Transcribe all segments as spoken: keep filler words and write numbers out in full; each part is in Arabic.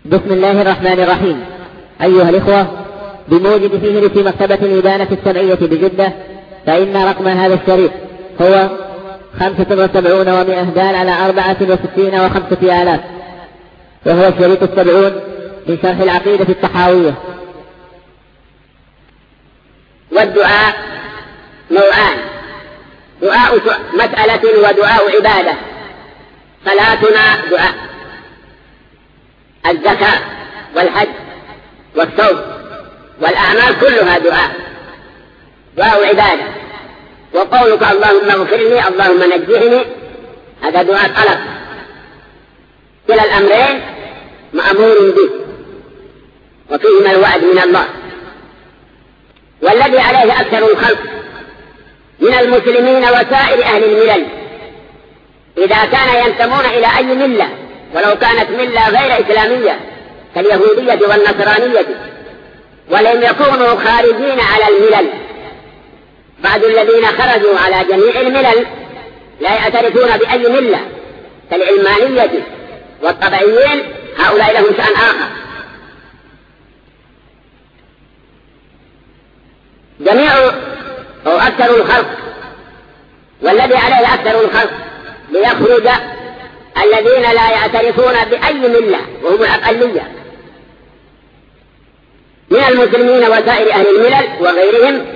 بسم الله الرحمن الرحيم. أيها الإخوة، بموجب فهرس مكتبة الإبانة السبعية بجدة، فإن رقم هذا الشريط هو خمسة وسبعون ومئة دال على أربعة وستين وخمسة آلاف، وهو الشريط السبعون من شرح العقيدة الطحاوية. والدعاء نوعان: دعاء مسألة ودعاء عبادة. صلاتنا دعاء، الزكاة والحج والصوم والأعمال كلها دعاء دعاء عبادة. وقولك اللهم اغفر لي، اللهم نجحني، هذا دعاء طلب. كلا الأمرين مأمور به وفيهما الوعد من الله. والذي عليه أكثر الخلق من المسلمين وسائر أهل الملل، إذا كان ينتمون إلى أي ملة ولو كانت ملة غير إسلامية كاليهودية والنصرانية، ولم يكونوا خارجين على الملل، بعض الذين خرجوا على جميع الملل لا يعترفون بأي ملة كالعلمانية والطبعيين، هؤلاء لهم شأن آخر. جميع أو أكثر الخلق، والذي عليه أكثر الخلق ليخرج الذين لا يعترفون بأي ملة وهم الأقلية من المسلمين وسائر أهل الملل وغيرهم،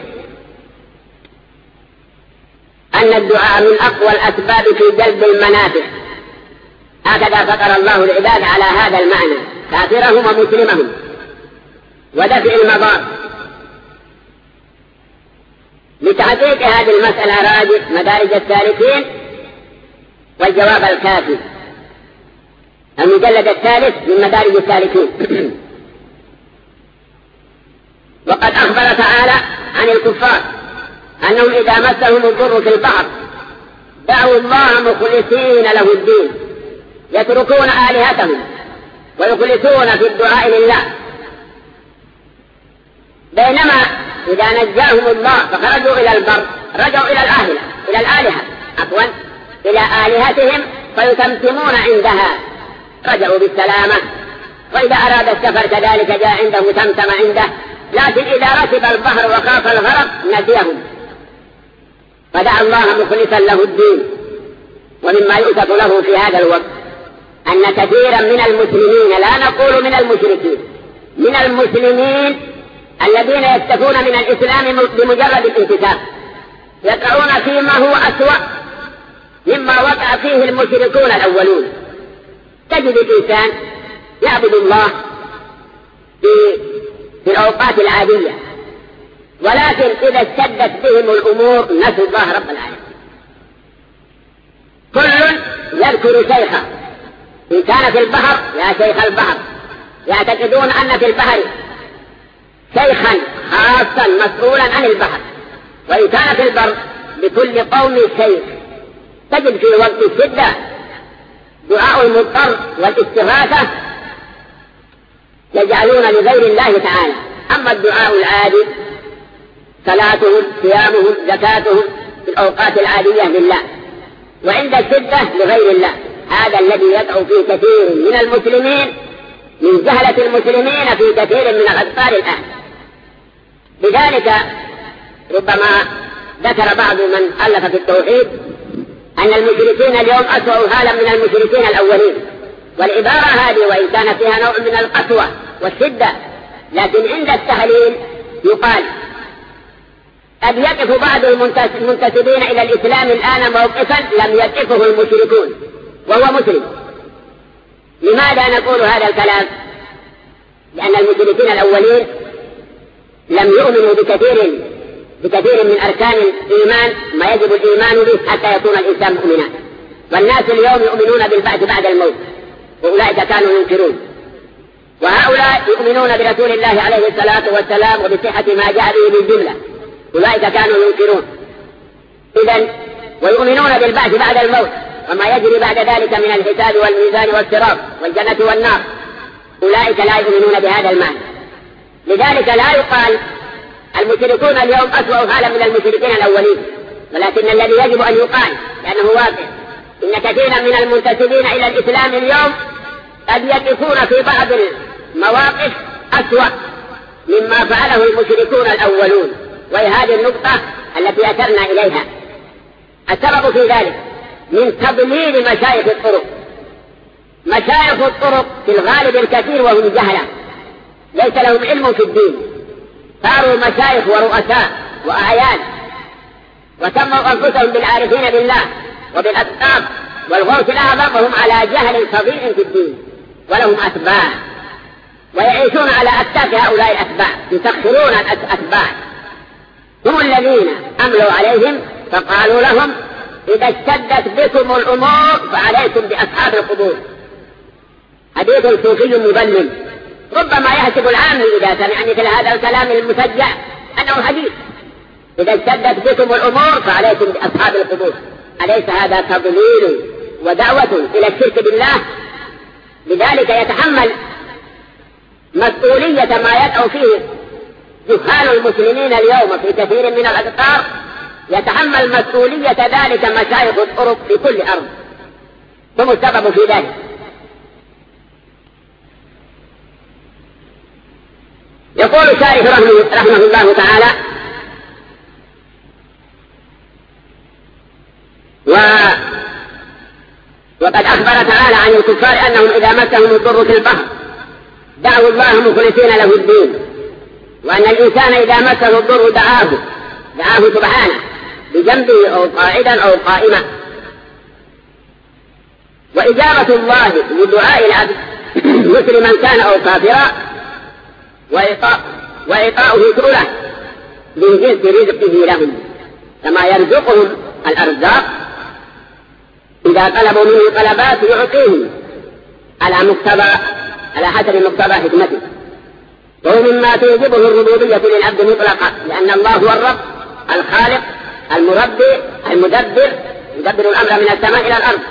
أن الدعاء من أقوى الأسباب في جلب المنافع. هكذا فطر الله العباد على هذا المعنى، كافرهم ومسلمهم، ودفع المضار. لتحقيق هذه المسألة راجع مدارج السالكين والجواب الكافي، المجلد الثالث من مدارج السالكين. وقد أخبر تعالى عن الكفار أنهم إذا مسهم الضر في البحر دعوا الله مخلصين له الدين، يتركون آلهتهم ويخلصون في الدعاء لله. بينما إذا نجاهم الله فخرجوا إلى البر رجعوا إلى الآلهة إلى الآلهة عفوا إلى آلهتهم فيتمتمون عندها، رجعوا بالسلامة. وإذا أراد السفر كذلك جاء عنده تمتم عنده، لكن إذا ركب البحر وخاف الغرق نسيهم، فدعا الله مخلصا له الدين. ومما يؤسف له في هذا الوقت أن كثيرا من المسلمين، لا نقول من المشركين، من المسلمين الذين يكتفون من الإسلام بمجرد الانتساب، يقعون فيما هو أسوأ مما وقع فيه المشركون الأولون. تجد الإنسان يعبد الله في, في الأوقات العادية، ولكن إذا اشتدت بهم الأمور نسوا الله رب العالمين. كل يذكر شيخا، إن كان في البحر يا شيخ البحر، يعتقدون أن في البحر شيخا خاصا مسؤولا عن البحر، وإن كان في البر لكل قوم شيخ. تجد في وقت الشدة دعاء المضطر والاستغاثة يجعلون لغير الله تعالى. أما الدعاء العادي صلاتهم صيامهم زكاتهم في الأوقات العادية لله، وعند الشدة لغير الله. هذا الذي يدعو في كثير من المسلمين، من جهلة المسلمين في كثير من الأذكار الآن. لذلك ربما ذكر بعض من ألف في التوحيد أن المشركين اليوم أسوأ حالا من المشركين الأولين. والعبارة هذه وإن كان فيها نوع من القسوة والشدة، لكن عند التحليل يقال قد يقف بعض المنتسبين إلى الإسلام الآن موقفا لم يقفه المشركون وهو مسلم. لماذا نقول هذا الكلام؟ لأن المشركين الأولين لم يؤمنوا بكثير بكثير من أركان الإيمان ما يجب الإيمان به حتى يكون الإنسان مؤمنا. والناس اليوم يؤمنون بالبعث بعد الموت، وأولئك كانوا ينكرون. وهؤلاء يؤمنون برسول الله عليه الصلاة والسلام وبصحة ما جاء به بالجملة، أولئك كانوا ينكرون. إذن ويؤمنون بالبعث بعد الموت وما يجري بعد ذلك من الحساب والميزان والصراط والجنة والنار، أولئك لا يؤمنون بهذا المعنى. لذلك لا يقال المشركون اليوم أسوأ حالا من المشركين الأولين، ولكن الذي يجب أن يقال لأنه واقع إن كثيرا من المنتسبين إلى الإسلام اليوم قد يقفون في بعض المواقف أسوأ مما فعله المشركون الأولون، وهي هذه النقطة التي أشرنا إليها. السبب في ذلك من تضليل مشايخ الطرق. مشايخ الطرق في الغالب الكثير وهم جهلة، ليس لهم علم في الدين، صاروا مشايخ ورؤساء وأعيان، وسموا أنفسهم بالعارفين بالله وبالأسباب والغوث الأعظم، وهم على جهل فظيع في الدين، ولهم أتباع ويعيشون على أكتاف هؤلاء الأتباع، يسخرون الأتباع. هم الذين أملوا عليهم فقالوا لهم إذا اشتدت بكم الأمور فعليكم بأصحاب القبور. حديث صوفي مبلل، ربما يحسب العام إذا سمع مثل هذا الكلام المسجع أنه حديث. إذا اشتدت بكم الأمور فعليكم بأصحاب القبور. أليس هذا تضليل ودعوة إلى الشرك بالله؟ لذلك يتحمل مسؤولية ما يدعو فيه جهال المسلمين اليوم في كثير من الأقطار، يتحمل مسؤولية ذلك مشايخ الطرق في كل أرض، هم السبب في ذلك. يقول الشارح رحمه الله تعالى: و... وقد أخبر تعالى عن الكفار أنهم إذا مسهم الضر في البحر دعوا الله مخلصين له الدين، وأن الإنسان إذا مسه الضر دعاه دعاه سبحانه بجنبه أو قاعدا أو قائما. وإجابة الله لدعاء العبد مسلما كان أو كافرا وإعطاؤه سؤله من جنس رزقه لهم، كما يرزقهم الأرزاق إذا طلبوا منه طلبات يعطيهم على مقتضى على حسب مقتضى حكمته. وهو مما توجبه الربوبية للعبد مطلقا، لأن الله هو الرب الخالق المربي المدبر، يدبر الأمر من السماء إلى الأرض.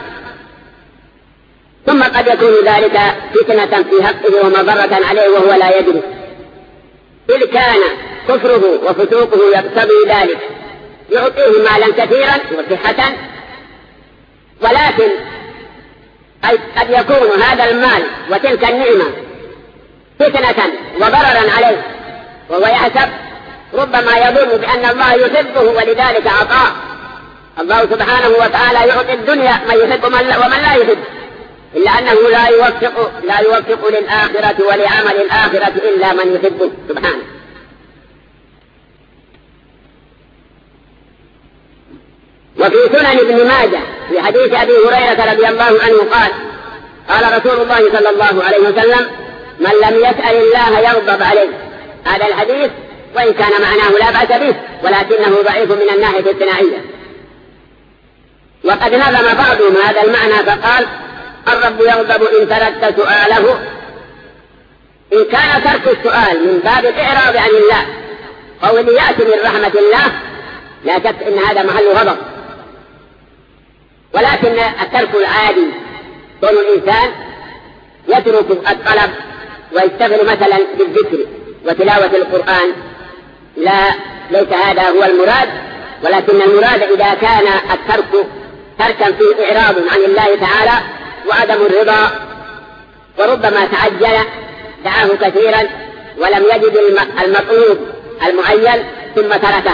ثم قد يكون ذلك فتنة في حقه ومضرة عليه وهو لا يدري، إذ كان كفره وفسوقه يقتضي ذلك، يعطيه مالا كثيرا وصحة، ولكن قد يكون هذا المال وتلك النعمة فتنة وضررا عليه، وهو يحسب ربما يظن بأن الله يحبه ولذلك أعطاه. الله سبحانه وتعالى يعطي الدنيا من يحب ومن لا يحب، إلا أنه لا يوفق لا يوفق للآخرة ولعمل الآخرة إلا من يحبه سبحانه. وفي سنن ابن ماجه في حديث أبي هريرة رضي الله عنه قال: قال رسول الله صلى الله عليه وسلم: من لم يسأل الله يغضب عليه. هذا الحديث وإن كان معناه لا بأس به، ولكنه ضعيف من الناحية الصناعية. وقد نظم بعضهم هذا المعنى فقال: الرب يغضب إن تركت سؤاله. إن كان ترك السؤال من باب الإعراض عن الله أو اليأس من رحمة الله لا شك إن هذا محل غضب، ولكن الترك العادي كون الإنسان يترك الطلب ويشتغل مثلا بالذكر وتلاوة القرآن، لا ليس هذا هو المراد، ولكن المراد إذا كان الترك تركا فيه إعراض عن الله تعالى وعدم الرضا، وربما تعجل دعاه كثيرا ولم يجد المطلوب المعين ثم تركه،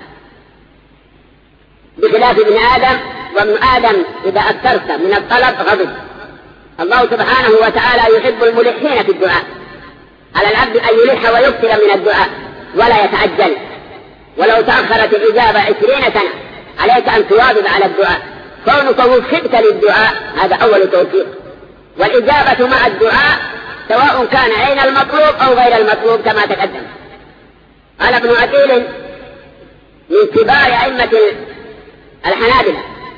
بخلاف ابن آدم. وابن آدم إذا أكثرت من الطلب غضب. الله سبحانه وتعالى يحب الملحين في الدعاء، على العبد أن يلح ويكثر من الدعاء ولا يتعجل، ولو تأخرت الإجابة عشرين سنة عليك أن تواظب على الدعاء. كونك وفقت للدعاء هذا أول توفيق، والإجابة مع الدعاء سواء كان عين المطلوب أو غير المطلوب كما تقدم. قال ابن عقيل من كبار أئمة الحنابلة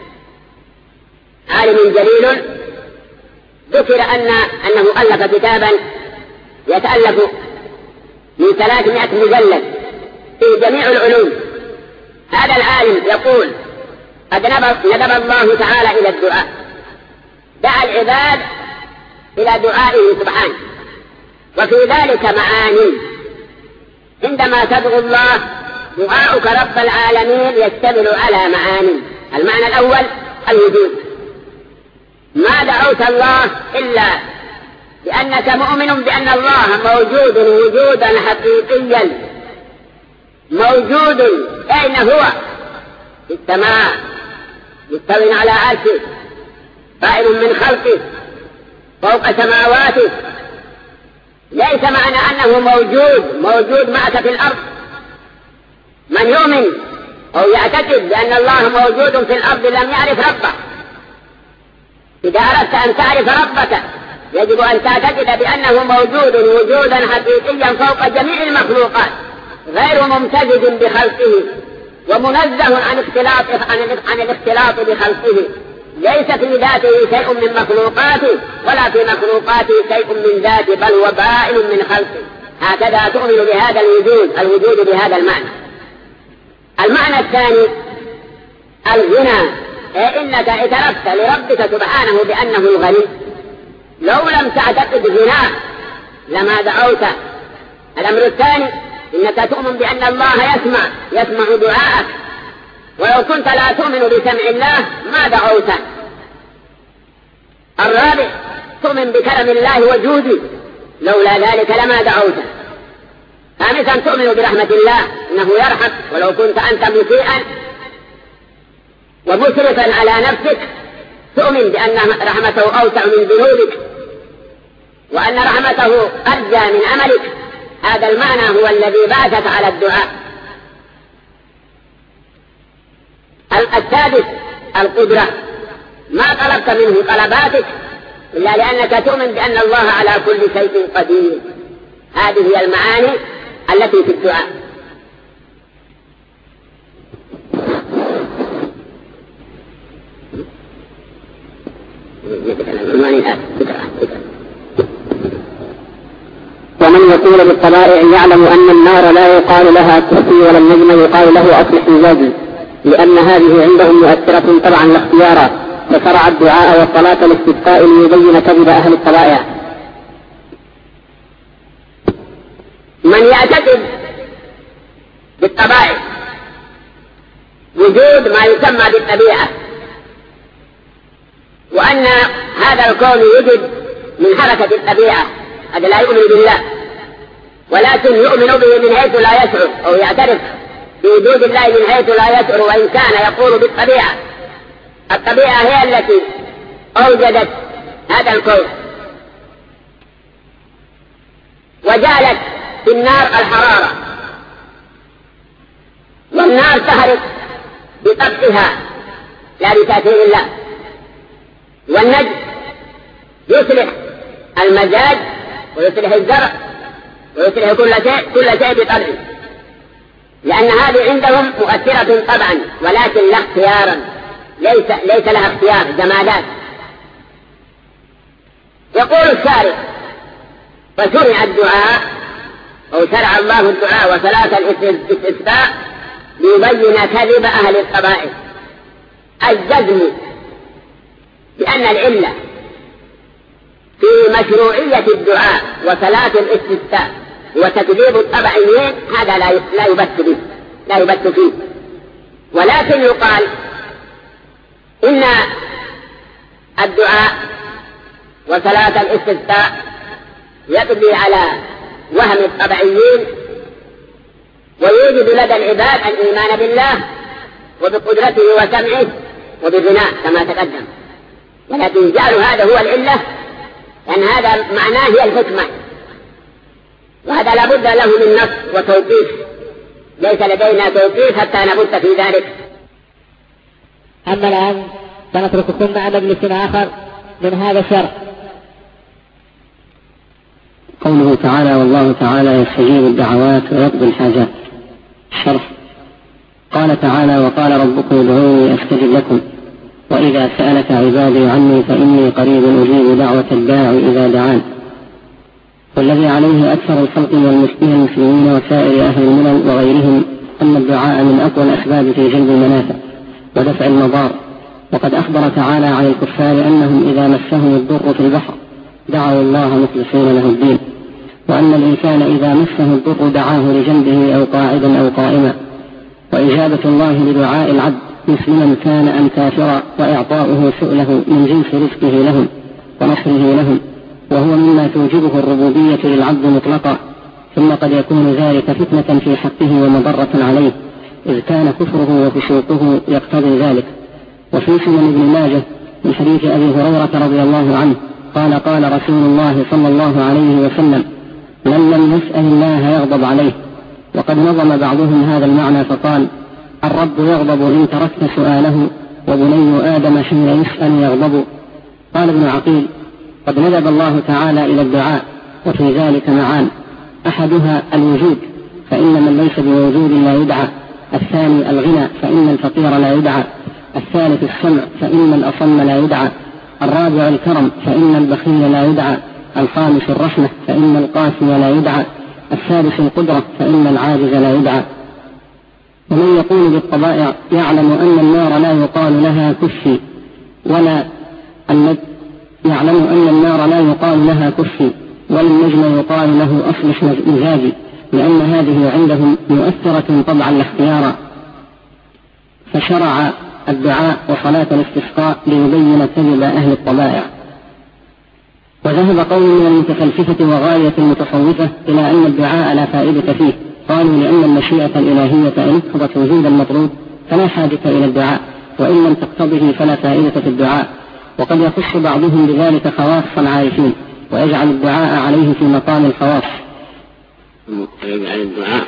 عالم جليل، ذكر أن أنه ألف كتابا يتألف من ثلاثمائة مجلد في جميع العلوم. هذا العالم يقول: قد ندب الله تعالى إلى الدعاء، دعا العباد إلى دعائه سبحانه، وفي ذلك معاني. عندما تدعو الله دعاؤك رب العالمين يشتمل على معاني. المعنى الأول الوجود، ما دعوت الله إلا لأنك مؤمن بأن الله موجود وجودا حقيقيا، موجود. أين هو؟ في السماء، مستوٍ على عرشه، قائم من خلقه فوق سماواته. ليس معنى أنه موجود موجود معك في الأرض. من يؤمن أو يعتقد بأن الله موجود في الأرض لم يعرف ربه. إذا أردت أن تعرف ربك يجب أن تعتقد بأنه موجود وجودا حقيقيا فوق جميع المخلوقات، غير ممتزج بخلقه ومنزه عن اختلاط عن الاختلاط بخلقه. ليس في ذاته شيء من مخلوقاته ولا في مخلوقاته شيء من ذاته، بل هو بائن من خلقه. هكذا تؤمن بهذا الوجود، الوجود بهذا المعنى. المعنى الثاني الغنى، أي إنك اعترفت لربك سبحانه بأنه الغني. لو لم تعتقد غناه لما دعوت. الأمر الثاني إنك تؤمن بأن الله يسمع يسمع دعاءك، ولو كنت لا تؤمن بسمع الله ما دعوته. الرابع تؤمن بكرم الله وجوده، لولا ذلك لما دعوته. خامسا تؤمن برحمة الله، إنه يرحم ولو كنت أنت مسيئا ومسرفا على نفسك. تؤمن بأن رحمته أوسع من ذنوبك وأن رحمته أرجى من عملك. هذا المعنى هو الذي بعثك على الدعاء. السادس القدرة، ما طلبت منه طلباتك إلا لأنك تؤمن بأن الله على كل شيء قدير. هذه هي المعاني التي في الدعاء. ومن يقول بالطبائع يعلم أن النار لا يقال لها كفي ولا النجم يقال له أصلح مزاجي، لأن هذه عندهم مؤثرة طبعا لا اختيارا، فشرع الدعاء والصلاة الاستسقاء ليبين كذب أهل الطبائع. من يعتقد بالطبائع وجود ما يسمى بالطبيعة، وأن هذا الكون يوجد من حركة الطبيعة، هذا لا يؤمن بالله، ولكن يؤمن به من حيث لا يشعر، أو يعترف بوجود الله من حيث لا يشعر، وإن كان يقول بالطبيعة. الطبيعة هي التي أوجدت هذا الكون وجعلت في النار الحرارة، والنار تحرق بطبعها لا بتأثير الله. والنجم يصلح المزاج ويصلح الزرع ويصلح كل شيء كل شيء بطبعه، لأن هذه عندهم مؤثرة طبعا ولكن لا اختيارا، ليس ليس لها اختيار، جمادات. يقول الشارع: فشرع الدعاء أو شرع الله الدعاء وصلاة الاستسقاء ليبين كذب أهل الطبائع. الجزم بأن العلة في مشروعية الدعاء وصلاة الاستسقاء وتكذيب الطبعيين هذا لا يبت به لا يبت فيه، ولكن يقال إن الدعاء وصلاة الاستسقاء يقضي على وهم الطبعيين، ويوجد لدى العباد الإيمان بالله وبقدرته وسمعه وبغناه كما تقدم، ولكن جعلوا هذا هو العلة، لأن هذا معناه هي الحكمة، وهذا لابد له من نص وتوقيف. ليس لدينا توقيف حتى نبت في ذلك. أما الآن سنترككم مع مجلس آخر من هذا الشرح. قوله تعالى: والله تعالى يستجيب الدعوات ويقضي الحاجات. الشرح: قال تعالى: وقال ربكم ادعوني أستجب لكم، وإذا سألك عبادي عني فإني قريب أجيب دعوة الداعي إذا دعان. والذي عليه أكثر الخلق والمسلمين وسائر أهل الملل وغيرهم أن الدعاء من أقوى الأسباب في جلب المنافع ودفع المضار. وقد أخبر تعالى عن الكفار أنهم إذا مسهم الضر في البحر دعوا الله مخلصين له الدين، وأن الإنسان إذا مسه الضر دعاه لجنبه أو قاعدا أو قائما. وإجابة الله لدعاء العبد مسلما كان أم كافرا وإعطاؤه سؤله من جنس رزقه لهم ونصره لهم وهو مما توجبه الربوبية للعبد مطلقا، ثم قد يكون ذلك فتنة في حقه ومضرة عليه، إذ كان كفره وفسوقه يقتضي ذلك. وفي سنن ابن ماجه من حديث أبي هريرة رضي الله عنه قال قال رسول الله صلى الله عليه وسلم: من لم يسأل الله يغضب عليه. وقد نظم بعضهم هذا المعنى فقال: الرب يغضب إن تركت سؤاله، وبني آدم حين يسأل يغضب. قال ابن عقيل: قد ندب الله تعالى إلى الدعاء، وفي ذلك معان: أحدها الوجود، فإن من ليس بوجود لا يدعى. الثاني الغنى، فإن الفقير لا يدعى. الثالث السمع، فإن الأصم لا يدعى. الرابع الكرم، فإن البخيل لا يدعى. الخامس الرحمة، فإن القاسي لا يدعى. السادس القدرة، فإن العاجز لا يدعى. ومن يقول بالطبائع يعلم أن النار لا يقال لها كفي، ولا النجم يعلم أن النار لا يقال لها كفي، والنجم يقال له أصلح مزاجي، لأن هذه عندهم مؤثرة طبعا لا اختيارا. فشرع الدعاء وصلاة الاستسقاء ليبين كذب أهل الطبائع. وذهب قوم من المتفلسفة وغاية المتصوفة إلى أن الدعاء لا فائدة فيه، قالوا لأن المشيئة الإلهية إن اقتضت وجود المطلوب فلا حاجة إلى الدعاء، وإن لم تقتضه فلا فائدة في الدعاء. وقد يخص بعضهم بذلك خواص العارفين، ويجعل الدعاء عليه في مقام الخواص، ويجعل الدعاء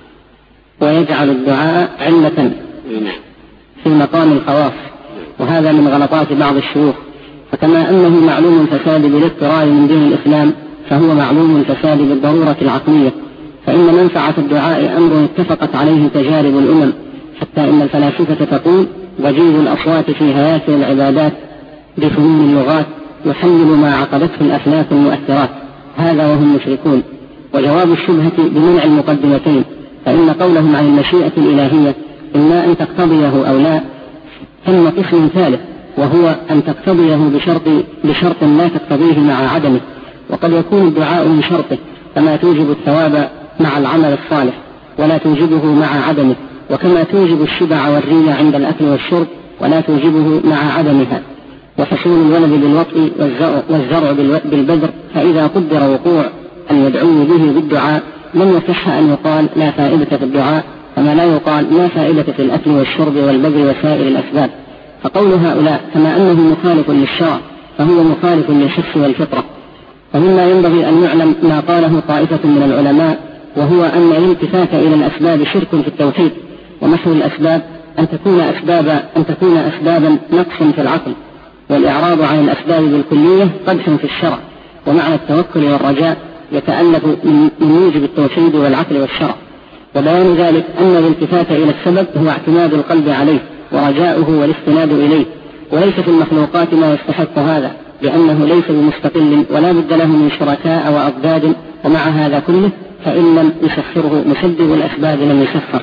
ويجعل الدعاء علة في مقام الخواص، وهذا من غلطات بعض الشيوخ. فكما أنه معلوم الفساد بالاضطرار من دين الإسلام، فهو معلوم الفساد بالضرورة العقلية، فإن منفعة الدعاء أمر اتفقت عليه تجارب الأمم، حتى إن الفلاسفة تقول: وجيز الأصوات في هياكل العبادات بفنون اللغات يحلل ما عقدته الأفلاك المؤثرات، هذا وهم مشركون. وجواب الشبهة بمنع المقدمتين، فإن قولهم عن المشيئة الإلهية إما أن تقتضيه أو لا، ثم قسم ثالث وهو أن تقتضيه بشرط, بشرط لا تقتضيه مع عدمه. وقد يكون الدعاء من شرطه، كما توجب الثواب مع العمل الصالح ولا توجبه مع عدمه، وكما توجب الشبع والري عند الأكل والشرب ولا توجبه مع عدمها. وحصول الولد بالوطء والزرع بالبذر، فإذا قدر وقوع أن يدعو به بالدعاء لم يصح أن يقال لا فائدة في الدعاء، كما لا يقال لا فائدة في الأكل والشرب والبذر وسائر الأسباب. فقول هؤلاء كما أنه مخالف للشرع فهو مخالف للحس والفطرة. ومما ينبغي أن يعلم ما قاله طائفة من العلماء، وهو أن الالتفات إلى الأسباب شرك في التوحيد، ومحو الأسباب أن تكون أسبابا أن تكون أسبابا نقص في العقل، والإعراض عن الأسباب بالكلية قدح في الشرع. ومعنى التوكل والرجاء يتألف من موجب التوحيد والعقل والشرع. وبيان ذلك أن الالتفات إلى السبب هو اعتماد القلب عليه ورجاؤه والاستناد إليه، وليس في المخلوقات ما يستحق هذا، لأنه ليس بمستقل ولا بد له من شركاء وأضداد. ومع هذا كله فإن لم يسخره مسبب الأسباب لم يسخر.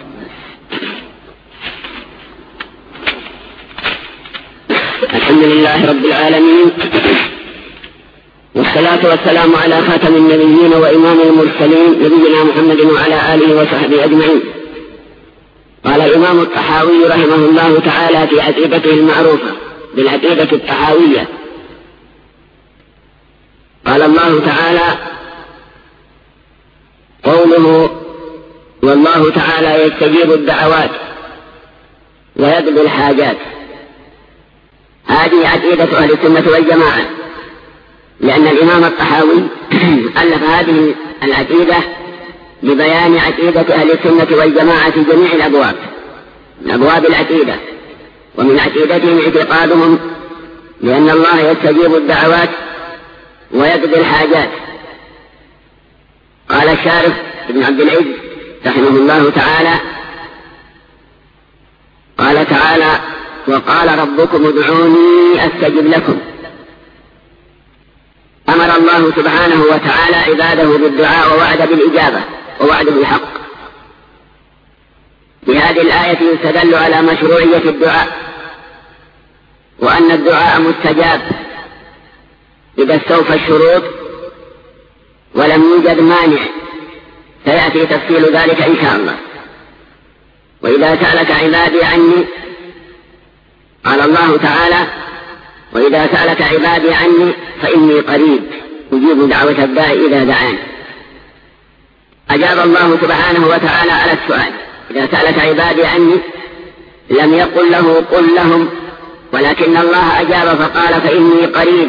الحمد لله رب العالمين، والصلاة والسلام على خاتم النبيين وإمام المرسلين نبينا محمد وعلى آله وصحبه أجمعين. قال الإمام الطحاوي رحمه الله تعالى في عقيدته المعروفة بالعقيدة الطحاوية: قال الله تعالى: قوله والله تعالى يستجيب الدعوات ويقضي الحاجات، هذه عقيدة أهل السنة والجماعة، لأن الإمام الطحاوي ألف هذه العقيدة ببيان عقيدة أهل السنة والجماعة في جميع الأبواب من أبواب العقيدة. ومن عقيدتهم اعتقادهم لأن الله يستجيب الدعوات ويقضي الحاجات. قال الشارح ابن عبد العز رحمه الله تعالى: قال تعالى: وقال ربكم ادعوني أستجب لكم. أمر الله سبحانه وتعالى عباده بالدعاء ووعد بالإجابة ووعد بالحق. بهذه الآية يستدل على مشروعية الدعاء، وأن الدعاء مستجاب إذا استوفى الشروط ولم يوجد مانع، سيأتي تفصيل ذلك إن شاء الله. وإذا سألك عبادي عني، قال الله تعالى: وإذا سألك عبادي عني فإني قريب أجيب دعوة الداعي إذا دعان. أجاب الله سبحانه وتعالى على السؤال: إذا سألك عبادي عني لم يقل له قل لهم، ولكن الله أجاب فقال: فإني قريب،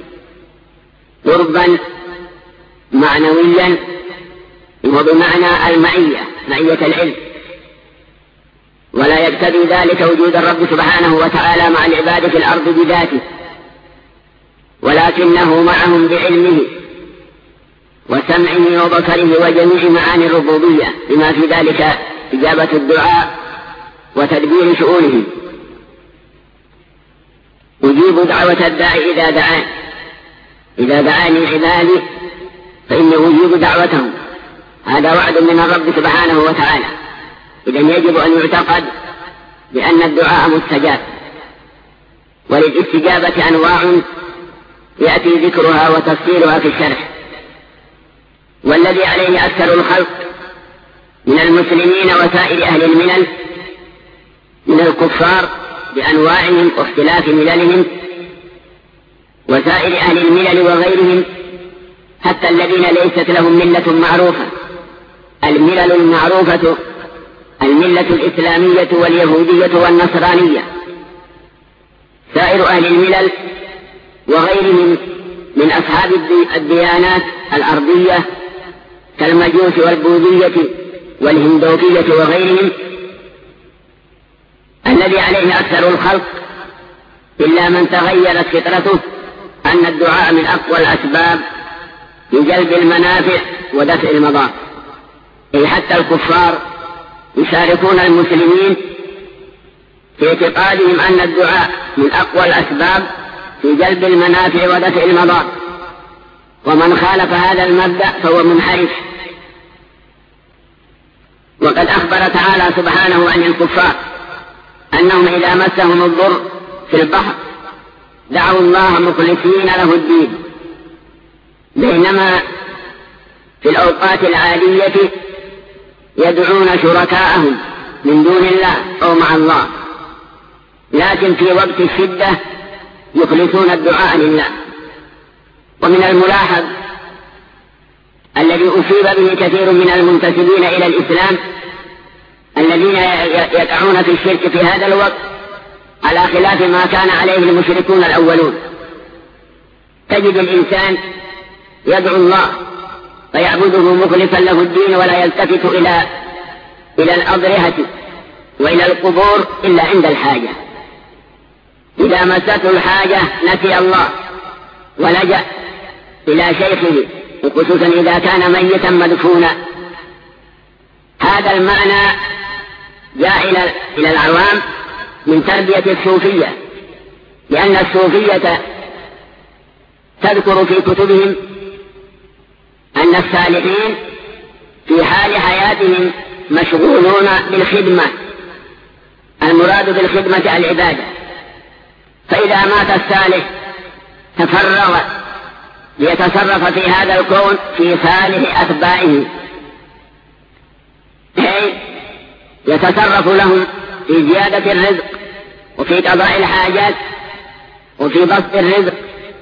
قربا معنويا وبمعنى المعية، معية العلم. ولا يقتضي ذلك وجود الرب سبحانه وتعالى مع العباد في الأرض بذاته، ولكنه معهم بعلمه وسمعه وبصره وجميع معاني الربوبية، بما في ذلك إجابة الدعاء وتدبير شؤونهم. أجيب دعوة الداعي إذا دعان، إذا دعاني عبادي فإني أجيب دعوتهم. هذا وعد من الرب سبحانه وتعالى. إذن يجب أن يعتقد بأن الدعاء مستجاب، وللاستجابة أنواع يأتي ذكرها وتفصيلها في الشرح. والذي عليه أكثر الخلق من المسلمين وسائر أهل الملل من الكفار بأنواعهم واختلاف مللهم، وسائر أهل الملل وغيرهم، حتى الذين ليست لهم ملة معروفة. الملل المعروفة الملة الإسلامية واليهودية والنصرانية. سائر أهل الملل وغيرهم من أصحاب الديانات الأرضية كالمجوس والبوذية والهندوكية وغيرهم، الذي عليه أكثر الخلق إلا من تغيرت فطرته أن الدعاء من أقوى الأسباب لجلب المنافع ودفع المضار. أي حتى الكفار يشاركون المسلمين في اعتقادهم أن الدعاء من أقوى الأسباب في جلب المنافع ودفع المضار، ومن خالف هذا المبدأ فهو منحرف. وقد أخبر تعالى سبحانه عن الكفار أنهم إذا مسهم الضر في البحر دعوا الله مخلصين له الدين، بينما في الأوقات العادية يدعون شركاءهم من دون الله أو مع الله، لكن في وقت الشدة يخلصون الدعاء لله. ومن الملاحظ الذي أصيب به كثير من المنتسبين إلى الإسلام الذين يقعون في الشرك في هذا الوقت على خلاف ما كان عليه المشركون الأولون. تجد الإنسان يدعو الله فيعبده مخلصا له الدين، ولا يلتفت إلى إلى الأضرحة وإلى القبور إلا عند الحاجة. إذا مسته الحاجة نسي الله ولجأ إلى شيخه، وخصوصا إذا كان ميتا مدفونا. هذا المعنى جاء إلى العوام من تربية الصوفية، لأن الصوفية تذكر في كتبهم أن الصالحين في حال حياتهم مشغولون بالخدمة، المراد بالخدمة العبادة، فإذا مات الصالح تفرغ ليتصرف في هذا الكون في صالح أتباعه، أي يتصرف لهم في زيادة الرزق وفي قضاء الحاجات وفي بسط الرزق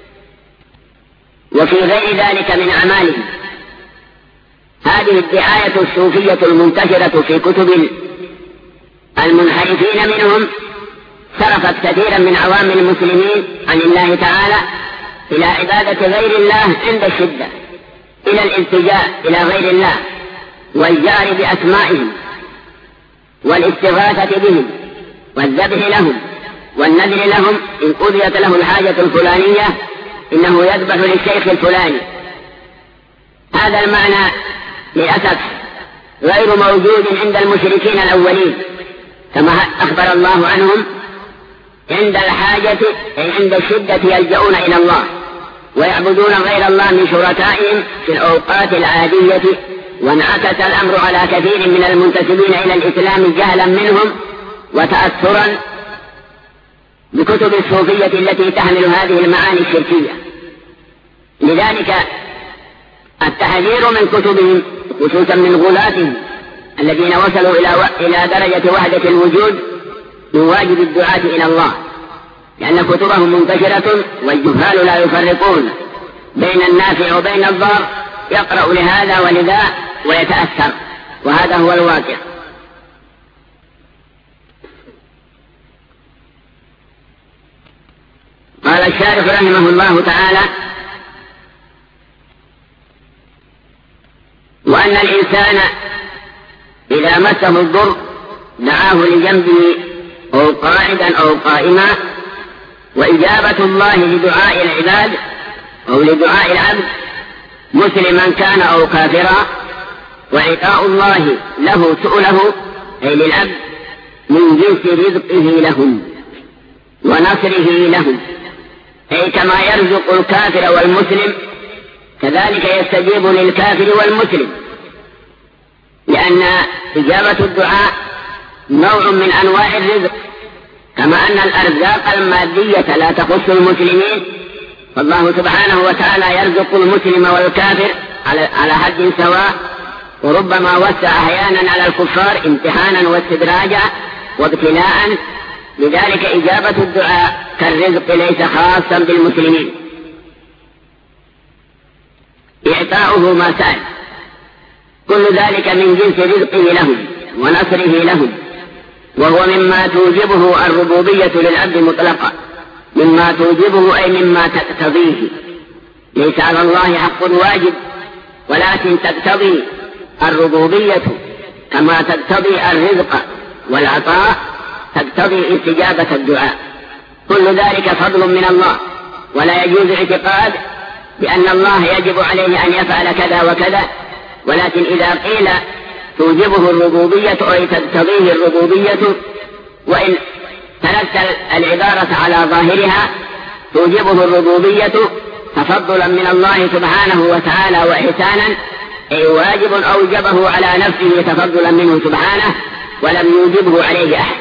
وفي غير ذلك من أعمالهم. هذه الدعاية الصوفية المنتشرة في كتب المنحرفين منهم صرفت كثيرا من عوام المسلمين عن الله تعالى إلى عبادة غير الله عند الشدة، إلى الالتجاء إلى غير الله والجار بأسمائهم والاستغاثة بهم والذبح لهم والنذر لهم. إن قضيت له الحاجة الفلانية إنه يذبح للشيخ الفلاني. هذا المعنى للأسف غير موجود عند المشركين الأولين، كما أخبر الله عنهم عند الحاجة أي عند الشدة يلجؤون إلى الله ويعبدون غير الله من شركائهم في الأوقات العادية. وانعكس الأمر على كثير من المنتسبين إلى الإسلام جهلا منهم وتأثرا بكتب الصوفية التي تحمل هذه المعاني الشركية. لذلك التحذير من كتبهم خصوصا من غلاتهم الذين وصلوا إلى إلى درجة وحدة الوجود من واجب الدعاة إلى الله، لأن كتبهم منتشرة والجهال لا يفرقون بين النافع وبين الضار يقرأ لهذا ولذا ويتأثر، وهذا هو الواقع. قال الشارح رحمه الله تعالى: وأن الإنسان إذا مسه الضر دعاه لجنبه أو قاعدا أو قائما، وإجابة الله لدعاء العباد أو لدعاء العبد مسلما كان أو كافرا، وعطاء الله له سؤله أي للعبد من جنس رزقه لهم ونصره لهم، أي كما يرزق الكافر والمسلم كذلك يستجيب للكافر والمسلم، لأن إجابة الدعاء نوع من أنواع الرزق، كما أن الأرزاق المادية لا تخص المسلمين، فالله سبحانه وتعالى يرزق المسلم والكافر على حد سواء، وربما وسع أحيانا على الكفار امتحانا واستدراجا وابتلاء، لذلك إجابة الدعاء كالرزق ليس خاصا بالمسلمين. إعطاؤه ما سأل كل ذلك من جنس رزقه لهم ونصره لهم، وهو مما توجبه الربوبية للعبد مطلقا، مما توجبه أي مما تقتضيه، ليس على الله حق واجب، ولكن تقتضي الربوبية كما تقتضي الرزق والعطاء تقتضي استجابة الدعاء. كل ذلك فضل من الله، ولا يجوز اعتقاد بأن الله يجب عليه أن يفعل كذا وكذا، ولكن إذا قيل توجبه الربوبية أي تقتضيه الربوبية، وإن تركت العبارة على ظاهرها توجبه الربوبية تفضلا من الله سبحانه وتعالى وإحسانا، أي واجب أوجبه على نفسه تفضلا منه سبحانه ولم يوجبه عليه أحد.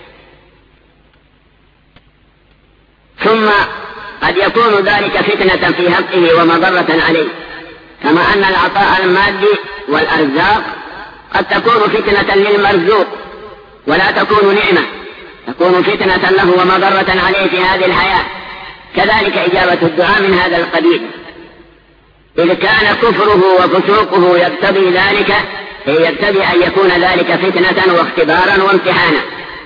ثم قد يكون ذلك فتنة في حقه ومضرة عليه، كما أن العطاء المادي والأرزاق قد تكون فتنة للمرزوق ولا تكون نعمة، تكون فتنة له ومضرة عليه في هذه الحياة، كذلك إجابة الدعاء من هذا القبيل، إذ كان كفره وفسوقه يقتضي ذلك، يقتضي أن يكون ذلك فتنة واختبارا وامتحانا.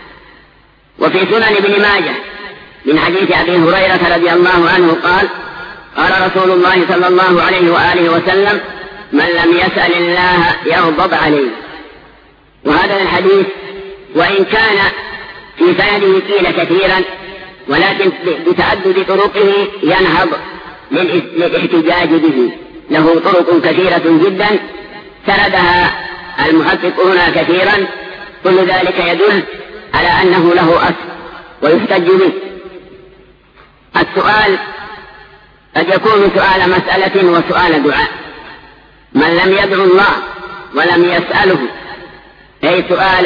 وفي سنن ابن ماجه من حديث أبي هريرة رضي الله عنه قال: قال رسول الله صلى الله عليه وآله وسلم: من لم يسأل الله يغضب عليه. وهذا الحديث وإن كان في سنده قيل كثيرا، ولكن بتعدد طرقه ينهض للاحتجاج به، له طرق كثيرة جدا سردها المحققون كثيرا، كل ذلك يدل على أنه له أصل ويحتج به. السؤال قد يكون سؤال مسألة وسؤال دعاء. من لم يدعو الله ولم يسأله أي سؤال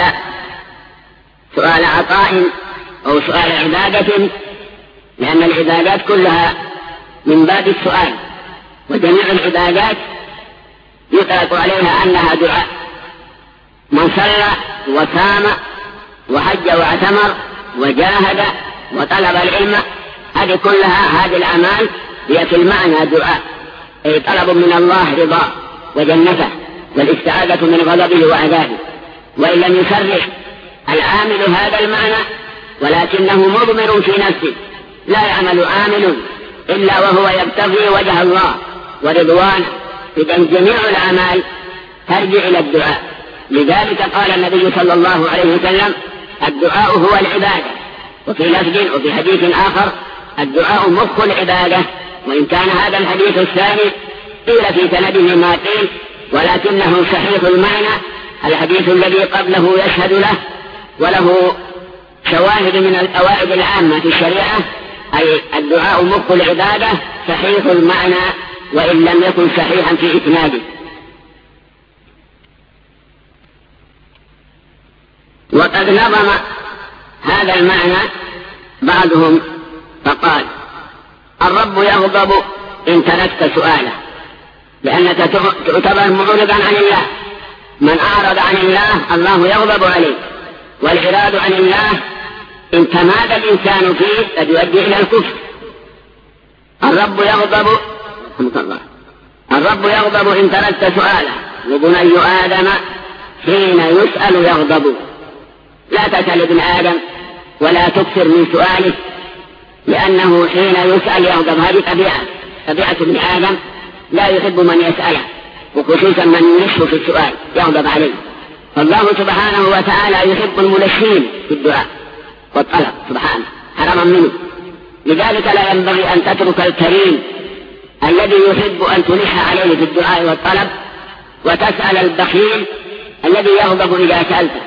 سؤال عطاء أو سؤال عبادة، لأن العبادات كلها من باب السؤال، وجميع العبادات يطلق عليها أنها دعاء. من صلى وصام وحج واعتمر وجاهد وطلب العلم، هذه كلها هذه الأعمال هي في المعنى دعاء، أي طلب من الله رضاه وجنته والاستعاذة من غضبه وعذابه. وإن لم يصرح العامل هذا المعنى ولكنه مضمر في نفسه، لا يعمل عامل إلا وهو يبتغي وجه الله ورضوانه، إذن جميع الأعمال ترجع إلى الدعاء. لذلك قال النبي صلى الله عليه وسلم: الدعاء هو العبادة. وفي لفظ وفي حديث آخر: الدعاء مخ العبادة. وإن كان هذا الحديث الثاني قيل في سنده ما قيل، ولكنه صحيح المعنى، الحديث الذي قبله يشهد له وله شواهد من القواعد العامة في الشريعة، أي الدعاء مخ العبادة صحيح المعنى وإن لم يكن صحيحا في إسناده. وقد نظم هذا المعنى بعضهم فقال: الرب يغضب إن تركت سؤاله، لأنك تعتبر معرضا عن الله. من أعرض عن الله الله يغضب عليه، والإعراض عن الله إن تمادى الإنسان فيه قد يؤدي إلى الكفر. الرب يغضب رحمك الله. الرب يغضب إن تركت سؤاله، وبني آدم حين يسأل يغضب. لا تسأل ابن آدم ولا تكثر من سؤاله، لأنه حين يسأل يغضب. هذه طبيعة طبيعة ابن آدم، لا يحب من يسأله، وخصوصا من يلح في السؤال يغضب عليه. فالله سبحانه وتعالى يحب الملحين في الدعاء والطلب سبحانه، حرما منه. لذلك لا ينبغي أن تترك الكريم الذي يحب أن تلح عليه في الدعاء والطلب، وتسأل البخيل الذي يغضب إذا سألته.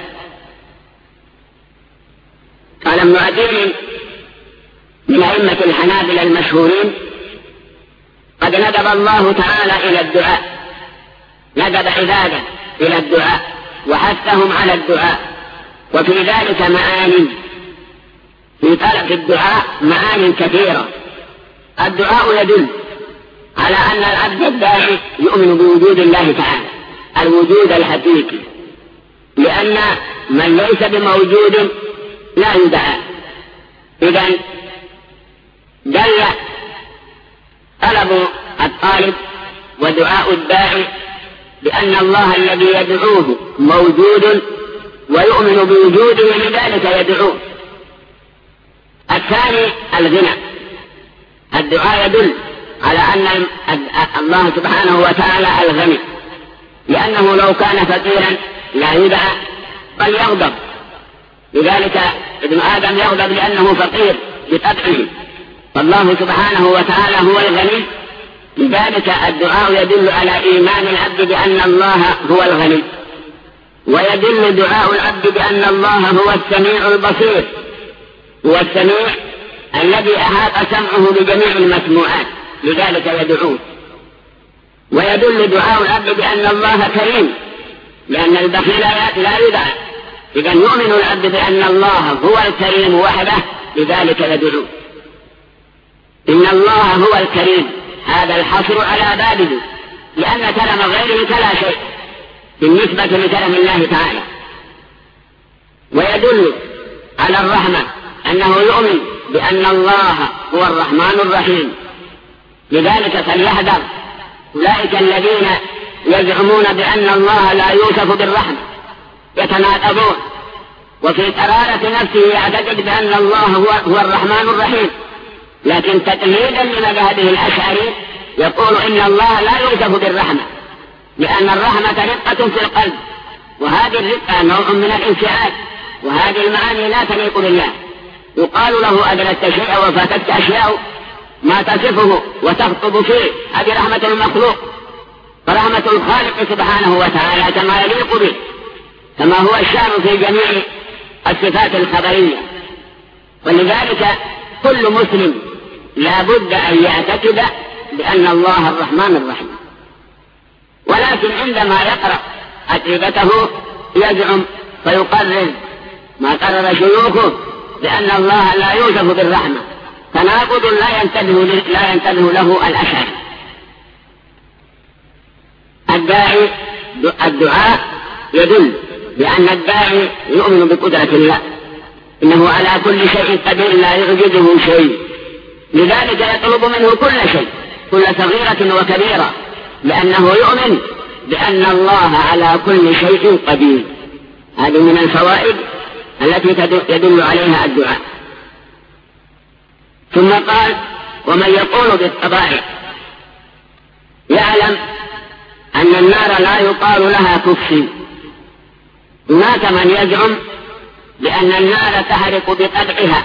قال ابن عتيق من أئمة الحنابلة المشهورين: قد ندب الله تعالى إلى الدعاء، ندب عباده إلى الدعاء وحثهم على الدعاء، وفي ذلك معاني، في طلب الدعاء معاني كثيرة. الدعاء يدل على أن العبد الداعي يؤمن بوجود الله تعالى، الوجود الحقيقي، لأن من ليس بموجود لا يدعى. إذن دل طلب الطالب ودعاء الداعي بأن الله الذي يدعوه موجود ويؤمن بوجوده، لذلك يدعوه. الثاني الغنى. الدعاء يدل على أن الله سبحانه وتعالى الغني، لأنه لو كان فقيرا لا يدعى بل يغضب. لذلك ابن آدم يغضب لأنه فقير بطبعه، فالله سبحانه وتعالى هو الغني. لذلك الدعاء يدل على إيمان العبد بأن الله هو الغني، ويدل دعاء العبد بأن الله هو السميع البصير، هو السميع الذي أحاط سمعه بجميع المسموعات، لذلك يدعوه. ويدل دعاء العبد بأن الله كريم، لأن البخيل لا يدعى. إذا يؤمن العبد بأن الله هو الكريم وحده، لذلك يدعوه. إن الله هو الكريم، هذا الحصر على بابه، لأن كلام غيره كلا شيء بالنسبة لكلام الله تعالى. ويدل على الرحمة، أنه يؤمن بأن الله هو الرحمن الرحيم، لذلك فليحذر أولئك الذين يزعمون بأن الله لا يوصف بالرحمة، يتناقضون، وفي قرارة نفسه يعتقد بأن الله هو, هو الرحمن الرحيم، لكن تقليدا لمذهبه الأشعري يقول إن الله لا يوصف بالرحمة، لأن الرحمة رقة في القلب، وهذه الرقة نوع من الانفعال، وهذه المعاني لا تليق بالله. يقال له أدركت شيئا وفاتتك أشياء ما تصفه وتخطب فيه، هذه رحمة المخلوق. فرحمة الخالق سبحانه وتعالى كما يليق به، كما هو الشأن في جميع الصفات الخبرية. ولذلك كل مسلم لا بد أن يعتقد بأن الله الرحمن الرحيم، ولكن عندما يقرأ عقيدته يزعم فيقرر ما قرر شيوخه بأن الله لا يوصف بالرحمة، تناقض لا ينتبه لا ينتبه له الأشعري. الداعي الدعاء يدل بأن الداعي يؤمن بقدرة الله، إنه على كل شيء قدير لا يعجزه شيء، لذلك يطلب منه كل شيء، كل صغيرة وكبيرة، لأنه يؤمن بأن الله على كل شيء قدير. هذه من الفوائد التي يدل عليها الدعاء. ثم قال: ومن يقول بالطبائع يعلم أن النار لا يقال لها كفي. هناك من يزعم بأن النار تحرق بطبعها،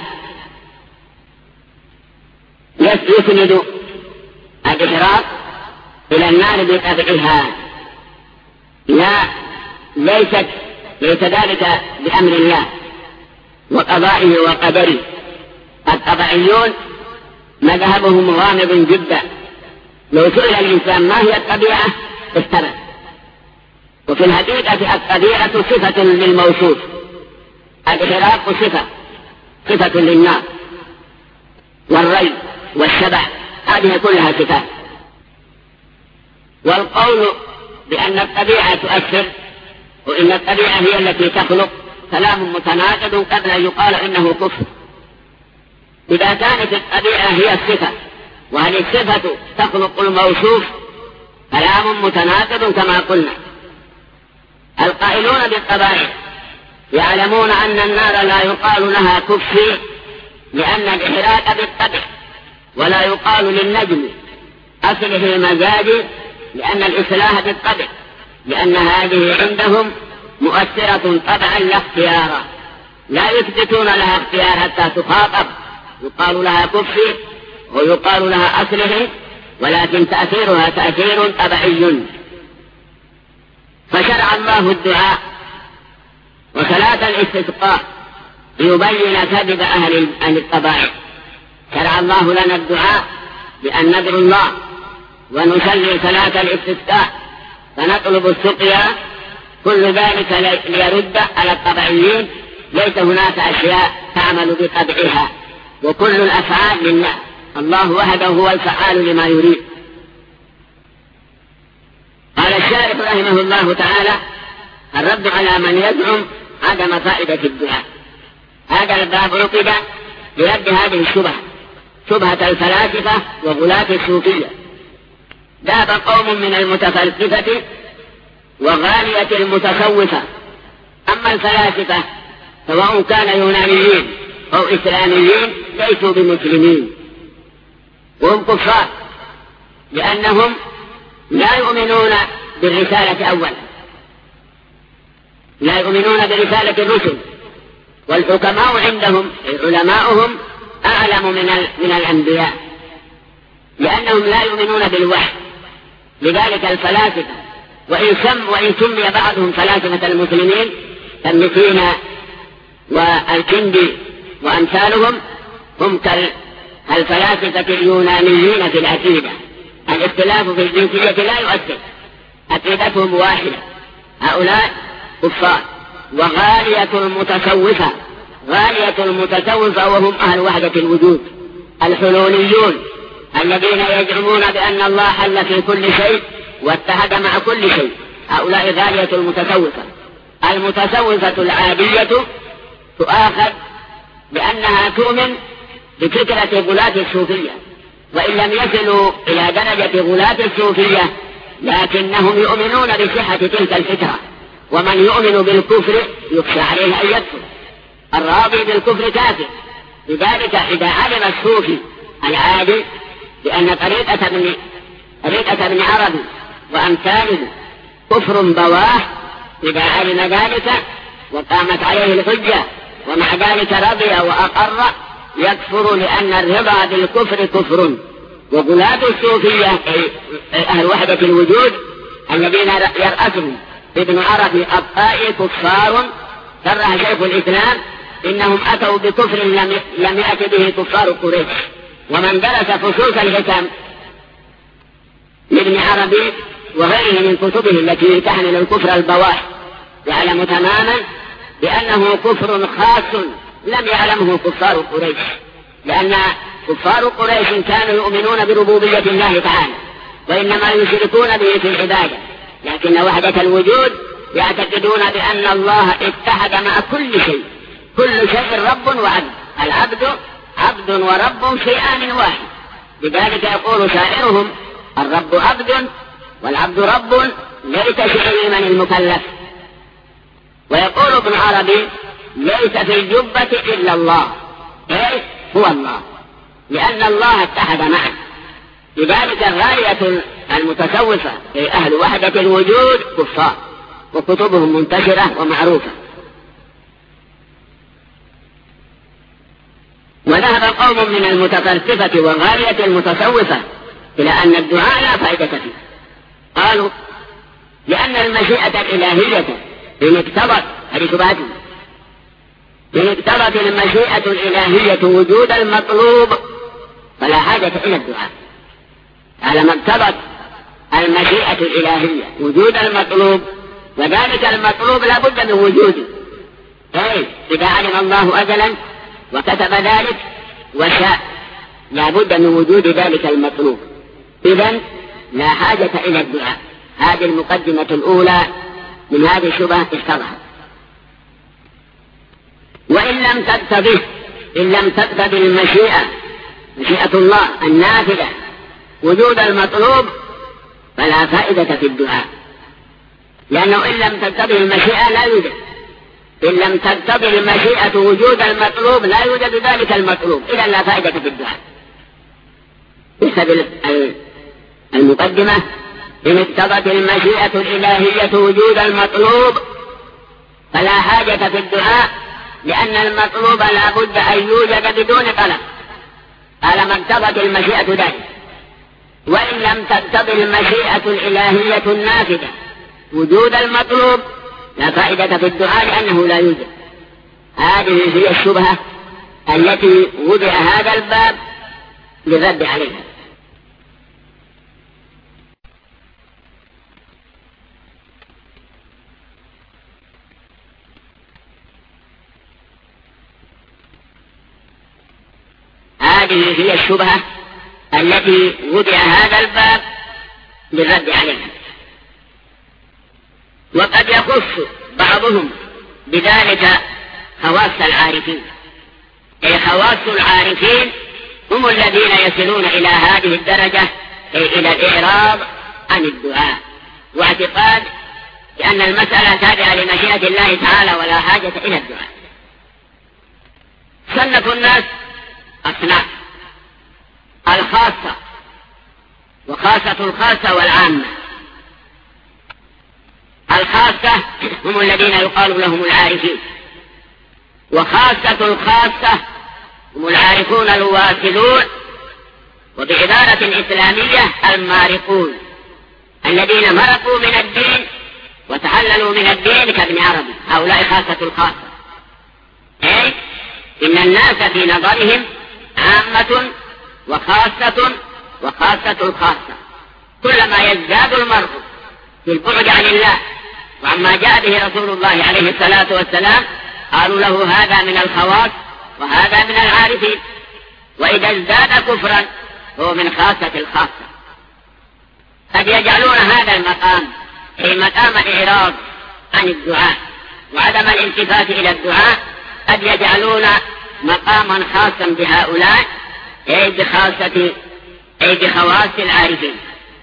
يسند الإحراق إلى النار بطبعها. لا، ليست ليس ذلك بأمر الله وقضائه وقدره. الطبيعيون مذهبهم غامض جدا، لو سئل الإنسان ما هي الطبيعة استبعد. وفي الحقيقة الطبيعة صفة للموصوف، الإحراق صفة صفة للنار، والري والشبع هذه كلها صفات. والقول بأن الطبيعة تؤثر وإن الطبيعة هي التي تخلق كلام متناقض قبل أن يقال إنه كفر. إذا كانت الطبيعة هي الصفة وهذه الصفة تخلق الموصوف كلام متناقض كما قلنا. القائلون بالطبائع يعلمون أن النار لا يقال لها كفي لأن الإحراق بالطبع، ولا يقال للنجم أصله مزاجي لأن الإصلاح بالطبع، لأن هذه عندهم مؤثرة طبعا لا اختيارا، لا يثبتون لها اختيار حتى تخاطب، يقال لها كفي ويقال لها أصله، ولكن تأثيرها تأثير طبعي. فشرع الله الدعاء وصلاة الاستسقاء ليبين كذب أهل الطبائع. شرع الله لنا الدعاء بأن ندعو الله ونصلي صلاة الاستسقاء فنطلب السقيا، كل ذلك ليرد على الطبعيين. ليس هناك أشياء تعمل بطبعها، وكل الأفعال لله، الله وحده هو الفعال لما يريد. قال الشارح رحمه الله تعالى: الرد على من يزعم عدم فائدة الدعاء. هذا الباب عقد لرد هذه الشبهة، شبهة الفلاسفة وغلاة الصوفية. ذهب قوم من المتفلسفة وغالية المتصوفة. أما الفلاسفة سواء كان يونانيين أو إسلاميين ليسوا بمسلمين، وهم كفار، لأنهم لا يؤمنون بالرسالة أولا، لا يؤمنون برسالة الرسل، والحكماء عندهم علماؤهم أعلم من, من الأنبياء، لأنهم لا يؤمنون بالوحي. لذلك الفلاسفة وإن سم وإن سمي بعضهم فلاسفة المسلمين كابن سينا والكندي وأمثالهم، هم كالفلاسفة اليونانيين في العقيدة. الاختلاف في الجنسية لا يؤثر، عقيدتهم واحدة. هؤلاء كفار. وغالية المتصوفة، غالية المتصوفة وهم أهل وحدة الوجود، الحلوليون الذين يزعمون بأن الله حل في كل شيء واتحد مع كل شيء، هؤلاء غالية المتصوفة. المتصوفة العادية تؤاخذ بأنها تؤمن بفكرة غلاة الصوفية، وإن لم يصلوا إلى درجة غلاة الصوفية لكنهم يؤمنون بصحة تلك الفكرة. ومن يؤمن بالكفر يخشى عليه أن يكفر، الراضي بالكفر كافر. لذلك إذا علم الصوفي العادي بأن طريقة ابن طريقة ابن عربي وأمثاله كفر بواه، إذا علم ذلك وقامت عليه الحجة ومع ذلك رضي وأقر، يكفر، لأن الرضا بالكفر كفر. وغلاة الصوفية أهل وحدة الوجود الذين يرأسهم ابن عربي الطائي كفار، صرح شيخ الإسلام إنهم أتوا بكفر لم يأت به كفار قريش. ومن درس فصوص الحكم لابن عربي وغيره من كتبه التي تحمل الكفر البواح يعلم تماما بأنه كفر خاص لم يعلمه كفار قريش، لأن كفار قريش كانوا يؤمنون بربوبية الله تعالى وإنما يشركون به في العبادة، لكن وحدة الوجود يعتقدون بأن الله اتحد مع كل شيء، كل شيء رب وعبد، العبد عبد ورب شيئان واحد. لذلك يقول شاعرهم: الرب عبد والعبد رب ليس شيء من المكلف. ويقول ابن عربي: ليس في الجبة إلا الله، إيه هو الله، لأن الله اتحد معه. لذلك الغاية المتصوفة في أهل وحدة الوجود كفار، وكتبهم منتشرة ومعروفة. وذهب قوم من المتفلسفة وغالية المتصوفة إلى أن الدعاء لا فائدة فيه. قالوا: لأن المشيئة الإلهية إن اقتضت هذه شبهتهم، إن اقتضت المشيئة الإلهية وجود المطلوب فلا حاجة إلى الدعاء. على ما اقتضت المشيئة الإلهية وجود المطلوب، وذلك المطلوب لا بد من وجوده. أي إذا علم الله أجلا وكتب ذلك وشاء لا بد من وجود ذلك المطلوب، إذن لا حاجة إلى الدعاء. هذه المقدمة الأولى من هذه الشبهة اتضحت. وإن لم تقتضي إن لم تقتضي المشيئة، مشيئة الله النافذة وجود المطلوب فلا فائدة في الدعاء، لأنه إن لم تقتضي المشيئة لا يوجد. إن لم تقتضي المشيئة وجود المطلوب لا يوجد ذلك المطلوب، إذا لا فائدة في الدعاء. بسبب المقدمة: إن اقتضت المشيئة الإلهية وجود المطلوب فلا حاجة في الدعاء، لأن المطلوب لا بد أن يوجد بدون طلب، طالما اقتضت المشيئة ذلك. وإن لم تقتضي المشيئة الإلهية النافذة وجود المطلوب لا فائدة في الدعاء، لأنه لا يوجد. هذه هي الشبهة التي وضع هذا الباب للرد عليها. هذه هي الشبهة التي وضع هذا الباب للرد عليها. وقد يخص بعضهم بذلك خواص العارفين، أي خواص العارفين هم الذين يصلون إلى هذه الدرجة، أي إلى الإعراض عن الدعاء، واعتقاد بأن المسألة تابعة لمشيئة الله تعالى ولا حاجة إلى الدعاء. صنف الناس أصناف: الخاصة وخاصة الخاصة والعامة. الخاصة هم الذين يقال لهم العارفين، وخاصة الخاصة هم العارفون الواصلون، وبعبارة إسلامية المارقون، الذين مرقوا من الدين وتحللوا من الدين كابن عربي. هؤلاء خاصة الخاصة، أي إن الناس في نظرهم عامة وخاصة وخاصة الخاصة. كلما يزداد المرء في البعد عن الله وعما جاء به رسول الله عليه الصلاة والسلام قالوا له هذا من الخواص وهذا من العارفين، وإذا ازداد كفرا هو من خاصة الخاصة. قد يجعلون هذا المقام أي مقام الإعراض عن الدعاء وعدم الالتفات إلى الدعاء، قد يجعلون مقاما خاصا بهؤلاء أي بخاصة أي بخواص العارفين،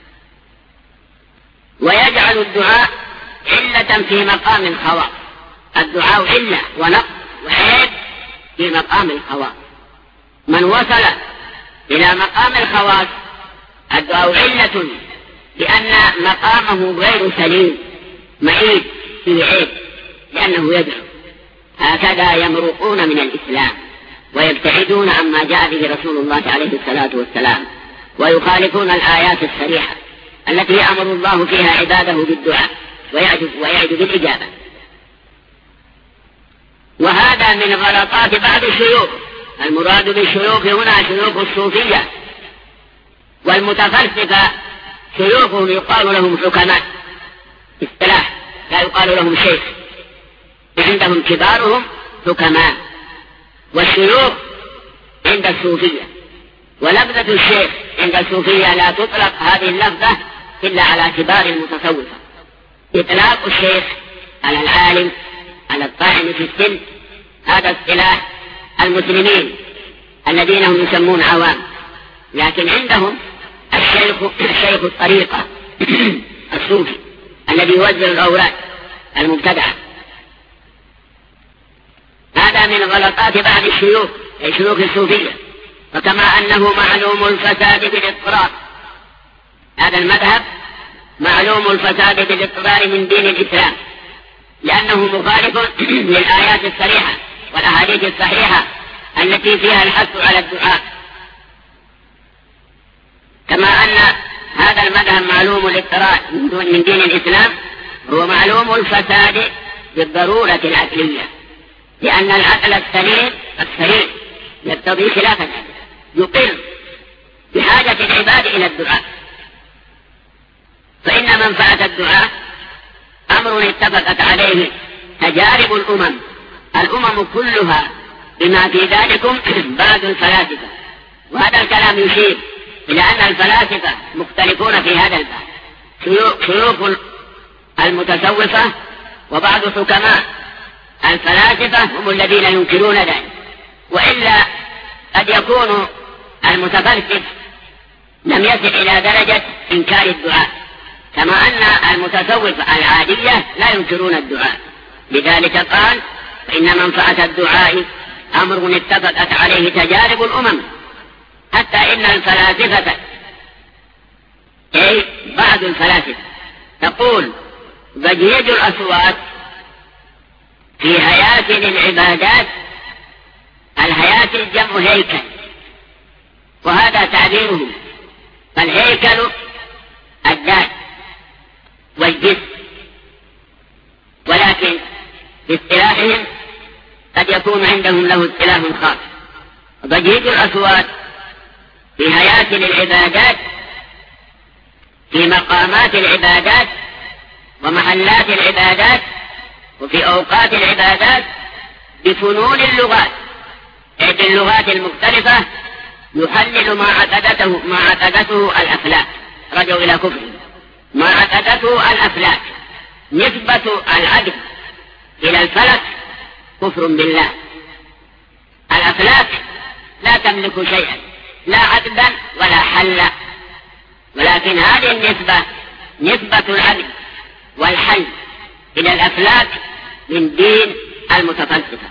ويجعل الدعاء علة في مقام الخواص. الدعاء علة ونقص وعيب في مقام الخواص. من وصل إلى مقام الخواص الدعاء علة لأن مقامه غير سليم معيب في عيب، لأنه يدعو. هكذا يمرقون من الإسلام ويبتعدون عما جاء به رسول الله عليه الصلاة والسلام، ويخالفون الآيات الصريحة التي يأمر الله فيها عباده بالدعاء ويعد, ويعد بالإجابة. وهذا من غلطات بعض الشيوخ. المراد بالشيوخ هنا شيوخ الصوفية والمتفلسفة، شيوخهم يقال لهم حكماء اصطلاح، لا يقال لهم شيخ، عندهم كبارهم حكماء، والشيوخ عند الصوفية. ولفظة الشيخ عند الصوفية لا تطلق هذه اللفظة إلا على كبار المتصوفة. إطلاق الشيخ على العالم على الطاعن في السن هذا اصطلاح المسلمين الذين هم يسمون عوام، لكن عندهم الشيخ الشيخ الطريقة الصوفي الذي يوزن الأوراق المبتدعة. هذا من غلطات بعض الشيوخ أي شيوخ الصوفية. وكما أنه معلوم الفساد بالاضطرار، هذا المذهب معلوم الفساد بالاضطرار من دين الإسلام، لأنه مخالف للآيات الصريحة والأحاديث الصحيحة التي فيها الحث على الدعاء. كما أن هذا المذهب معلوم الاضطرار من دين الإسلام، هو معلوم الفساد بالضرورة العقلية، لأن العقل السليم السليم يقتضي خلاف ذلك، يقر بحاجة العباد إلى الدعاء. فإن منفعة الدعاء أمر اتفقت عليه تجارب الأمم الأمم كلها بما في ذلكم بعض الفلاسفة. وهذا الكلام يشير إلى أن الفلاسفة مختلفون في هذا الباب، شيوخ المتصوفة وبعض حكماء الفلاسفة هم الذين ينكرون ذلك. وإلا قد يكون المتفلسف لم يصل إلى درجة إنكار الدعاء، كما أن المتصوفة العادية لا ينكرون الدعاء. لذلك قال: فإن منفعة الدعاء أمر اتفقت عليه تجارب الأمم، حتى إن الفلاسفة أي بعض الفلاسفة تقول: ضجيج الأصوات في هياكل العبادات، الهياكل جمع هيكل، وهذا تعبيره، فالهيكل الذات والجسم، ولكن باصطلاحهم قد يكون عندهم له اصطلاح خاص. ضجيج الأصوات في هياكل العبادات، في مقامات العبادات ومحلات العبادات وفي أوقات العبادات، بفنون اللغات، أي باللغات المختلفة، يحلل ما عقدته ما عقدته الأفلاك، رجعوا إلى كفر ما عقدته الأفلاك. نسبة العقد إلى الفلك كفر بالله. الأفلاك لا تملك شيئا، لا عقدا ولا حلا، ولكن هذه النسبة نسبة العقد والحل إلى الأفلاك من دين المتفلسفة.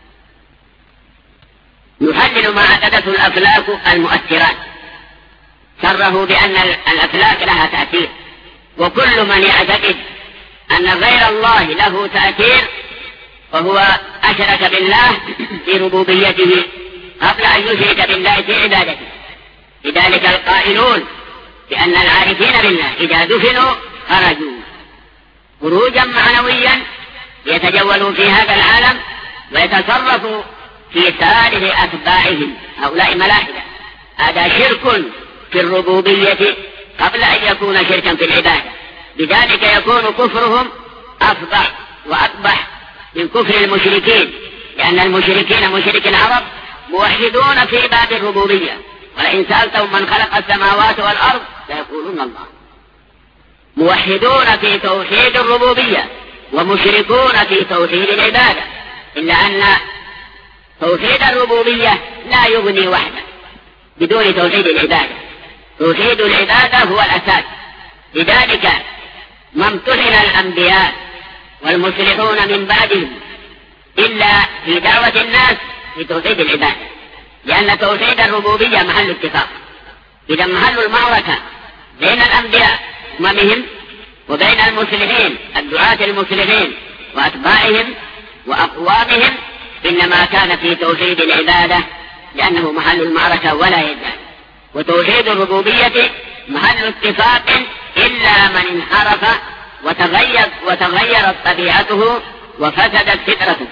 يحلل ما عقدته الأفلاك المؤثرات، شره بأن الأفلاك لها تأثير، وكل من يعتقد أن غير الله له تأثير فهو أشرك بالله في ربوبيته قبل أن يشرك بالله في عبادته. لذلك القائلون بأن العارفين بالله إذا دفنوا خرجوا خروجا معنويا، يتجولوا في هذا العالم ويتصرفوا في سائر أتباعهم، هؤلاء ملاحدة. هذا شرك في الربوبية قبل أن يكون شركا في العبادة، لذلك يكون كفرهم أفضح وأقبح من كفر المشركين، لأن المشركين مشرك العرب موحدون في باب الربوبية، ولئن سألتهم من خلق السماوات والأرض سيقولون الله. موحدون في توحيد الربوبية ومشركون في توحيد العبادة، إلا أن توحيد الربوبية لا يغني وحده بدون توحيد العبادة. توحيد العبادة هو الأساس. لذلك ما امتحن الأنبياء والمصلحون من بعدهم إلا في دعوة الناس لتوحيد العبادة، لأن توحيد الربوبية محل اتفاق. إذا محل المعركة بين الأنبياء أممهم وبين المصلحين الدعاة المصلحين وأتباعهم وأقوامهم إنما كان في توحيد العبادة، لأنه محل المعركة ولا يزال. وتوحيد الربوبية محل اتفاق إلا من انحرف وتغير وتغيرت طبيعته وفسدت فطرته.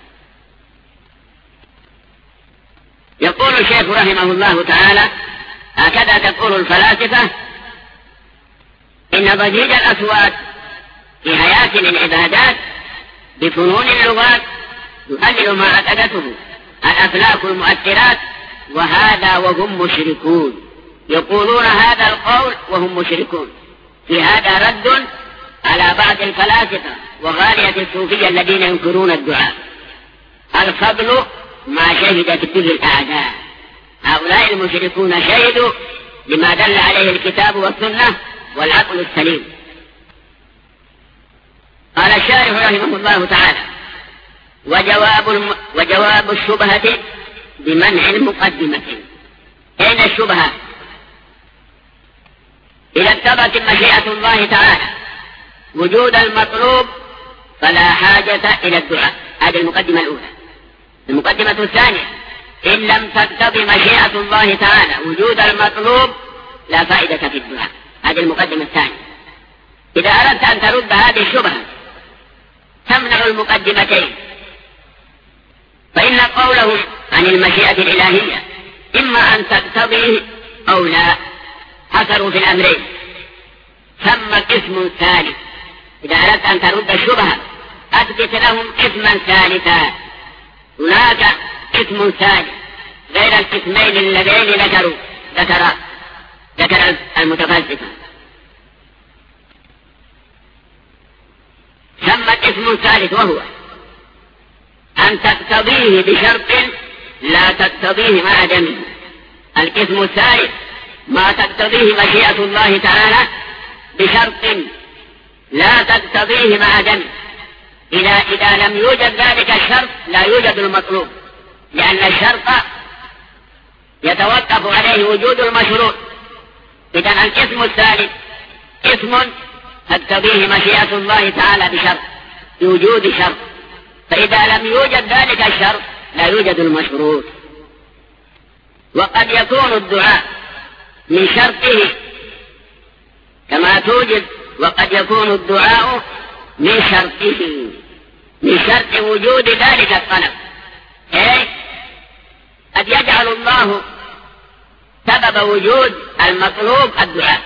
يقول الشيخ رحمه الله تعالى: هكذا تقول الفلاسفة: إن ضجيج الأصوات في هياكل العبادات بفنون اللغات يحلل ما عقدته الأفلاك المؤثرات، وهذا وهم مشركون. يقولون هذا القول وهم مشركون. في هذا رد على بعض الفلاسفة وغالية الصوفية الذين ينكرون الدعاء. الفضل ما شهدت به الأعداء. هؤلاء المشركون شهدوا لما دل عليه الكتاب والسنة والعقل السليم. قال الشارح رحمه الله تعالى: وجواب, الم... وجواب الشبهة بمنع المقدمة. أين الشبهة؟ إذا اتبعت مشيئة الله تعالى وجود المطلوب فلا حاجة إلى الدعاء. هذه المقدمة الأولى. المقدمة الثانية: إن لم تقتضي مشيئة الله تعالى وجود المطلوب لا فائدة في الدعاء. هذه المقدمة الثانية. إذا أردت أن ترد هذه الشبهة تمنع المقدمتين، فإن قولهم عن المشيئة الإلهية إما أن تقتضيه أو لا، حصروا في الأمرين. ثم قسم ثالث. إذا أردت أن ترد الشبهة أثبت لهم قسما ثالثا. هناك قسم ثالث غير القسمين اللذين ذكروا ذكر ذكر المتفلسفة. ثم قسم ثالث وهو أن تقتضيه بشرط لا تقتضيه مع عدمه. القسم الثالث ما تقتضيه مشيئة الله تعالى بشرط لا تقتضيه مع عدمه. إذا, إذا لم يوجد ذلك الشرط لا يوجد المطلوب، لأن الشرط يتوقف عليه وجود المشروط. إذن الاسم الثالث اسم تقتضيه مشيئة الله تعالى بشرط بوجود شرط، فإذا لم يوجد ذلك الشرط لا يوجد المشروط. وقد يكون الدعاء من شرطه كما توجد، وقد يكون الدعاء من شرطه من شرط وجود ذلك الطلب. إيه؟ قد يجعل الله سبب وجود المطلوب الدعاء،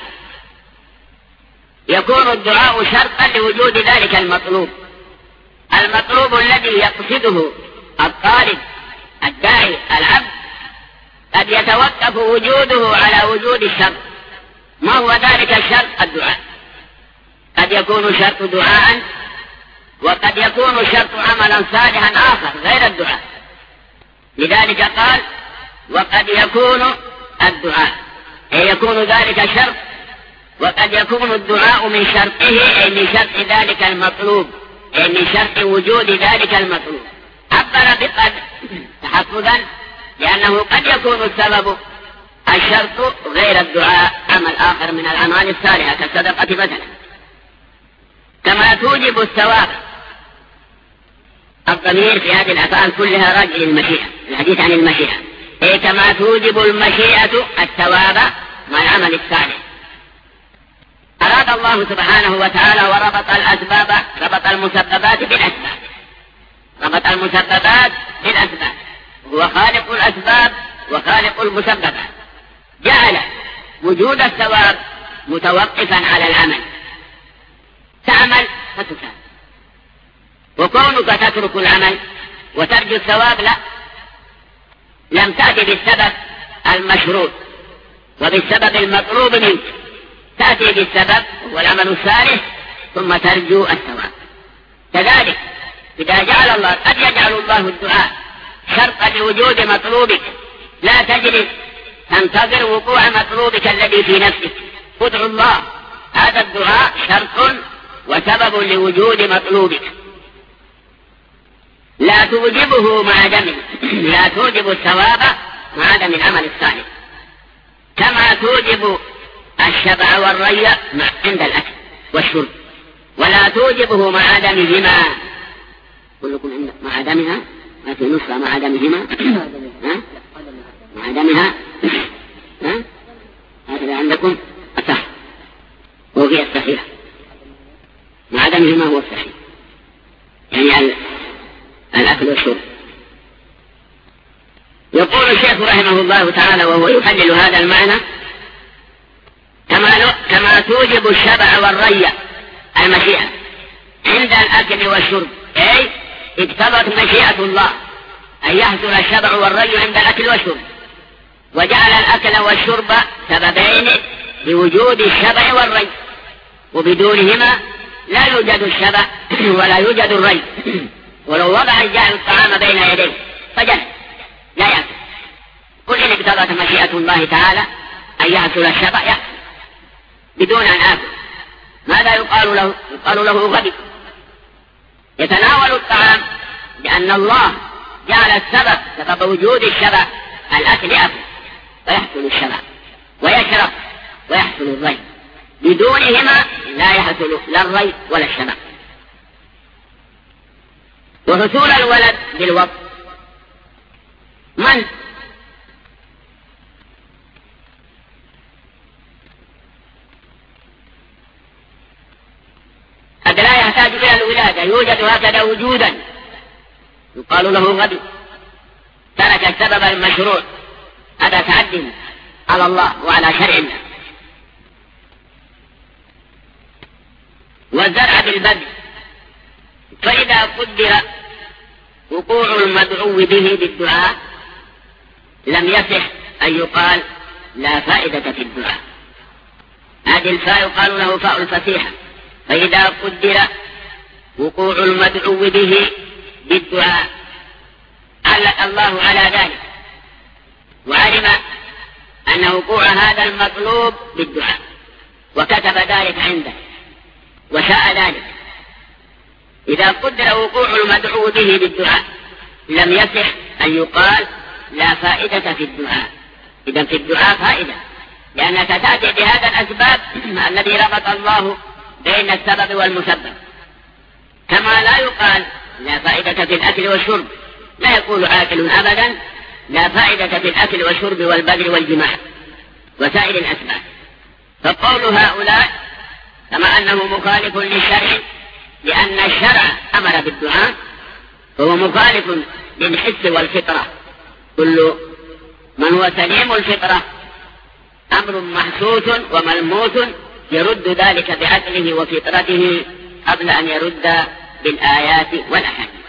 يكون الدعاء شرطا لوجود ذلك المطلوب. المطلوب الذي يقصده الطالب الداعي العبد قد يتوقف وجوده على وجود الشرط. ما هو ذلك الشرط؟ الدعاء. قد يكون شرط دعاء، وقد يكون شرط عملا صالحا آخر غير الدعاء. لذلك قال وقد يكون الدعاء، أي يكون ذلك شرط، وقد يكون الدعاء من شرطه أي من شرط ذلك المطلوب، أي من شرط وجود ذلك المطلوب. عبر بقد تحفظا لأنه قد يكون السبب الشرط غير الدعاء عمل آخر من الأعمال الصالحة كالصدقة مثلا. كما توجب الثواب، الضمير في هذه الأفعال كلها راجع للمشيئة، الحديث عن المشيئة، أي كما توجب المشيئة الثواب مع العمل الصالح. أراد الله سبحانه وتعالى وربط الأسباب، ربط المسببات بالأسباب، ربط المسببات بالأسباب، هو خالق الأسباب وخالق المسببات. جعل وجود الثواب متوقفا على العمل، تعمل فتثاب، وكونك تترك العمل وترجو الثواب لا، لم تأتي بالسبب المشروط وبالسبب المطلوب منك، تأتي بالسبب والعمل الصالح ثم ترجو الثواب. كذلك إذا جعل الله، قد يجعل الله الدعاء شرطا لوجود مطلوبك، لا تجلس تنتظر وقوع مطلوبك الذي في نفسك، ادعو الله، هذا الدعاء شرط وسبب لوجود مطلوبك، لا توجبه مع عدمه، لا توجب الثواب مع عدم العمل الصالح، كما توجب الشبع والري عند الأكل والشرب، ولا توجبه مع عدمهما. كلكم مع عدمها، ما في نصف مع عدمهما، ها؟ مع عدمها، ها؟ هذا عندكم أصح، وهي الصحيح، مع عدمهما هو الصحيح، يعني الأكل والشرب. يقول الشيخ رحمه الله تعالى وهو يحلل هذا المعنى: كما, كما توجب الشبع والري المشيئة عند الأكل والشرب، أي اقتضت مشيئة الله أن يحصل الشبع والري عند الأكل والشرب، وجعل الأكل والشرب سببين لوجود الشبع والري، وبدونهما لا يوجد الشبع ولا يوجد الري. ولو وضع الجاهل الطعام بين يديه فجل لا يأكل، قل إن اقتضت مشيئة الله تعالى أن يحصل الشبع يأكل بدون أن آكل، ماذا يقال له؟ يقال له غبي، يتناول الطعام لأن الله جعل السبب، سبب وجود الشبع الأكل يأكل ويحصل الشبع، ويشرب ويحصل الري، بدونهما لا يحصل لا الري ولا الشبع. وحصول الولد بالوضع، من قد لا يحتاج إلى الولادة، يوجد هكذا وجودا، يقال له غبي، ترك السبب المشروع، هذا تعد على الله وعلى شرع الله. والزرع بالبذل، فإذا قدر وقوع المدعو به بالدعاء لم يصح أن يقال لا فائدة في الدعاء، هذه الفاء يقال له فاء الفسيحة. فإذا قدر وقوع المدعو به بالدعاء علق الله على ذلك، وعلم أن وقوع هذا المطلوب بالدعاء، وكتب ذلك عنده وشاء ذلك. إذا قدر وقوع المدعو به بالدعاء لم يصح أن يقال لا فائدة في الدعاء. إذا في الدعاء فائدة، لأنك تأتي بهذا الأسباب الذي ربط الله بين السبب والمسبب. كما لا يقال لا فائدة في الأكل والشرب، لا يقول آكل أبدا لا فائدة في الأكل والشرب والبذل والجماع وسائر الأسباب. فقول هؤلاء كما أنه مخالف للشرع، لأن الشرع أمر بالدعاء، فهو مخالف للحس والفطرة. كل من هو سليم الفطرة أمر محسوس وملموس يرد ذلك بعقله وفطرته قبل أن يرد بالآيات والأحاديث.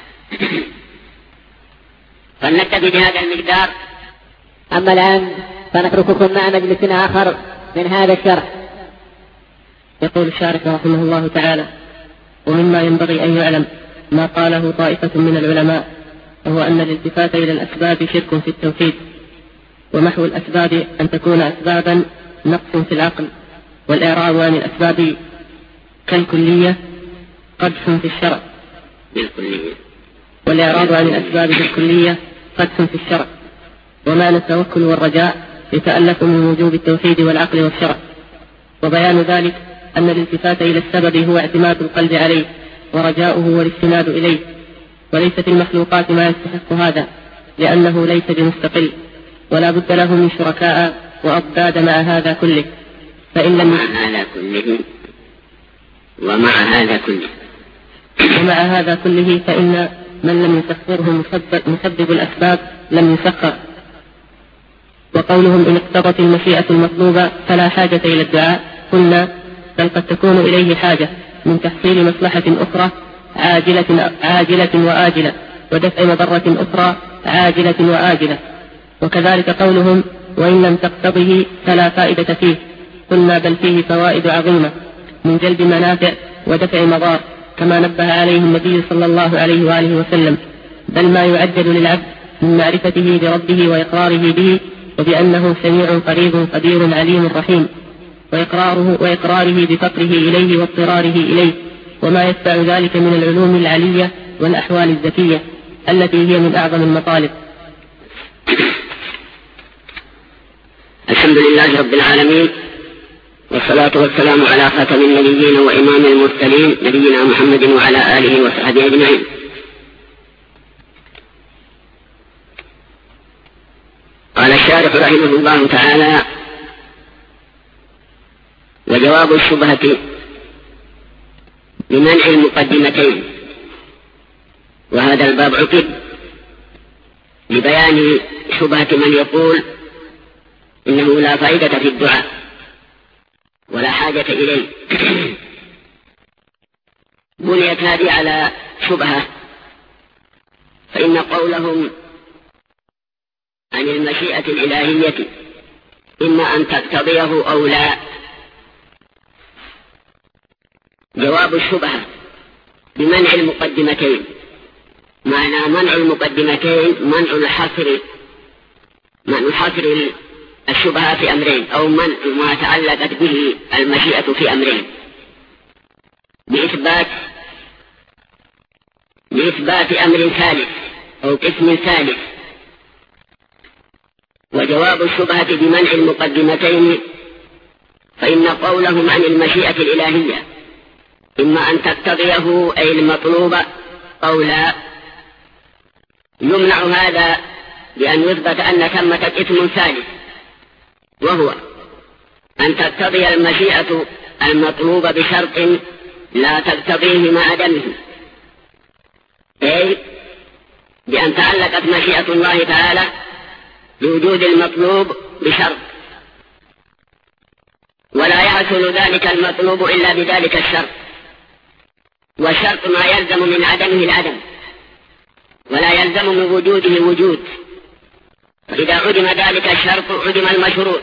فلنكتفي بهذا المقدار. أما الآن فنترككم مع مجلس آخر من هذا الشرح. يقول الشارح رحمه الله تعالى: ومما ينبغي أن يعلم ما قاله طائفة من العلماء، وهو أن الالتفات إلى الأسباب شرك في التوحيد، ومحو الأسباب أن تكون أسبابا نقص في العقل، والإعراض عن الأسباب كالكلية قدح في الشرع بالكلية والإعراض عن الأسباب بالكلية قدح في الشرع. ومعنى التوكل والرجاء يتألف من وجوب التوحيد والعقل والشرع. وبيان ذلك أن الالتفات إلى السبب هو اعتماد القلب عليه ورجاؤه والاستناد إليه، وليس في المخلوقات ما يستحق هذا، لأنه ليس بمستقل، ولا بد له من شركاء وأضداد مع هذا كله. فإن لم مع هذا كله ومع هذا كله ومع هذا كله فإن من لم يسخره مسبب الأسباب لم يسخر. وقولهم إن اقتضت المشيئة المطلوبة فلا حاجة إلى الدعاء، قلنا بل قد تكون إليه حاجة من تحصيل مصلحة أخرى عاجلة, عاجلة وآجلة، ودفع مضرة أخرى عاجلة وآجلة. وكذلك قولهم وإن لم تقتضه فلا فائدة فيه، قلنا بل فيه فوائد عظيمة من جلب منافع ودفع مضار، كما نبه عليه النبي صلى الله عليه وآله وسلم، بل ما يعجل للعبد من معرفته بربه وإقراره به، وبأنه سميع قريب قدير عليم رحيم، وإقراره, وإقراره بفقره إليه واضطراره إليه، وما يتبع ذلك من العلوم العلية والأحوال الذكية التي هي من أعظم المطالب. الحمد لله رب العالمين، والصلاة والسلام على خاتم النبيين وإمام المرسلين نبينا محمد وعلى آله وصحبه أجمعين. قال الشارح رحمه الله تعالى: وجواب الشبهة بمنع المقدمتين. وهذا الباب عقد لبيان شبهة من يقول إنه لا فائدة في الدعاء ولا حاجة إليه. بنيت هذه على شبهة، فإن قولهم عن المشيئة الإلهية إما أن تقتضيه أو لا. جواب الشبهة بمنع المقدمتين، معنى منع المقدمتين منع الحصر، منع حصر الشبهة في أمرين، أو منع ما تعلقت به المشيئة في أمرين بإثبات بإثبات أمر ثالث أو قسم ثالث. وجواب الشبهة بمنع المقدمتين فإن قولهم عن المشيئة الإلهية إما أن تقتضيه أي المطلوب أو لا، يمنع هذا بأن يثبت أن ثمة إثم ثالث، وهو أن تقتضي المشيئة المطلوب بشرط لا تقتضيه مع عدمه، أي بأن تعلقت مشيئة الله تعالى بوجود المطلوب بشرط، ولا يحصل ذلك المطلوب إلا بذلك الشرط، والشرط ما يلزم من عدمه العدم ولا يلزم من وجوده وجود، فإذا عدم ذلك الشرط عدم المشروط.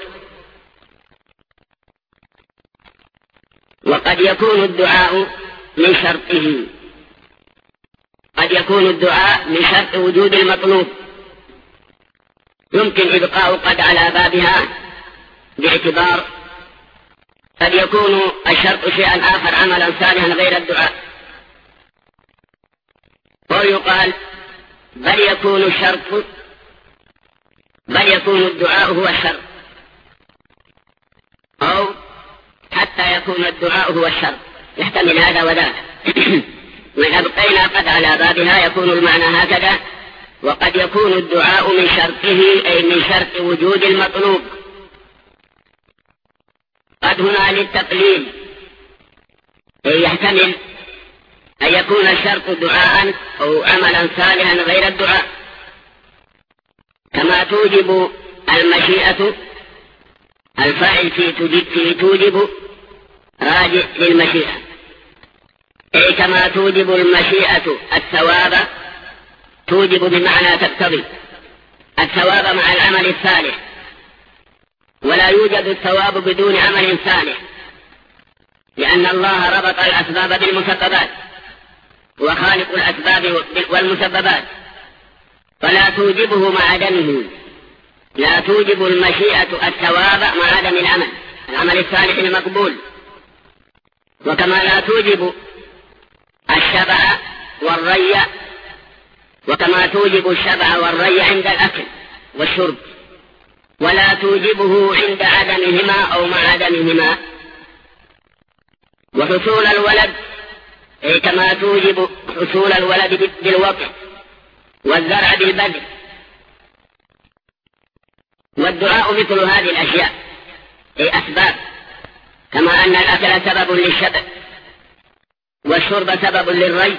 وقد يكون الدعاء من شرطه، قد يكون الدعاء من شرط وجود المطلوب، يمكن إبقاء قد على بابها باعتبار قد يكون الشرط شيئا آخر عملا صالحا غير الدعاء، ويقال بل يكون الشرط بل يكون الدعاء هو الشرط، أو حتى يكون الدعاء هو الشرط، يحتمل هذا وذاك. وإن أبقينا قد على بابها يكون المعنى هكذا: وقد يكون الدعاء من شرطه أي من شرط وجود المطلوب. قد هنا للتقليل، أي يحتمل أن يكون الشرط دعاء أو عملا صالحا غير الدعاء، كما توجب المشيئة الفاعل في توجب راجع للمشيئة، أي كما توجب المشيئة الثواب، توجب بمعنى تقتضي الثواب مع العمل الصالح، ولا يوجد الثواب بدون عمل صالح، لأن الله ربط الأسباب بالمسببات، وخالق الأسباب والمسببات، فلا توجبه مع عدمه، لا توجب المشيئة الثواب مع عدم العمل، العمل الصالح المقبول. وكما لا توجب الشبع والري، وكما توجب الشبع والري عند الأكل والشرب، ولا توجبه عند عدمهما أو مع عدمهما. وحصول الولد أي كما توجب حصول الولد بالوقع، والزرع بالبذر. والدعاء مثل هذه الأشياء، أي أسباب، كما أن الأكل سبب للشبع، والشرب سبب للري،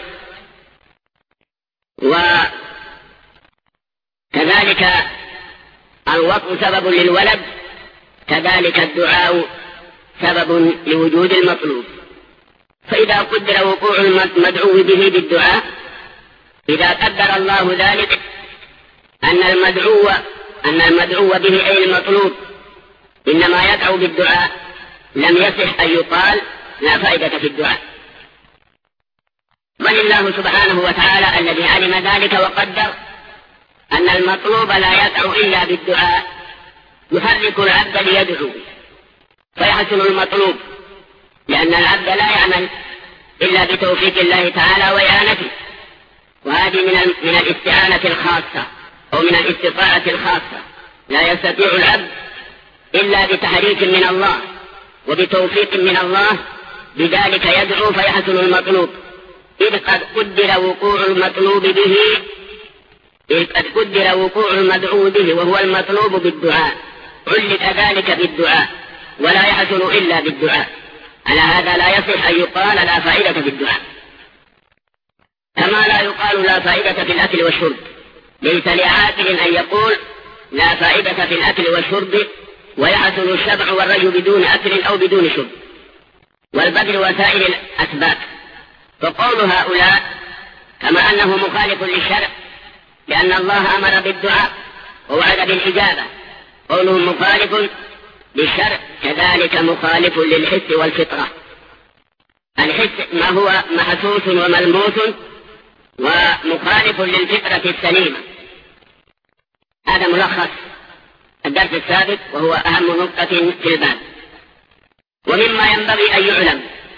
وكذلك الوقع سبب للولد، كذلك الدعاء سبب لوجود المطلوب. فإذا قدر وقوع المدعو به بالدعاء، إذا قدر الله ذلك أن المدعو أن المدعو به أي المطلوب إنما يدعو بالدعاء، لم يصح أن يقال لا فائدة في الدعاء. بل الله سبحانه وتعالى الذي علم ذلك وقدر أن المطلوب لا يدعو إلا بالدعاء، يحرك العبد ليدعو فيحصل المطلوب، لأن العبد لا يعمل إلا بتوفيق الله تعالى وإعانته، وهذه من من الاستعانة الخاصة أو من الاستطاعة الخاصة. لا يستطيع العبد إلا بتحريك من الله وبتوفيق من الله، بذلك يدعو فيحصل المطلوب، إذ قد قدر وقوع المطلوب به إذ قد قدر وقوع المدعو به وهو المطلوب بالدعاء، علق ذلك بالدعاء، ولا يحصل إلا بالدعاء. على هذا لا يصح أن يقال لا فائدة في الدعاء، كما لا يقال لا فائدة في الأكل والشرب. ليس لعاقل أن يقول لا فائدة في الأكل والشرب ويحصل الشبع والري بدون أكل أو بدون شرب، والبذل وسائر الأسباب. فقول هؤلاء كما أنه مخالف للشرع، لأن الله أمر بالدعاء ووعد بالإجابة، قولهم مخالف للشرع كذلك مخالف للحس والفطرة. الحس ما هو محسوس وملموس، ومخالف للفطرة السليمة. هذا ملخص الدرس السابق، وهو أهم نقطة في الباب. ومما ينبغي أن يعلم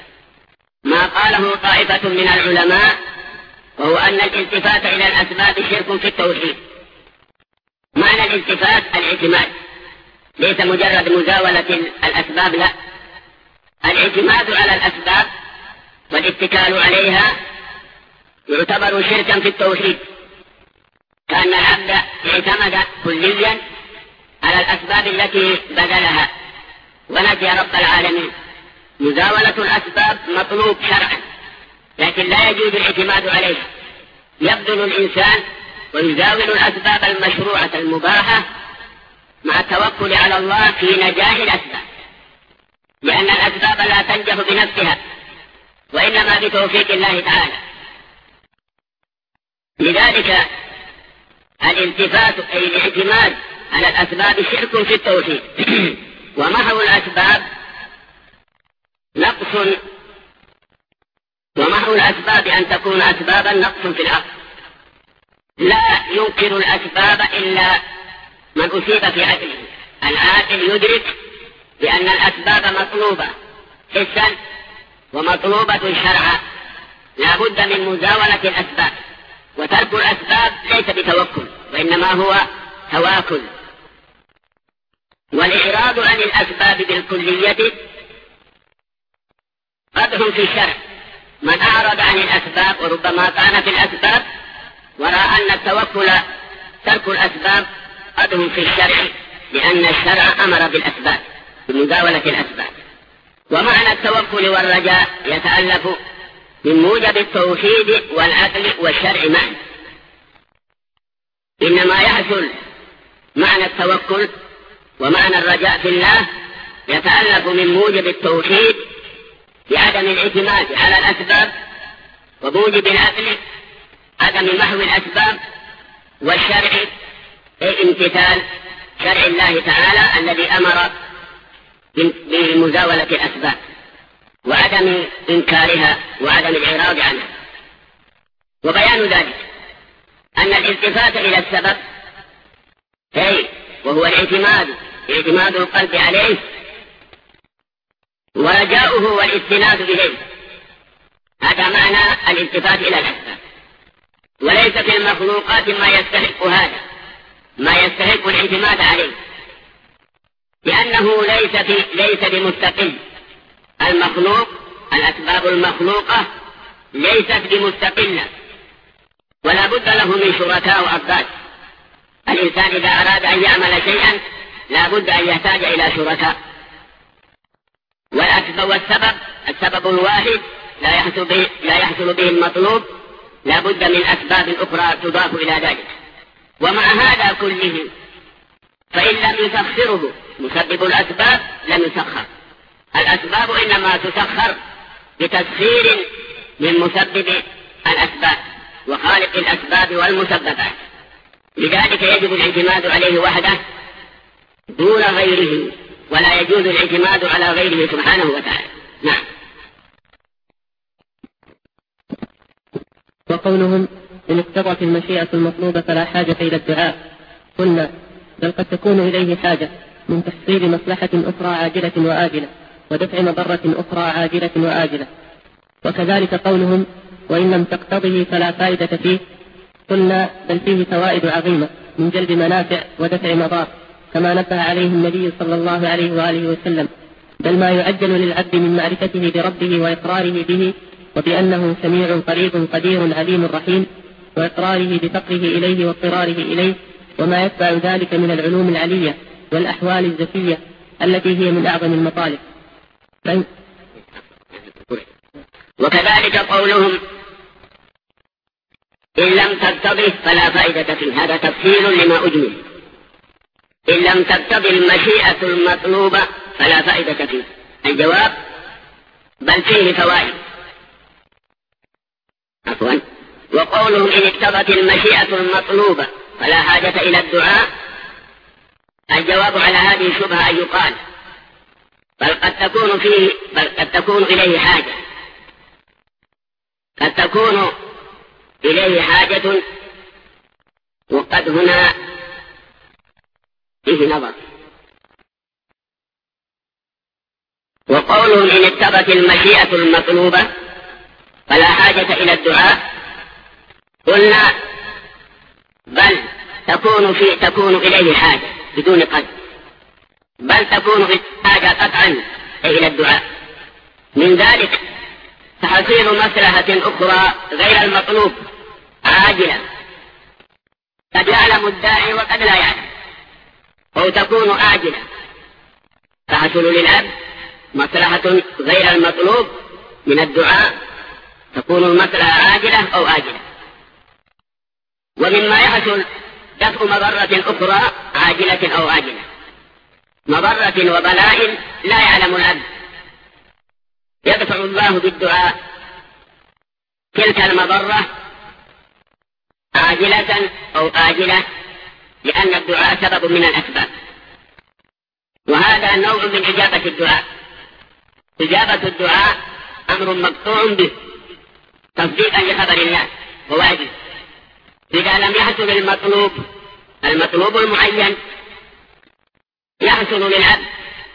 ما قاله طائفة من العلماء، وهو أن الالتفات إلى الأسباب شرك في التوحيد. معنى الالتفات الاعتماد، ليس مجرد مزاولة الأسباب، لا، الاعتماد على الأسباب والاتكال عليها يعتبر شركا في التوحيد، كأن العبد اعتمد كليا على الأسباب التي بذلها ونسي رب العالمين. مزاولة الأسباب مطلوب شرعا، لكن لا يجوز الاعتماد عليها. يبذل الإنسان ويزاول الأسباب المشروعة المباحة مع التوكل على الله في نجاح الأسباب، لأن الأسباب لا تنجح بنفسها، وإنما بتوفيق الله تعالى. لذلك الالتفات أي الاعتماد على الأسباب شرك في التوحيد. ومحو الأسباب نقص، ومحو الأسباب أن تكون أسبابا نقص في الأرض. لا ينكر الأسباب إلا من أصيب في عقله. العاقل يدرك بأن الأسباب مطلوبة حسا ومطلوبة شرعا، لا بد من مزاولة الأسباب، وترك الأسباب ليس بتوكل وإنما هو تواكل. والإعراض عن الأسباب بالكلية قدح في الشرع. من أعرض عن الأسباب وربما طعن في الأسباب ورأى أن التوكل ترك الأسباب قدح في الشرع، لأن الشرع أمر بالأسباب بمزاولة الأسباب. ومعنى التوكل والرجاء يتألف من موجب التوحيد والعقل والشرع معا. إنما يحصل معنى التوكل ومعنى الرجاء في الله يتألف من موجب التوحيد بعدم الاعتماد على الأسباب، وموجب العقل عدم محو الأسباب، والشرع امتثال شرع الله تعالى الذي أمر بمزاولة الأسباب وعدم إنكارها وعدم الإعراض عنها. وبيان ذلك أن الالتفات إلى السبب أي وهو الاعتماد اعتماد القلب عليه، ورجاؤه والاستناد إليه، هذا معنى الالتفات إلى الأسباب. وليس في المخلوقات ما يستحق هذا، ما يستحق الاعتماد عليه، لأنه ليس في ليس بمستقل. المخلوق الأسباب المخلوقة ليست بمستقلة، ولا بد له من شركاء وأبداد. الإنسان إذا أراد أن يعمل شيئا لا بد أن يحتاج إلى شركاء. والأسباب والسبب السبب الواحد لا يحصل به, لا يحصل به المطلوب، لا بد من أسباب أخرى تضاف إلى ذلك. ومع هذا كله فإن لم يسخره مسبب الأسباب لم يسخر. الأسباب إنما تسخر بتسخير من مسبب الأسباب وخالق الأسباب والمسببات. لذلك يجب الاعتماد عليه وحده دون غيره، ولا يجوز الاعتماد على غيره سبحانه وتعالى. نعم. وقولهم إن اقتضت المشيئة المطلوبة فلا حاجة إلى الدعاء، قلنا بل قد تكون إليه حاجة من تحصيل مصلحة أخرى عاجلة وآجلة ودفع مضرة أخرى عاجلة وآجلة. وكذلك قولهم وإن لم تقتضه فلا فائدة فيه، قلنا بل فيه فوائد عظيمة من جلب منافع ودفع مضار، كما نبه عليه النبي صلى الله عليه وآله وسلم، بل ما يعجل للعبد من معرفته بربه وإقراره به وبأنه سميع قريب قدير عليم رحيم، وإقراره بفقره إليه واضطراره إليه، وما يتبع ذلك من العلوم العلية والأحوال الزكية التي هي من أعظم المطالب. وكذلك قولهم إن لم تقتضه فلا فائدة فيه، هذا تفصيل لما أجمل. إن لم تقتضي المشيئة المطلوبة فلا فائدة فيه، الجواب بل فيه فوائد. عفوا. وقولهم إن اقتضت المشيئة المطلوبة فلا حاجة إلى الدعاء، الجواب على هذه الشبهة أن يقال بل قد تكون فيه بل قد تكون إليه حاجة، قد تكون إليه حاجة، وقد هنا فيه نظر. وقولهم إن اقتضت المشيئة المطلوبة فلا حاجة إلى الدعاء، قلنا بل تكون في تكون إليه حاجة بدون قد، بل تكون في حاجة قطعا إلى الدعاء. من ذلك تحصيل مصلحة أخرى غير المطلوب عاجلة، قد يعلم الداعي وقد لا يعلم، أو تكون عاجلة تحصل للعبد مصلحة غير المطلوب من الدعاء، تكون المصلحة عاجلة أو آجلة. ومما يحصل دفع مضرة أخرى عاجلة أو آجلة، مضرة وبلاء لا يعلم العبد، يدفع الله بالدعاء تلك المضرة عاجلة أو آجلة، لأن الدعاء سبب من الأسباب، وهذا نوع من إجابة الدعاء. إجابة الدعاء أمر مقطوع به تصديقا لخبر الله وواجب. إذا لم يحصل المطلوب المطلوب المعين يحصل للعبد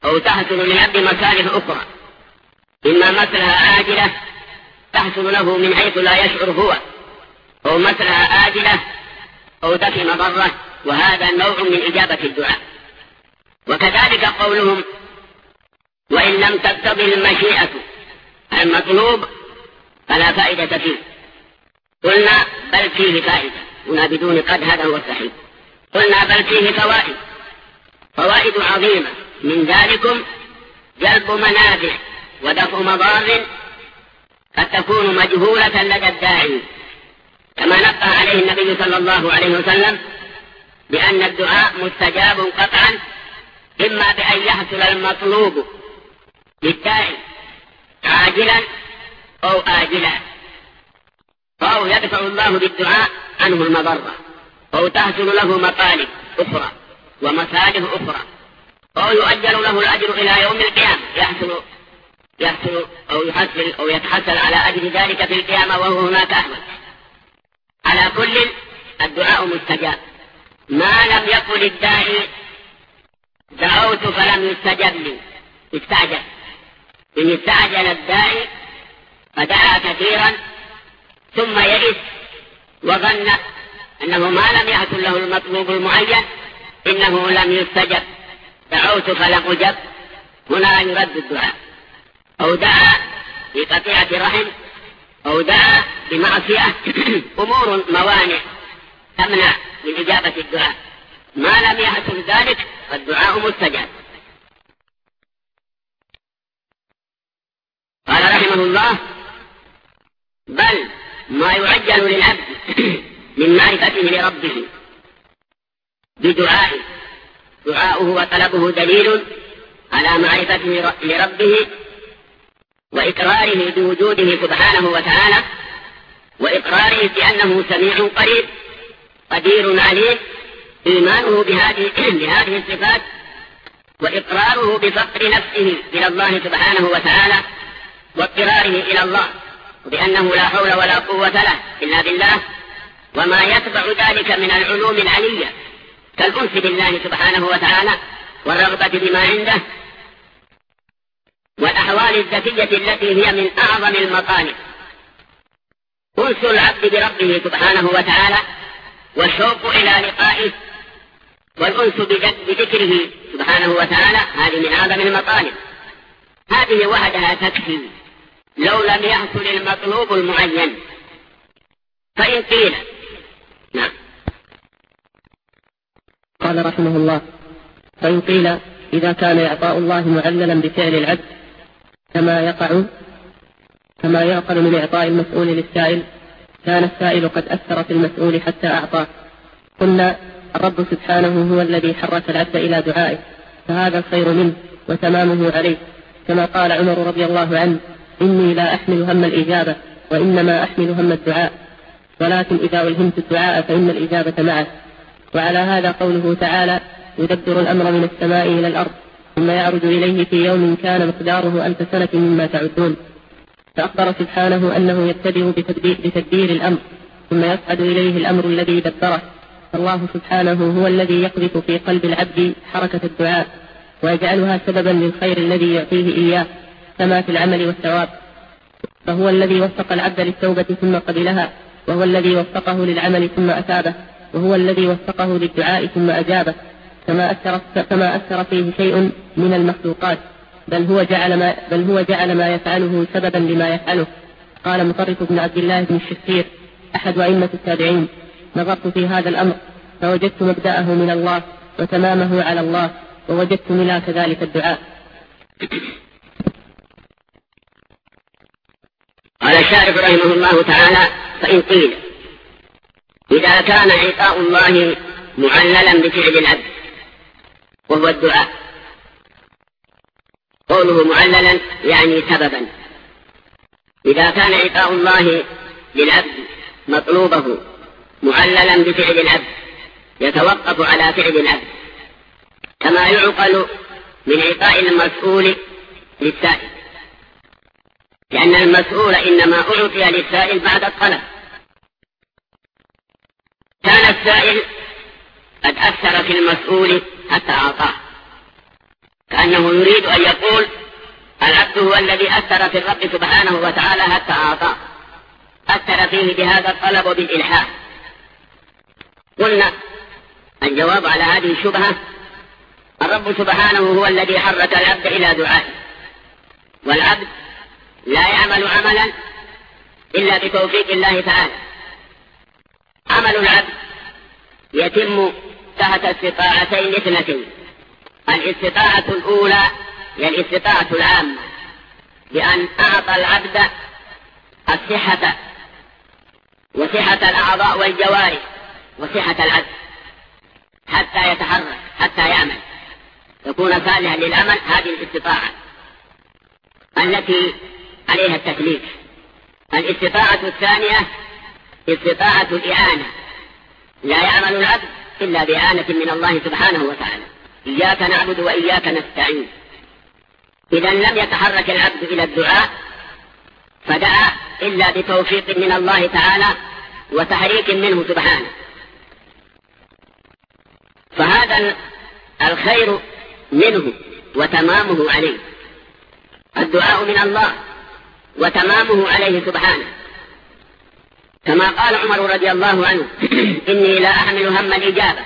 أو تحصل للعبد مصالح أخرى، إما مصلحة آجلة تحصل له من حيث لا يشعر هو، أو مصلحة آجلة أو دفع مضرة، وهذا نوع من إجابة الدعاء. وكذلك قولهم وإن لم تقتضي المشيئة المطلوب فلا فائدة فيه، قلنا بل فيه فائدة، هنا بدون قد، هذا هو الصحيح. قلنا بل فيه فوائد، فوائد عظيمة، من ذلكم جلب منافع ودفع مضار قد تكون مجهولة لدى الداعي، كما نبه عليه النبي صلى الله عليه وسلم بأن الدعاء مستجاب قطعا، إما بأن يحصل المطلوب للداعي عاجلا أو آجلا، أو يدفع الله بالدعاء عنه المضرة، أو تحصل له مطالب أخرى ومصالح أخرى، أو يؤجل له الأجر إلى يوم القيامة، يحصل يحصل أو يحصل أو يتحصل على أجر ذلك في القيامة وهو هناك أحمد. على كل الدعاء مستجاب، ما لم يقل الداعي دعوت فلم يستجب لي، استعجل. إن استعجل الداعي فدعا كثيرا ثم يئس وظن أنه ما لم يحصل له المطلوب المعين، إنه لم يستجب، دعوت فلم أجب، هنا يرد الدعاء. أو دعا بقطيعة رحم، أو دعا بمعصية، أمور موانع تمنع من إجابة الدعاء، ما لم يحصل ذلك فالدعاء مستجاب. قال رحمه الله بل ما يعجل للعبد من معرفته لربه بدعائه، دعاؤه وطلبه دليل على معرفته لربه وإقراره بوجوده سبحانه وتعالى، وإقراره بأنه سميع قريب قدير عليم، إيمانه بهذه, بهذه الصفات، وإقراره بفقر نفسه إلى الله سبحانه وتعالى، واضطراره إلى الله بأنه لا حول ولا قوة له إلا بالله، وما يتبع ذلك من العلوم العلية كالأنس بالله سبحانه وتعالى والرغبة بما عنده، والأحوال الذاتية التي هي من أعظم المطالب. أنس العبد بربه سبحانه وتعالى والشوق إلى لقائه والأنس بذكره سبحانه وتعالى، هذه من أعظم المطالب، هذه وحدها تكفي لو لم يحصل المطلوب المعين. فإن قيل نعم. قال رحمه الله فإن قيل إذا كان إعطاء الله معللا بفعل العبد كما يقع كما يعقل من إعطاء المسؤول للسائل، كان السائل قد أثر في المسؤول حتى أعطاه. قلنا الرب سبحانه هو الذي حرك العبد إلى دعائه، فهذا الخير منه وتمامه عليه، كما قال عمر رضي الله عنه إني لا أحمل هم الإجابة وإنما أحمل هم الدعاء، ولكن إذا ألهمت الدعاء فإن الإجابة معه. وعلى هذا قوله تعالى يدبر الأمر من السماء إلى الأرض ثم يعرج إليه في يوم كان مقداره ألف سنة مما تعدون. فأخبر سبحانه أنه يبتدئ بتدبير الأمر ثم يصعد إليه الأمر الذي دبره، فالله سبحانه هو الذي يقذف في قلب العبد حركة الدعاء ويجعلها سببا للخير الذي يعطيه إياه كما في العمل والثواب، فهو الذي وفق العبد للتوبة ثم قبلها، وهو الذي وفقه للعمل ثم أثابه، وهو الذي وفقه للدعاء ثم أجابه، كما أثر, كما أثر فيه شيء من المخلوقات، بل هو جعل ما, بل هو جعل ما يفعله سببا لما يفعله. قال مطرف بن عبد الله بن الشخير أحد أئمة التابعين نظرت في هذا الأمر فوجدت مبدأه من الله وتمامه على الله، ووجدت ملا كذلك الدعاء. قال الشارح رحمه الله تعالى فإن قيل إذا كان إعطاء الله معللا بفعل العبد وهو الدعاء، قوله معللا يعني سببا، إذا كان إعطاء الله للعبد مطلوبه معللا بفعل العبد يتوقف على فعل العبد، كما يعقل من إعطاء المسؤول للسائل، لأن المسؤول إنما أعطي للسائل بعد الطلب. كان السائل قد أثر في المسؤول حتى أعطاه، كان كأنه يريد أن يقول العبد هو الذي أثر في الرب سبحانه وتعالى حتى أعطاه، أثر فيه بهذا الطلب وبالإلحاح. قلنا الجواب على هذه الشبهة: الرب سبحانه هو الذي حرك العبد إلى دعائه، والعبد لا يعمل عملا إلا بتوفيق الله تعالى. عمل العبد يتم تحت استطاعتين اثنتين: الاستطاعة الأولى هي الاستطاعة العامة، بأن أعطى العبد الصحة وصحة الأعضاء والجوارح وصحة العبد حتى يتحرك حتى يعمل يكون صالحا للعمل. هذه الاستطاعة التي عليها التكليف. الاستطاعة الثانية استطاعة الإعانة، لا يعمل العبد إلا بإعانة من الله سبحانه وتعالى. إياك نعبد وإياك نستعين. إذا لم يتحرك العبد إلى الدعاء فدعا إلا بتوفيق من الله تعالى وتحريك منه سبحانه. فهذا الخير منه وتمامه عليه، الدعاء من الله وتمامه عليه سبحانه، كما قال عمر رضي الله عنه: إني لا أحمل هم الإجابة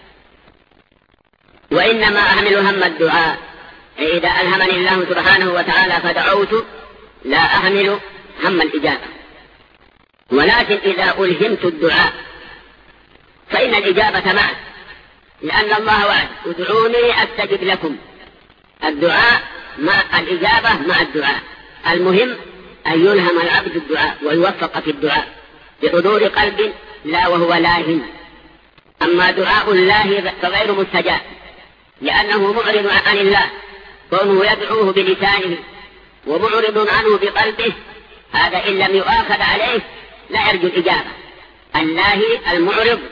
وإنما أحمل هم الدعاء. إذا ألهمني الله سبحانه وتعالى فدعوت لا أحمل هم الإجابة، ولكن إذا ألهمت الدعاء فإن الإجابة معه، لأن الله وعد: ادعوني أستجب لكم. الدعاء مع الإجابة مع الدعاء. المهم أن يلهم العبد الدعاء ويوفق في الدعاء بحضور قلب لا وهو لاهٍ. أما دعاء الله فغير مستجاب، لأنه معرض عن الله، كونه يدعوه بلسانه ومعرض عنه بقلبه، هذا إن لم يؤاخذ عليه لا يرجو الإجابة. اللاهي المعرض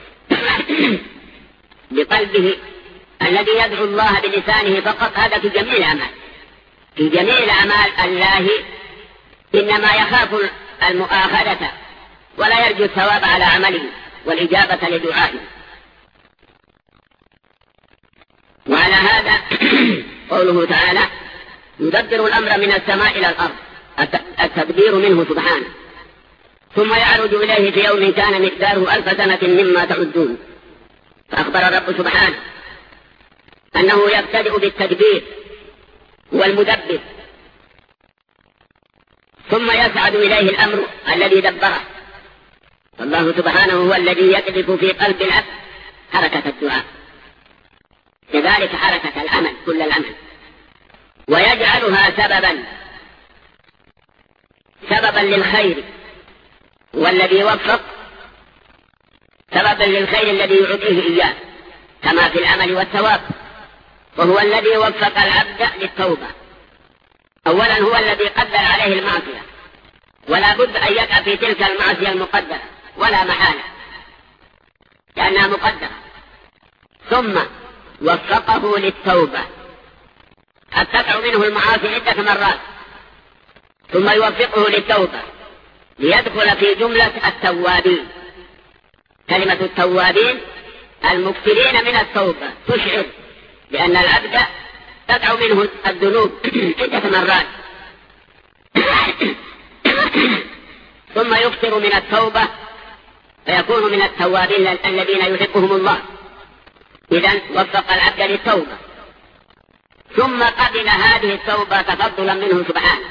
بقلبه الذي يدعو الله بلسانه فقط، هذا في جميع الأعمال. في جميع الأعمال اللاهي إنما يخاف المؤاخذة ولا يرجو الثواب على عمله والإجابة لدعائه. وعلى هذا قوله تعالى: يدبر الأمر من السماء إلى الأرض، التدبير منه سبحانه، ثم يعرج إليه في يوم كان مقداره ألف سنة مما تعدون. فأخبر الرب سبحانه أنه يبتدئ بالتدبير والمدبر، ثم يسعد إليه الأمر الذي دبره. فالله سبحانه هو الذي يقذف في قلب العبد حركة الدعاء، كذلك حركة العمل كل العمل، ويجعلها سببا سببا للخير، والذي يوفق سببا للخير الذي يعطيه إياه كما في العمل والثواب. وهو الذي وفق العبد للتوبة. أولا هو الذي قدر عليه المعصية، ولا بد أن يقع في تلك المعصية المقدرة ولا محالة لأنها مقدرة. ثم وفقه للتوبة حتى تقع منه المعاصي عدة مرات، ثم يوفقه للتوبة ليدخل في جملة التوابين. كلمة التوابين المكثرين من التوبة تشعر بأن العبد تقع منه الذنوب عدة مرات ثم يكثر من التوبة فيكون من التوابين الذين يحبهم الله. إذن وفق العبد للتوبة، ثم قبل هذه التوبة تفضلا منه سبحانه.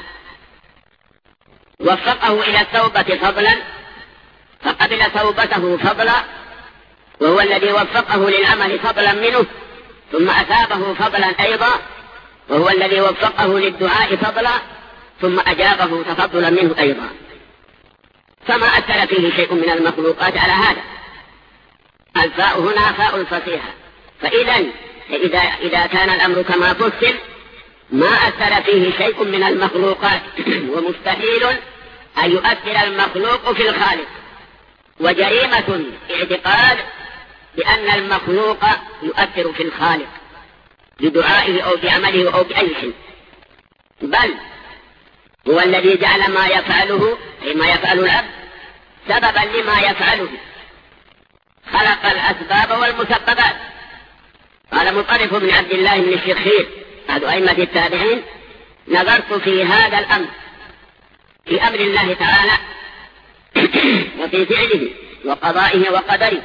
وفقه إلى التوبة فضلا فقبل توبته فضلا، وهو الذي وفقه للعمل فضلا منه، ثم أثابه فضلا أيضا، وهو الذي وفقه للدعاء فضلا، ثم أجابه تفضلا منه أيضا. فما أثر فيه شيء من المخلوقات على هذا. الفاء هنا فاء الفصيحة. فإذا إذا, إذا كان الأمر كما فصل ما أثر فيه شيء من المخلوقات ومستحيل أن يؤثر المخلوق في الخالق، وجريمة اعتقاد بأن المخلوق يؤثر في الخالق بدعائه أو بعمله أو بأي شيء، بل هو الذي جعل ما يفعله أي ما يفعل العبد سببا لما يفعله، خلق الأسباب والمسببات. قال مطرف بن عبد الله بن الشخير أحد أئمة التابعين: نظرت في هذا الأمر، في أمر الله تعالى وفي فعله وقضائه وقدره،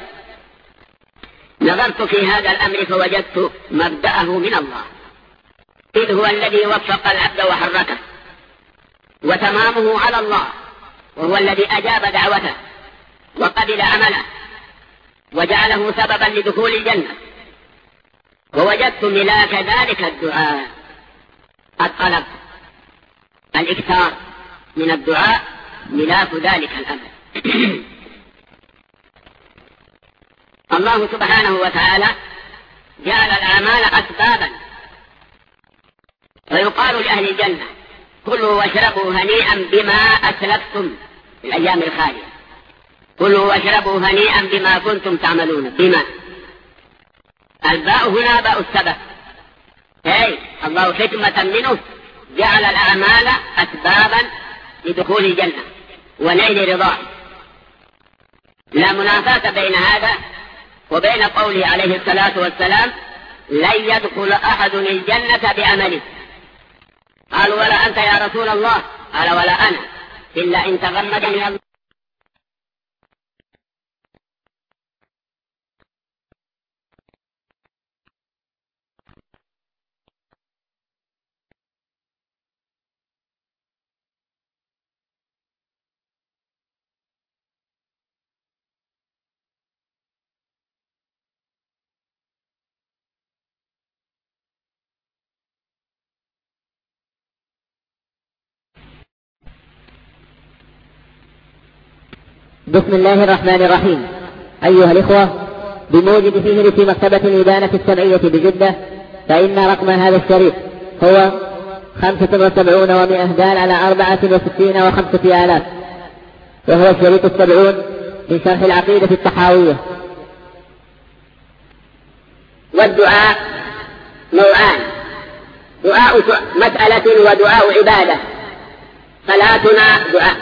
نظرت في هذا الأمر فوجدت مبدأه من الله، إذ هو الذي وفق العبد وحركه، وتمامه على الله، وهو الذي أجاب دعوته وقبل عمله وجعله سببا لدخول الجنة. ووجدت ملاك ذلك الدعاء الطلب، الإكثار من الدعاء ملاك ذلك الأمر. الله سبحانه وتعالى جعل الأعمال أسبابا، ويقال لأهل الجنة: كلوا واشربوا هنيئا بما أسلفتم في الأيام الخالية، كلوا واشربوا هنيئا بما كنتم تعملون. بما الباء هنا باء السبب، أي الله حكمة منه جعل الأعمال أسبابا لدخول الجنة ونيل رضاه. لا منافاة بين هذا وبين قوله عليه الصلاة والسلام: لن يدخل أحد الجنة بعمله. قالوا: ولا أنت يا رسول الله؟ قال: ولا أنا، إلا إن تغمدني الله. بسم الله الرحمن الرحيم. أيها الإخوة، بموجب فهرس مكتبة الإبانة السمعية بجدة، فإن رقم هذا الشريط هو خمسة وسبعون ومئة دال على أربعة وستين وخمسة آلاف، وهو الشريط السبعون من شرح العقيدة الطحاوية. والدعاء نوعان: دعاء مسألة ودعاء عبادة. صلاتنا دعاء،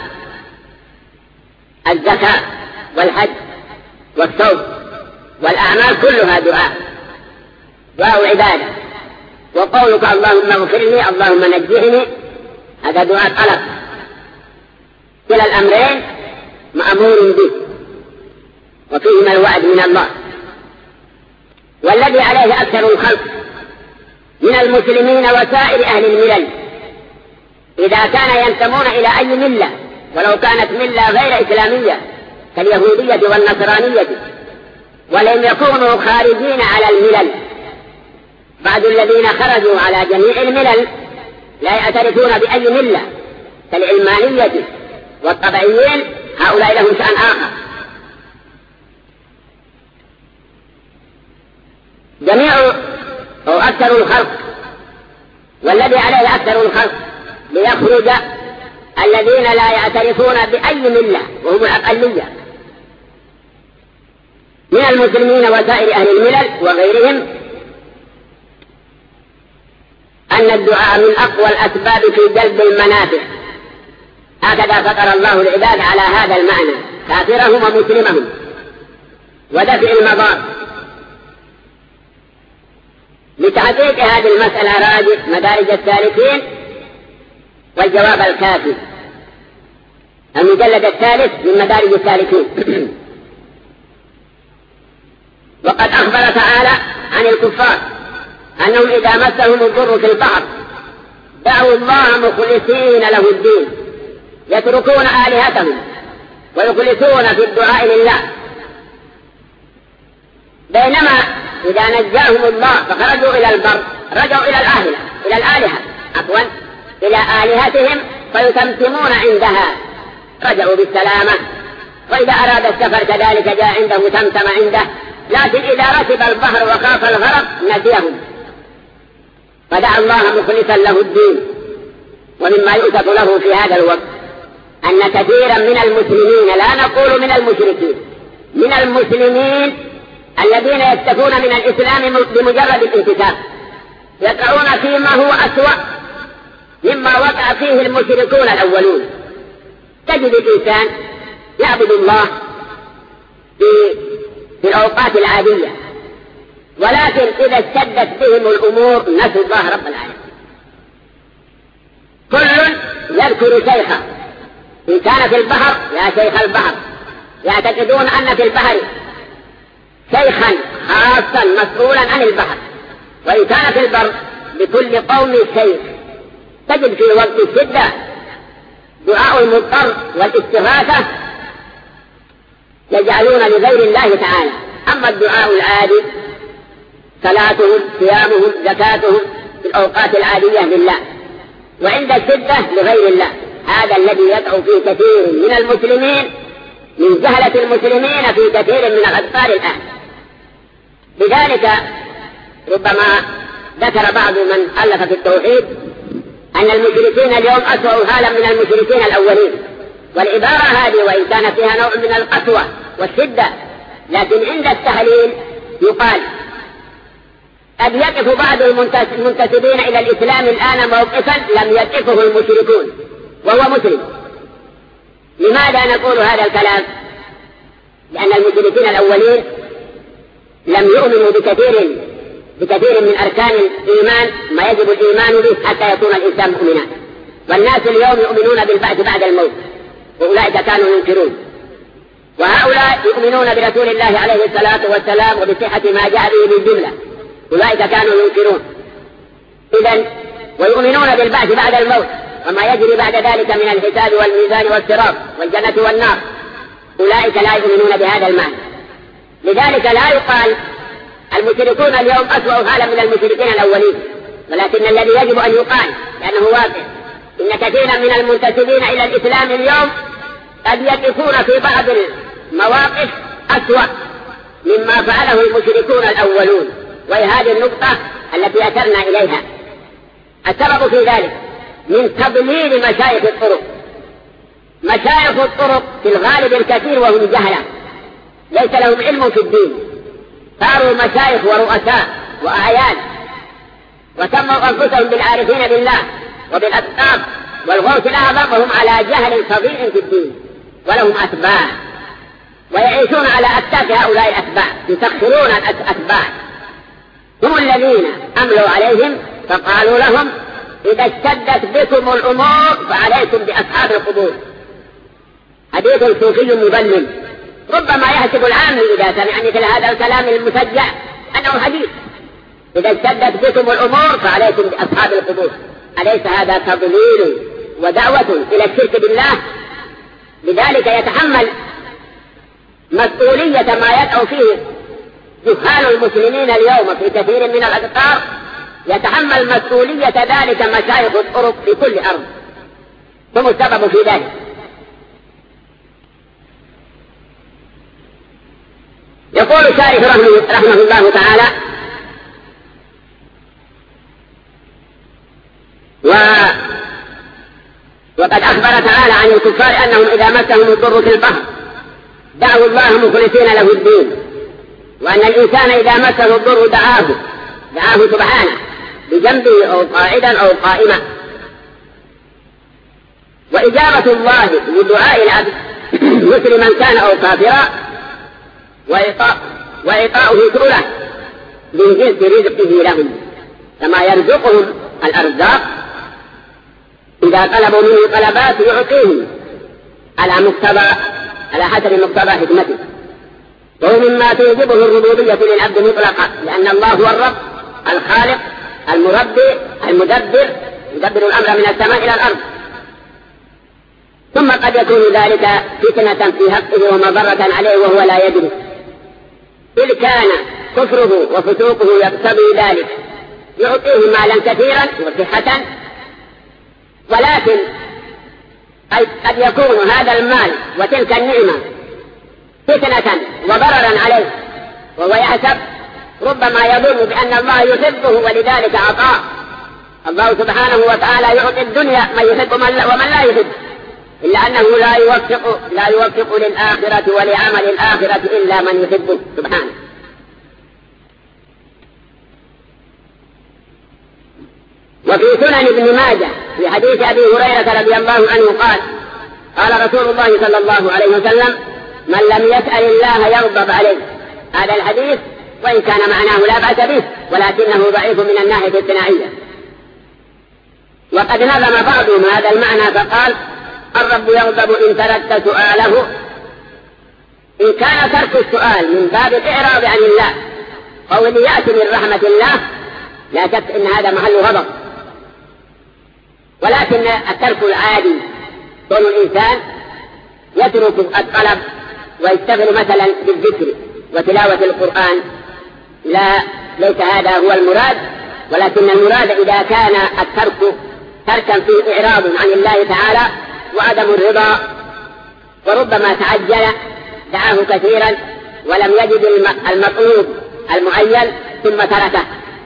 الزكاة والحج والصوم والأعمال كلها دعاء، دعاء عبادة. وقولك اللهم اغفرني، اللهم نجحني، هذا دعاء طلب. كلا الأمرين مأمور به وفيهما الوعد من الله. والذي عليه أكثر الخلق من المسلمين وسائر أهل الملل، إذا كان ينتمون إلى أي ملة ولو كانت ملة غير إسلامية كاليهودية والنصرانية، ولم يكونوا خارجين على الملل. بعض الذين خرجوا على جميع الملل لا يعترفون بأي ملة كالعلمانية والطبيعيين، هؤلاء لهم شأن آخر. جميع أو أكثر الخلق، والذي عليه أكثر الخلق ليخرج الذين لا يعترفون بأي ملة وهم الأقلية من المسلمين وسائر أهل الملل وغيرهم، أن الدعاء من أقوى الأسباب في جلب المنافع. هكذا فقر الله العباد على هذا المعنى، كافرهم ومسلمهم، ودفع المضار. لتحقيق هذه المسألة راجع مدارج السالكين والجواب الكافي، المجلد الثالث من مدارج السالكين. وقد أخبر تعالى عن الكفار أنهم إذا مسهم الضر في البحر دعوا الله مخلصين له الدين، يتركون آلهتهم ويخلصون في الدعاء لله. بينما إذا نجاهم الله فخرجوا إلى البر رجعوا إلى الآلهة إلى الآلهة عفوا إلى آلهتهم فيتمتمون عندها، رجعوا بالسلامة. وإذا أراد السفر كذلك جاء عنده تمتم عنده، لكن إذا ركب البحر وخاف الغرق نسيهم، فدعا الله مخلصا له الدين. ومما يؤسف له في هذا الوقت أن كثيرا من المسلمين، لا نقول من المشركين، من المسلمين الذين يتقون من الإسلام بمجرد الانتساب يقعون فيما هو أسوأ مما وقع فيه المشركون الأولون. تجد الإنسان يعبد الله في, في الأوقات العادية، ولكن إذا اشتدت بهم الأمور نسوا الله رب العالمين. كل يذكر شيخه، إن كان في البحر يا شيخ البحر، يعتقدون أن في البحر شيخا خاصا مسؤولا عن البحر، وإن كان في البر لكل قوم شيخ. تجد في وقت الشدة دعاء المضطر والاستغاثة يجعلون لغير الله تعالى. أما الدعاء العادي صلاتهم صيامهم زكاتهم في الأوقات العادية لله، وعند الشدة لغير الله. هذا الذي يدعو فيه كثير من المسلمين من جهلة المسلمين في كثير من الأذكار الآن. لذلك ربما ذكر بعض من ألف في التوحيد أن المشركين اليوم أسوأ حالا من المشركين الأولين، والعبارة هذه وإن كان فيها نوع من القسوة والشدة، لكن عند التهليل يقال قد يقف بعض المنتسبين إلى الإسلام الآن موقفا لم يقفه المشركون وهو مسلم. لماذا نقول هذا الكلام؟ لأن المشركين الأولين لم يؤمنوا بكثير بكثير من أركان الإيمان ما يجب الإيمان به حتى يكون الإنسان مؤمنا. والناس اليوم يؤمنون بالبعث بعد الموت، وأولئك كانوا ينكرون. وهؤلاء يؤمنون برسول الله عليه الصلاة والسلام وبصحة ما جاء به بالجملة، أولئك كانوا ينكرون. إذن ويؤمنون بالبعث بعد الموت وما يجري بعد ذلك من الحساب والميزان والصراط والجنة والنار، أولئك لا يؤمنون بهذا المعنى. لذلك لا يقال المشركون اليوم أسوأ حالا من المشركين الأولين، ولكن الذي يجب أن يقال لأنه واقع إن كثيرا من المنتسبين إلى الإسلام اليوم قد يقفون في بعض المواقف أسوأ مما فعله المشركون الأولون، وهي هذه النقطة التي أشرنا إليها. السبب في ذلك من تضليل مشايخ الطرق. مشايخ الطرق في الغالب الكثير وهم جهلة ليس لهم علم في الدين، صاروا مشايخ ورؤساء وأعيان وسموا أنفسهم بالعارفين بالله وبالأسباب والغوث الأعظم، وهم على جهل فظيع في الدين ولهم أتباع ويعيشون على أكتاف هؤلاء الأتباع، يسخرون الأتباع. هم الذين أملوا عليهم فقالوا لهم إذا اشتدت بكم الأمور فعليكم بأصحاب القبور. حديث صوفي مبلل ربما يحسب العام إذا سمع مثل هذا الكلام المسجع أنه حديث. إذا اشتدت بكم الأمور فعليكم بأصحاب القبور. أليس هذا تضليل ودعوة إلى الشرك بالله؟ لذلك يتحمل مسؤولية ما يدعو فيه جهال المسلمين اليوم في كثير من الأذكار، يتحمل مسؤولية ذلك مشايخ الطرق في كل أرض، هم السبب في ذلك. يقول الشارح رحمه الله تعالى: و... وقد أخبر تعالى عن الكفار أنهم إذا مسهم الضر في البحر دعوا الله مخلصين له الدين، وأن الإنسان إذا مسه الضر دعاه دعاه سبحانه بجنبه أو قاعدا أو قائما. وإجابة الله لدعاء العبد مسلما كان أو كافرا وإعطاؤه سؤله من جنس رزقه لهم كما يرزقهم الأرزاق. إذا طلبوا منه طلبات يعطيهم على مقتضى على حسب مقتضى حكمته، وهو مما توجبه الربوبية للعبد مطلقا، لأن الله هو الرب الخالق المربي المدبر يدبر الأمر من السماء إلى الأرض. ثم قد يكون ذلك فتنة في حقه ومضرة عليه وهو لا يدري، إذ كان كفره وفتوقه يقتضي ذلك، يعطيه مالا كثيرا وصحة، ولكن قد يكون هذا المال وتلك النعمة فتنة وضررا عليه، وهو يحسب ربما يظن بأن الله يحبه ولذلك عطاه. الله سبحانه وتعالى يعطي الدنيا من يحب ومن لا يحب، إلا أنه لا يوفق لا يوفق للآخرة ولعمل الآخرة إلا من يحبه سبحانه. وفي سنن ابن ماجه في حديث أبي هريرة رضي الله عنه قال: قال رسول الله صلى الله عليه وسلم: من لم يسأل الله يغضب عليه. هذا الحديث وإن كان معناه لا بأس به، ولكنه ضعيف من الناحية الثنائية. وقد نظم بعضهم هذا المعنى فقال: الرب يغضب إن تركت سؤاله. إن كان ترك السؤال من باب الإعراض عن الله أو اللي يأتي من رحمة الله لا شك إن هذا محل غضب، ولكن الترك العادي كون الإنسان يترك الطلب ويشتغل مثلا بالذكر وتلاوة القرآن، لا ليس هذا هو المراد، ولكن المراد إذا كان الترك تركا فيه إعراض عن الله تعالى وعدم الرضا، وربما تعجل دعاه كثيرا ولم يجد المطلوب المعين ثم تركه،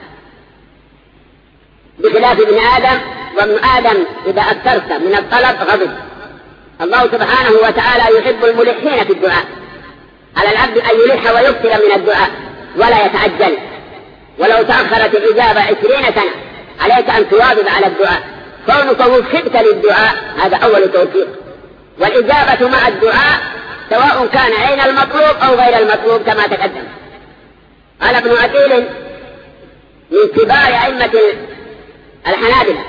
بخلاف ابن آدم. وابن آدم إذا أكثرت من الطلب غضب. الله سبحانه وتعالى يحب الملحين في الدعاء، على العبد أن يلح ويكثر من الدعاء ولا يتعجل، ولو تأخرت الإجابة عشرين سنة عليك أن تواظب على الدعاء، كونك وفقت للدعاء هذا أول توفيق، والإجابة مع الدعاء سواء كان عين المطلوب أو غير المطلوب كما تقدم. قال ابن عقيل من كبار أئمة الحنابلة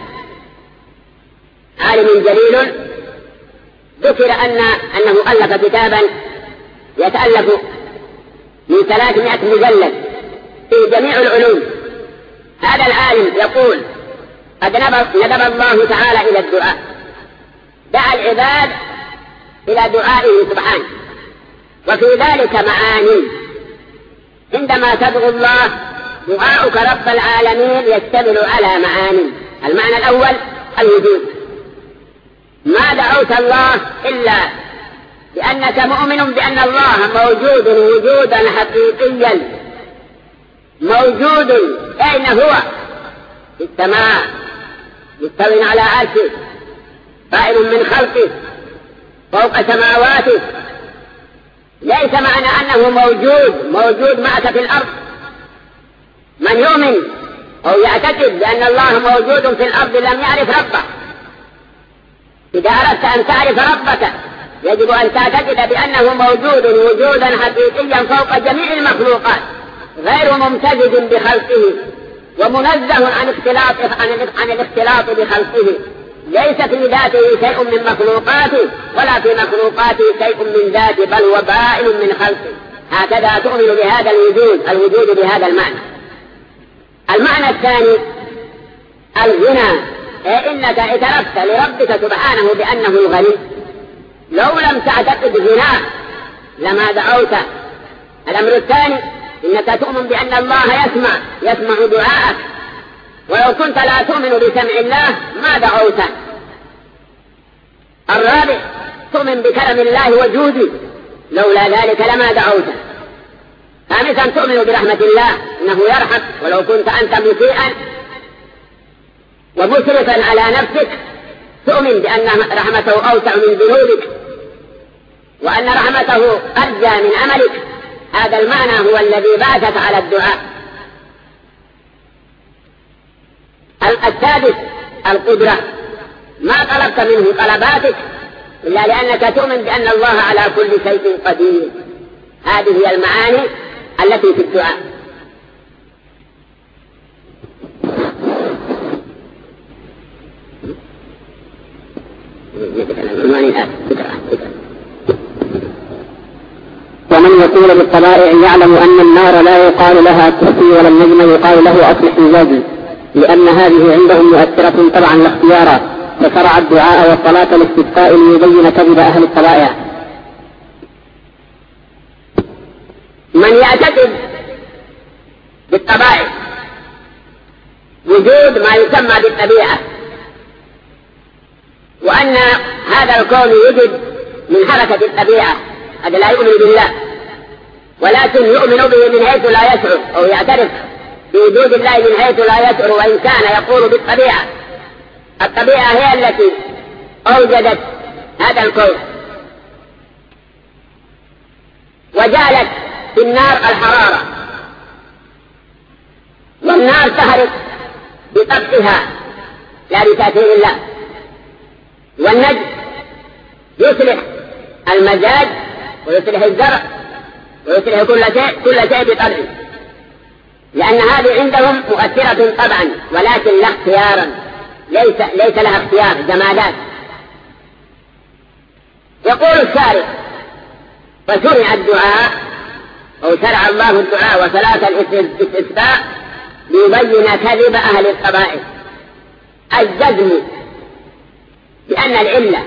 عالم جليل، ذكر أن أنه ألف كتابا يتألف من ثلاثمائة مجلد في جميع العلوم. هذا العالم يقول: قد ندب الله تعالى إلى الدعاء، دعا العباد إلى دعائه سبحانه، وفي ذلك معاني. عندما تدعو الله دعاؤك رب العالمين يشتمل على معاني. المعنى الأول الوجود، ما دعوت الله إلا لأنك مؤمن بأن الله موجود وجودا حقيقيا، موجود. أين هو؟ في السماء، مستوٍ على عرشه، قائم من خلقه، فوق سماواته. ليس معنى أنه موجود موجود معك في الأرض. من يؤمن أو يعتقد بأن الله موجود في الأرض لم يعرف ربه. إذا أردت أن تعرف ربك يجب أن تعتقد بأنه موجود وجودا حقيقيا فوق جميع المخلوقات، غير ممتزج بخلقه، ومنزه عن اختلاط عن الاختلاط بخلقه. ليس في ذاته شيء من مخلوقاته ولا في مخلوقاته شيء من ذاته، بل هو بائن من خلقه. هكذا تؤمن بهذا الوجود، الوجود بهذا المعنى. المعنى الثاني الغنى، أي إنك اعترفت لربك سبحانه بأنه الغني. لو لم تعتقد غناه لما دعوت. الأمر الثاني إنك تؤمن بأن الله يسمع يسمع دعاءك، ولو كنت لا تؤمن بسمع الله ما دعوته. الرابع تؤمن بكرم الله وجوده، لولا ذلك لما دعوته. خامسا تؤمن برحمة الله، إنه يرحم ولو كنت أنت مسيئا ومسرفا على نفسك. تؤمن بأن رحمته أوسع من ذنوبك، وأن رحمته أرجى من عملك. هذا المعنى هو الذي بعثك على الدعاء. السادس القدرة، ما طلبت منه طلباتك إلا لأنك تؤمن بأن الله على كل شيء قدير. هذه هي المعاني التي في الدعاء. ومن يقول بالطبائع يعلم أن النار لا يقال لها كفي ولا النجم يقال له أصلح الوزن، لأن هذه عندهم مؤثرة طبعا لا اختيارا، فشرع الدعاء والصلاة الاستسقاء ليبين كذب أهل الطبائع. من يعتقد بالطبائع وجود ما يسمى بالطبيعة، وأن هذا الكون يوجد من حركة الطبيعة، هذا لا يؤمن بالله، ولكن يؤمن به من حيث لا يشعر، أو يعترف بوجود الله من حيث لا يشعر، وإن كان يقول بالطبيعة. الطبيعة هي التي أوجدت هذا الكون وجعلت في النار الحرارة، والنار تحرق بطبعها لا بتأثير الله، والنجم يصلح المزاج ويصلح الزرع ويصلح كل شيء كل شيء بطبعه. لأن هذه عندهم مؤثرة طبعا، ولكن لا اختيارا، ليس, ليس لها اختيار، جمادات. يقول الشارع: وشرع الدعاء أو شرع الله الدعاء وصلاة الاستسقاء ليبين كذب أهل القبائل. الجزم بأن العلة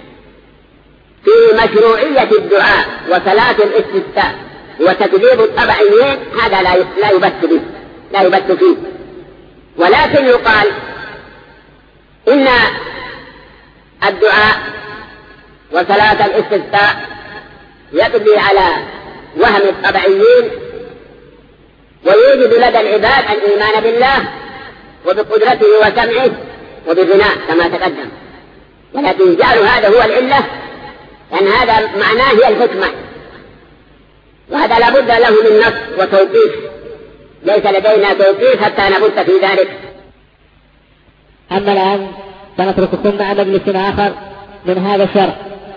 في مشروعية الدعاء وصلاة الاستسقاء وتكذيب الطبعيين هذا لا يبت به، لا يبت فيه، ولكن يقال إن الدعاء وصلاة الاستسقاء يقضي على وهم الطبعيين ويوجد لدى العباد الإيمان بالله وبقدرته وسمعه وبغناء كما تقدم، ولكن جعلوا هذا هو العلة، لأن هذا معناه هي الحكمة، وهذا لابد له من نص وتوقيف، ليس لدينا توقيف حتى نبت في ذلك. أما الآن سنترككم مع مجلس آخر من هذا الشرح.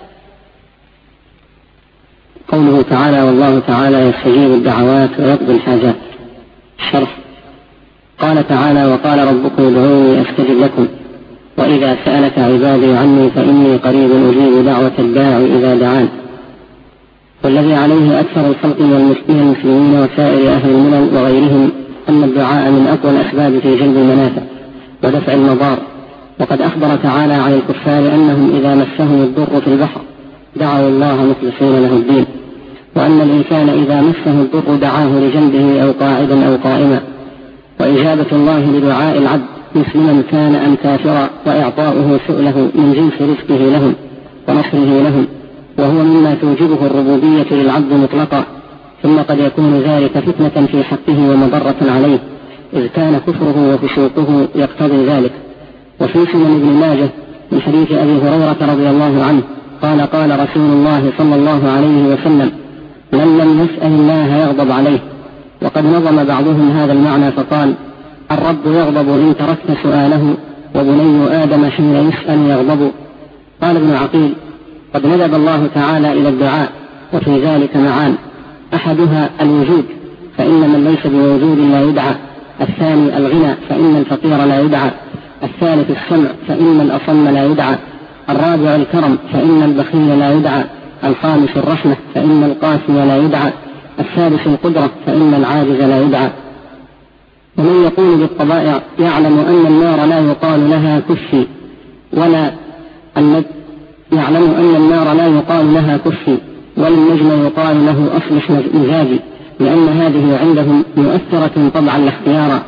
قوله تعالى: والله تعالى يستجيب الدعوات ويقضي الحاجات. شرح. قال تعالى: وقال ربكم ادعوني أستجب لكم، وإذا سألك عبادي عني فإني قريب أجيب دعوة الداعي إذا دعان. والذي عليه أكثر الخلق من المسلمين وسائر أهل الملل وغيرهم أن الدعاء من أقوى الأسباب في جلب المنافع ودفع المضار. وقد أخبر تعالى عن الكفار أنهم إذا مسهم الضر في البحر دعوا الله مخلصين له الدين، وأن الإنسان إذا مسه الضر دعاه لجنبه أو قاعدا أو قائما. وإجابة الله لدعاء العبد مسلما كان أم كافرا وإعطاؤه سؤله من جنس رزقه لهم ونصره لهم، وهو مما توجبه الربوبية للعبد مطلقا. ثم قد يكون ذلك فتنة في حقه ومضرة عليه، إذ كان كفره وفسوقه يقتضي ذلك. وفي سنن ابن ماجه من حديث أبي هريرة رضي الله عنه قال: قال رسول الله صلى الله عليه وسلم: من لم يسأل الله يغضب عليه. وقد نظم بعضهم هذا المعنى فقال: الرب يغضب إن تركت سؤاله، وبني آدم حين يسأل يغضب. قال ابن عقيل: قد ندب الله تعالى إلى الدعاء، وفي ذلك معان: أحدها الوجود، فإن من ليس بوجود لا يدعى. الثاني الغنى، فإن الفقير لا يدعى. الثالث السمع، فإن الأصم لا يدعى. الرابع الكرم، فإن البخيل لا يدعى. الخامس الرحمة، فإن القاسي لا يدعى. السادس القدرة، فإن العاجز لا يدعى. ومن يقول بالطبائع يعلم أن النار لا يقال لها كفي ولا النجم يعلم أن النار لا يقال لها كفي ولا النجم يقال له أصلح مزاجي، لأن هذه عندهم مؤثرة طبعا لا اختيارا.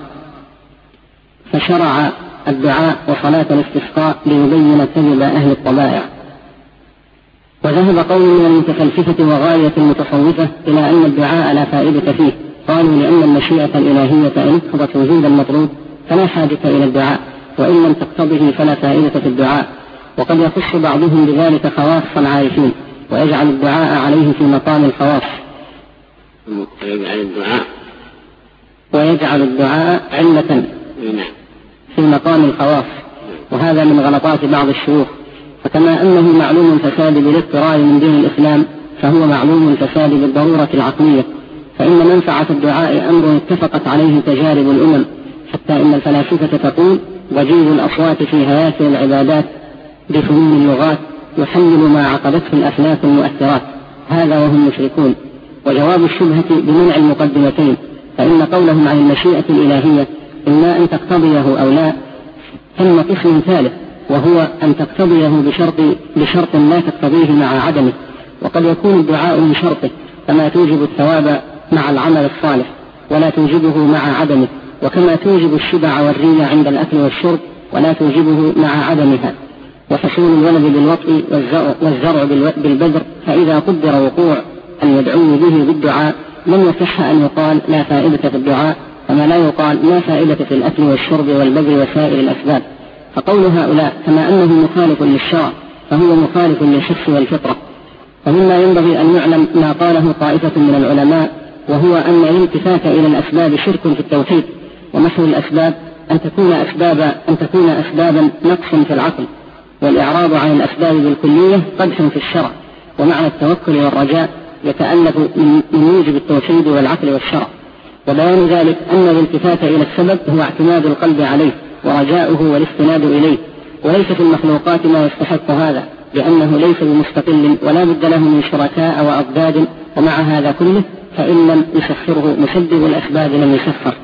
فشرع الدعاء وصلاة الاستسقاء ليبين كذب أهل الطبائع. وذهب قوم من المتفلسفة وغاية المتصوفة إلى أن الدعاء لا فائدة فيه، قالوا لأن المشيئة الإلهية إن اقتضت وجود المطلوب فلا حاجة إلى الدعاء، وإن لم تقتضه فلا فائدة في الدعاء. وقد يخص بعضهم بذلك خواص العارفين ويجعل الدعاء عليه في مقام الخواص، ويجعل الدعاء ويجعل الدعاء علة في مقام الخواص، وهذا من غلطات بعض الشيوخ. فكما أنه معلوم الفساد بالاضطرار من دين الإسلام، فهو معلوم الفساد بالضرورة العقلية. فإن منفعة الدعاء أمر اتفقت عليه تجارب الأمم، حتى إن الفلاسفة تقول: وجيز الأصوات في هياكل العبادات بفنون اللغات يحلل ما عقدته الأفلاك المؤثرات، هذا وهم مشركون. وجواب الشبهة بمنع المقدمتين، فإن قولهم عن المشيئة الإلهية إما أن تقتضيه أو لا، ثم قسم ثالث وهو أن تقتضيه بشرط, بشرط لا تقتضيه مع عدمه. وقد يكون الدعاء من شرطه كما توجب الثواب مع العمل الصالح ولا توجبه مع عدمه، وكما توجب الشبع والري عند الأكل والشرب ولا توجبه مع عدمها. وحصول الولد بالوطء والزرع بالبذر، فإذا قدر وقوع أن يدعوني به بالدعاء لم يصح أن يقال لا فائدة في الدعاء، كما لا يقال لا فائدة في الأكل والشرب والبذر وسائر الأسباب. فقول هؤلاء كما أنه مخالف للشرع فهو مخالف للحس والفطرة. ومما ينبغي أن يعلم ما قاله طائفة من العلماء، وهو أن الالتفات إلى الأسباب شرك في التوحيد، ومحو الأسباب أن تكون أسبابا أن تكون أسبابا نقص في العقل، والإعراض عن الأسباب بالكلية قدح في الشرع. ومعنى التوكل والرجاء يتألف من موجب التوحيد والعقل والشرع. وبيان ذلك أن الالتفات إلى السبب هو اعتماد القلب عليه ورجاؤه والاستناد إليه، وليس في المخلوقات ما يستحق هذا، لأنه ليس بمستقل ولا بد له من شركاء وأضداد. ومع هذا كله فإن لم يسخره مسبب الأسباب لم يسخر.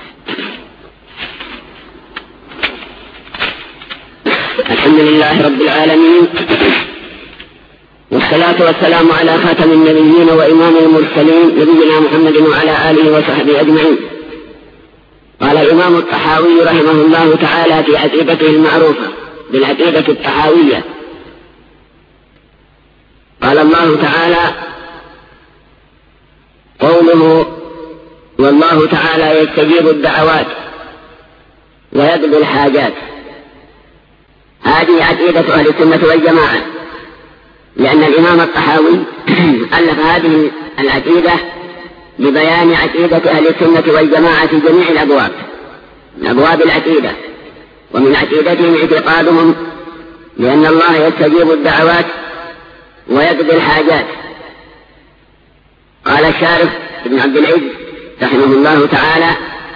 الحمد لله رب العالمين، والصلاة والسلام على خاتم النبيين وإمام المرسلين نبينا محمد وعلى آله وصحبه أجمعين. قال الإمام الطحاوي رحمه الله تعالى في عقيدته المعروفة بالعقيدة الطحاوية، قال الله تعالى: قوله: والله تعالى يستجيب الدعوات ويقضي الحاجات. هذه عقيدة أهل السنة والجماعة، لأن الإمام الطحاوي ألف هذه العقيدة لبيان عقيدة أهل السنة والجماعة في جميع الأبواب من أبواب العقيدة. ومن عقيدتهم اعتقادهم لأن الله يستجيب الدعوات ويقضي الحاجات. قال الشارح ابن عبد العز رحمه الله تعالى: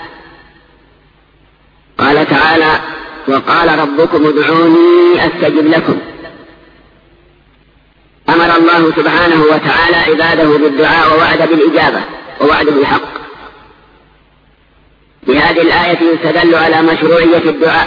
قال تعالى: وقال ربكم ادعوني أستجب لكم. أمر الله سبحانه وتعالى عباده بالدعاء ووعد بالإجابة ووعد بالحق. بهذه الآية يستدل على مشروعية الدعاء،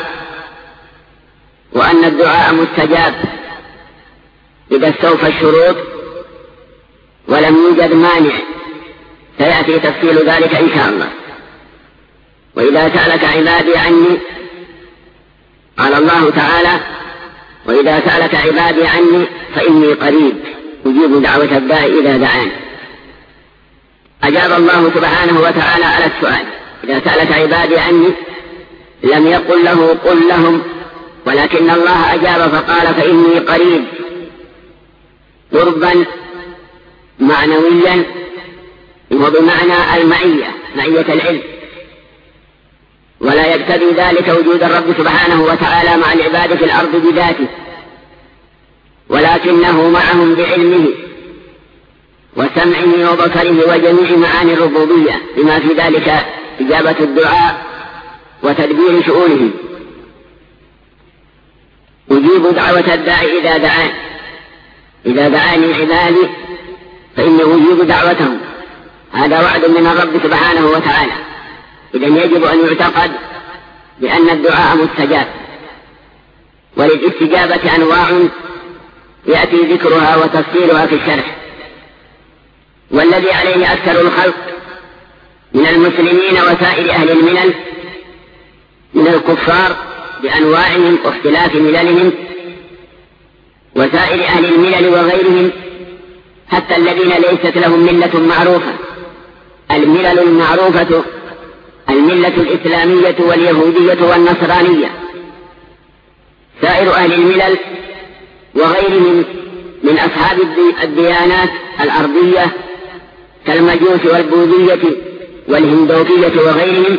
وأن الدعاء مستجاب إذا استوفى الشروط ولم يوجد مانع، سيأتي تفصيل ذلك إن شاء الله. وإذا سألك عبادي عني، قال الله تعالى: وإذا سألك عبادي عني فإني قريب أجيب دعوة الداعي إذا دعان. أجاب الله سبحانه وتعالى على السؤال: إذا سألك عبادي عني، لم يقل له قل لهم، ولكن الله أجاب فقال: فإني قريب، قربا معنويا وبمعنى المعية، معية العلم. ولا يقتضي ذلك وجود الرب سبحانه وتعالى مع العباد في الأرض بذاته، ولكنه معهم بعلمه وسمعه وبصره وجميع معاني الربوبية، بما في ذلك إجابة الدعاء وتدبير شؤونه. أجيب دعوة الداعي إذا دعان، إذا دعاني عبادي فإني أجيب دعوتهم. هذا وعد من الرب سبحانه وتعالى. إذن يجب أن يعتقد بأن الدعاء مستجاب. وللاستجابة أنواع يأتي ذكرها وتفصيلها في الشرح. والذي عليه أكثر الخلق من المسلمين وسائر أهل الملل من الكفار بأنواعهم واختلاف مللهم، وسائر أهل الملل وغيرهم، حتى الذين ليست لهم ملة معروفة. الملل المعروفة الملة الإسلامية واليهودية والنصرانية. سائر أهل الملل وغيرهم من أصحاب الديانات الأرضية كالمجوس والبوذية والهندوكية وغيرهم،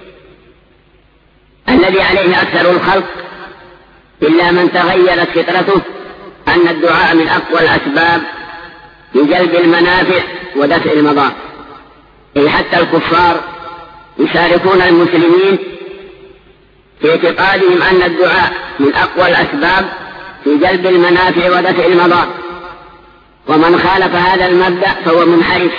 الذي عليه أكثر الخلق إلا من تغيرت فطرته أن الدعاء من أقوى الأسباب لجلب المنافع ودفع المضار. أي حتى الكفار يشاركون المسلمين في اعتقادهم أن الدعاء من أقوى الأسباب في جلب المنافع ودفع المضار. ومن خالف هذا المبدأ فهو منحرف.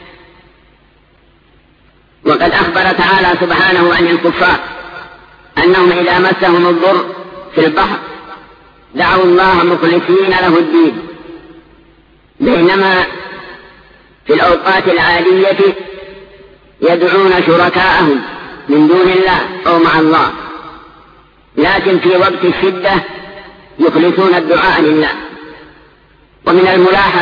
وقد أخبر تعالى سبحانه عن الكفار أنهم إذا مسهم الضر في البحر دعوا الله مخلصين له الدين، بينما في الأوقات العادية يدعون شركاءهم من دون الله أو مع الله، لكن في وقت الشدة يخلصون الدعاء لله. ومن الملاحظ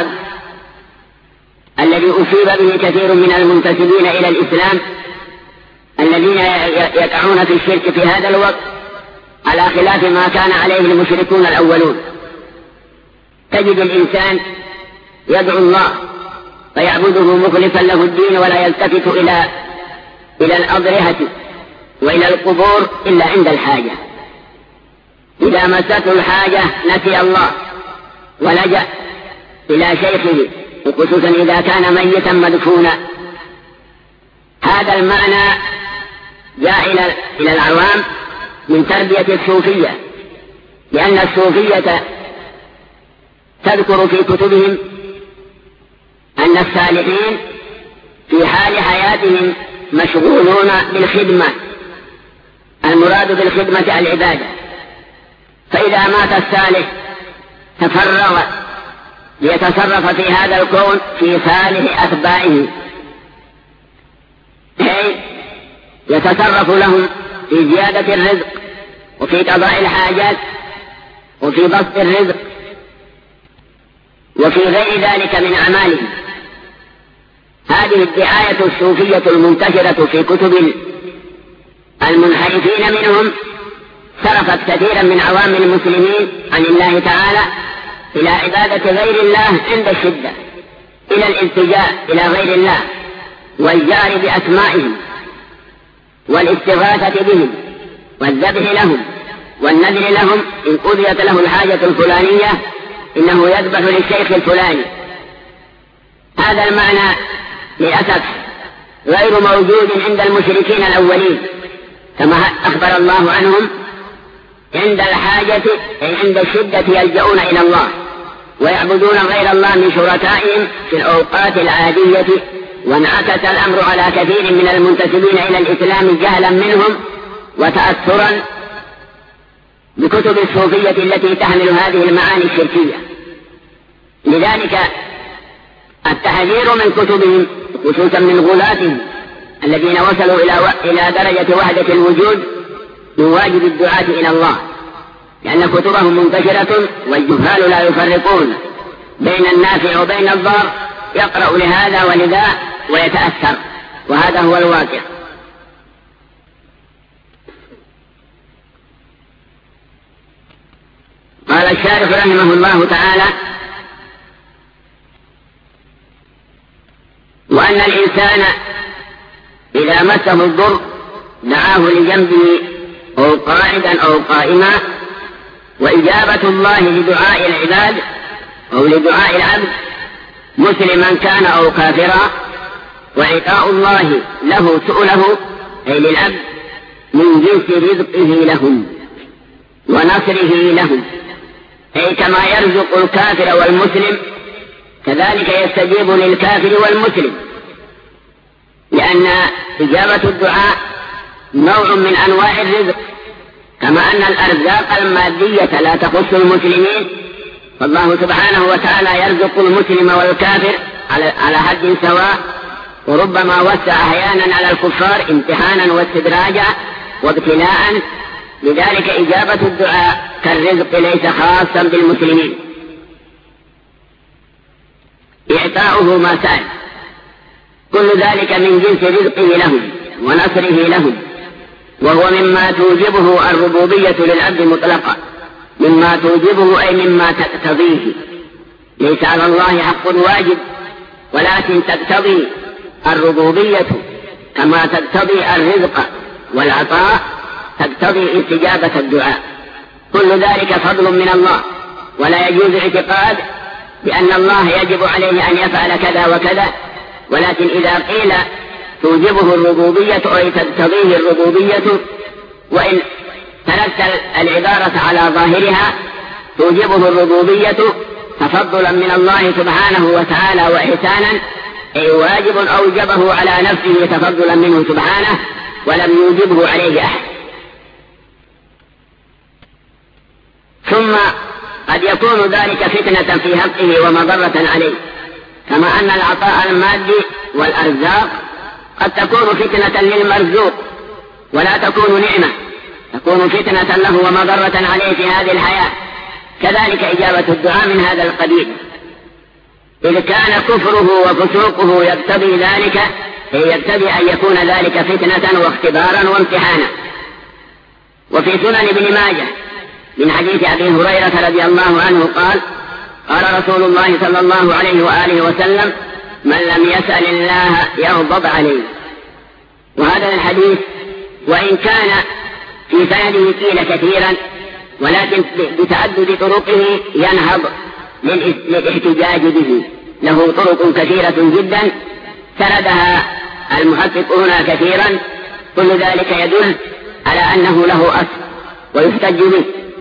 الذي أصيب به كثير من المنتسبين إلى الإسلام الذين يقعون في الشرك في هذا الوقت على خلاف ما كان عليه المشركون الأولون. تجد الإنسان يدعو الله فيعبده مخلصا له الدين ولا يلتفت إلى إلى الأضرحة وإلى القبور إلا عند الحاجة. إذا مسته الحاجة نسي الله ولجأ إلى شيخه، وخصوصا إذا كان ميتا مدفونا. هذا المعنى جاء إلى إلى العوام من تربية الصوفية، لأن الصوفية تذكر في كتبهم أن الصالحين في حال حياتهم مشغولون بالخدمة، المراد بالخدمة العبادة، فإذا مات الصالح تفرغ ليتصرف في هذا الكون في صالح أتباعه، أي يتصرف لهم في زيادة الرزق وفي قضاء الحاجات وفي بسط الرزق وفي غير ذلك من أعمالهم. هذه الدعاية الصوفية المنتشرة في كتب المنحرفين منهم صرفت كثيرا من عوام المسلمين عن الله تعالى إلى عبادة غير الله عند الشدة، إلى الالتجاء إلى غير الله والجار بأسمائهم والاستغاثة بهم والذبح لهم والنذر لهم. إن قضيت له الحاجة الفلانية إنه يذبح للشيخ الفلاني. هذا المعنى للأسف غير موجود عند المشركين الأولين، كما أخبر الله عنهم عند الحاجة أي عند الشدة يلجؤون إلى الله ويعبدون غير الله من شركائهم في الأوقات العادية. وانعكس الأمر على كثير من المنتسبين إلى الإسلام جهلا منهم وتأثرا بكتب الصوفية التي تحمل هذه المعاني الشركية. لذلك التحذير من كتبهم خصوصا من غلاتهم الذين وصلوا إلى إلى درجة وحدة الوجود من واجب الدعاة إلى الله، لأن كتبهم منتشرة والجهال لا يفرقون بين النافع وبين الضار، يقرأ لهذا ولذا ويتأثر، وهذا هو الواقع. قال الشارح رحمه الله تعالى: وأن الإنسان إذا مسه الضر دعاه لجنبه أو قاعدا أو قائما، وإجابة الله لدعاء العباد أو لدعاء العبد مسلما كان أو كافرا، وعطاء الله له سؤله أي للعبد من جنس رزقه لهم ونصره لهم، أي كما يرزق الكافر والمسلم كذلك يستجيب للكافر والمسلم، لأن إجابة الدعاء نوع من أنواع الرزق، كما أن الأرزاق المادية لا تخص المسلمين، فالله سبحانه وتعالى يرزق المسلم والكافر على حد سواء، وربما وسع أحيانا على الكفار امتحانا واستدراجا وابتلاء. لذلك إجابة الدعاء كالرزق ليس خاصا بالمسلمين. إعطاؤه ما سأل كل ذلك من جنس رزقه لهم ونصره لهم، وهو مما توجبه الربوبية للعبد مطلقا، مما توجبه أي مما تقتضيه. ليس على الله حق واجب، ولكن تقتضي الربوبية كما تقتضي الرزق والعطاء تقتضي استجابة الدعاء. كل ذلك فضل من الله، ولا يجوز اعتقاد بأن الله يجب عليه أن يفعل كذا وكذا، ولكن إذا قيل توجبه الربوبية أي تقتضيه الربوبية، وإن تركت العبارة على ظاهرها توجبه الربوبية تفضلا من الله سبحانه وتعالى وإحسانا، أي واجب أوجبه على نفسه تفضلا منه سبحانه ولم يوجبه عليه أحد. ثم قد يكون ذلك فتنة في حقه ومضرة عليه، كما أن العطاء المادي والأرزاق قد تكون فتنة للمرزوق ولا تكون نعمة، تكون فتنة له ومضرة عليه في هذه الحياة. كذلك إجابة الدعاء من هذا القبيل، إذ كان كفره وفسوقه يقتضي ذلك، يقتضي أن يكون ذلك فتنة واختبارا وامتحانا. وفي سنن ابن ماجه من حديث أبي هريرة رضي الله عنه قال: قال رسول الله صلى الله عليه وآله وسلم: من لم يسأل الله يغضب عليه. وهذا الحديث وإن كان في سنده قيل كثيرا، ولكن بتعدد طرقه ينهض للاحتجاج به، له طرق كثيرة جدا سردها المحققون كثيرا، كل ذلك يدل على أنه له أصل ويحتج به.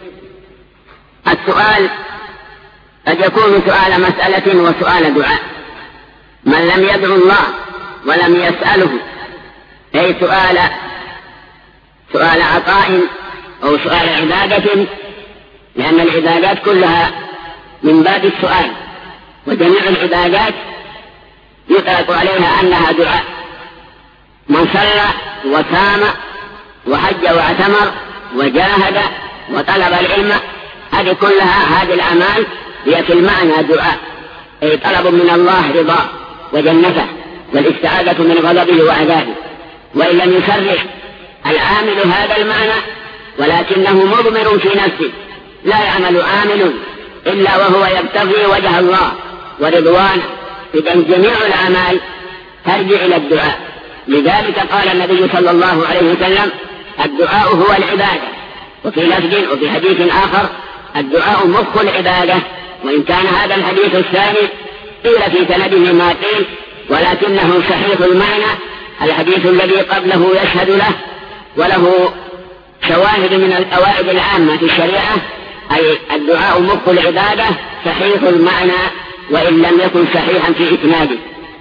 السؤال قد يكون سؤال مسألة وسؤال دعاء. من لم يدعو الله ولم يسأله، أي سؤال سؤال عطاء أو سؤال عبادة، لأن العبادات كلها من باب السؤال، وجميع العبادات يطلق عليها أنها دعاء. من صلى وصام وحج واعتمر وجاهد وطلب العلم، هذه كلها هذه الأعمال هي في المعنى دعاء، أي طلب من الله رضاه وجنته والاستعاذة من غضبه وعذابه. وإن لم يصرح العامل هذا المعنى ولكنه مضمر في نفسه، لا يعمل عامل إلا وهو يبتغي وجه الله ورضوانه، إذن جميع الأعمال ترجع إلى الدعاء. لذلك قال النبي صلى الله عليه وسلم: الدعاء هو العبادة. وفي لفظ وفي حديث آخر: الدعاء مخ العبادة. وإن كان هذا الحديث الثاني قيل في سنده ما قيل، ولكنه صحيح المعنى. الحديث الذي قبله يشهد له وله شواهد من القواعد العامة في الشريعة، أي الدعاء مخ العبادة، صحيح المعنى وإن لم يكن صحيحا في إسناده.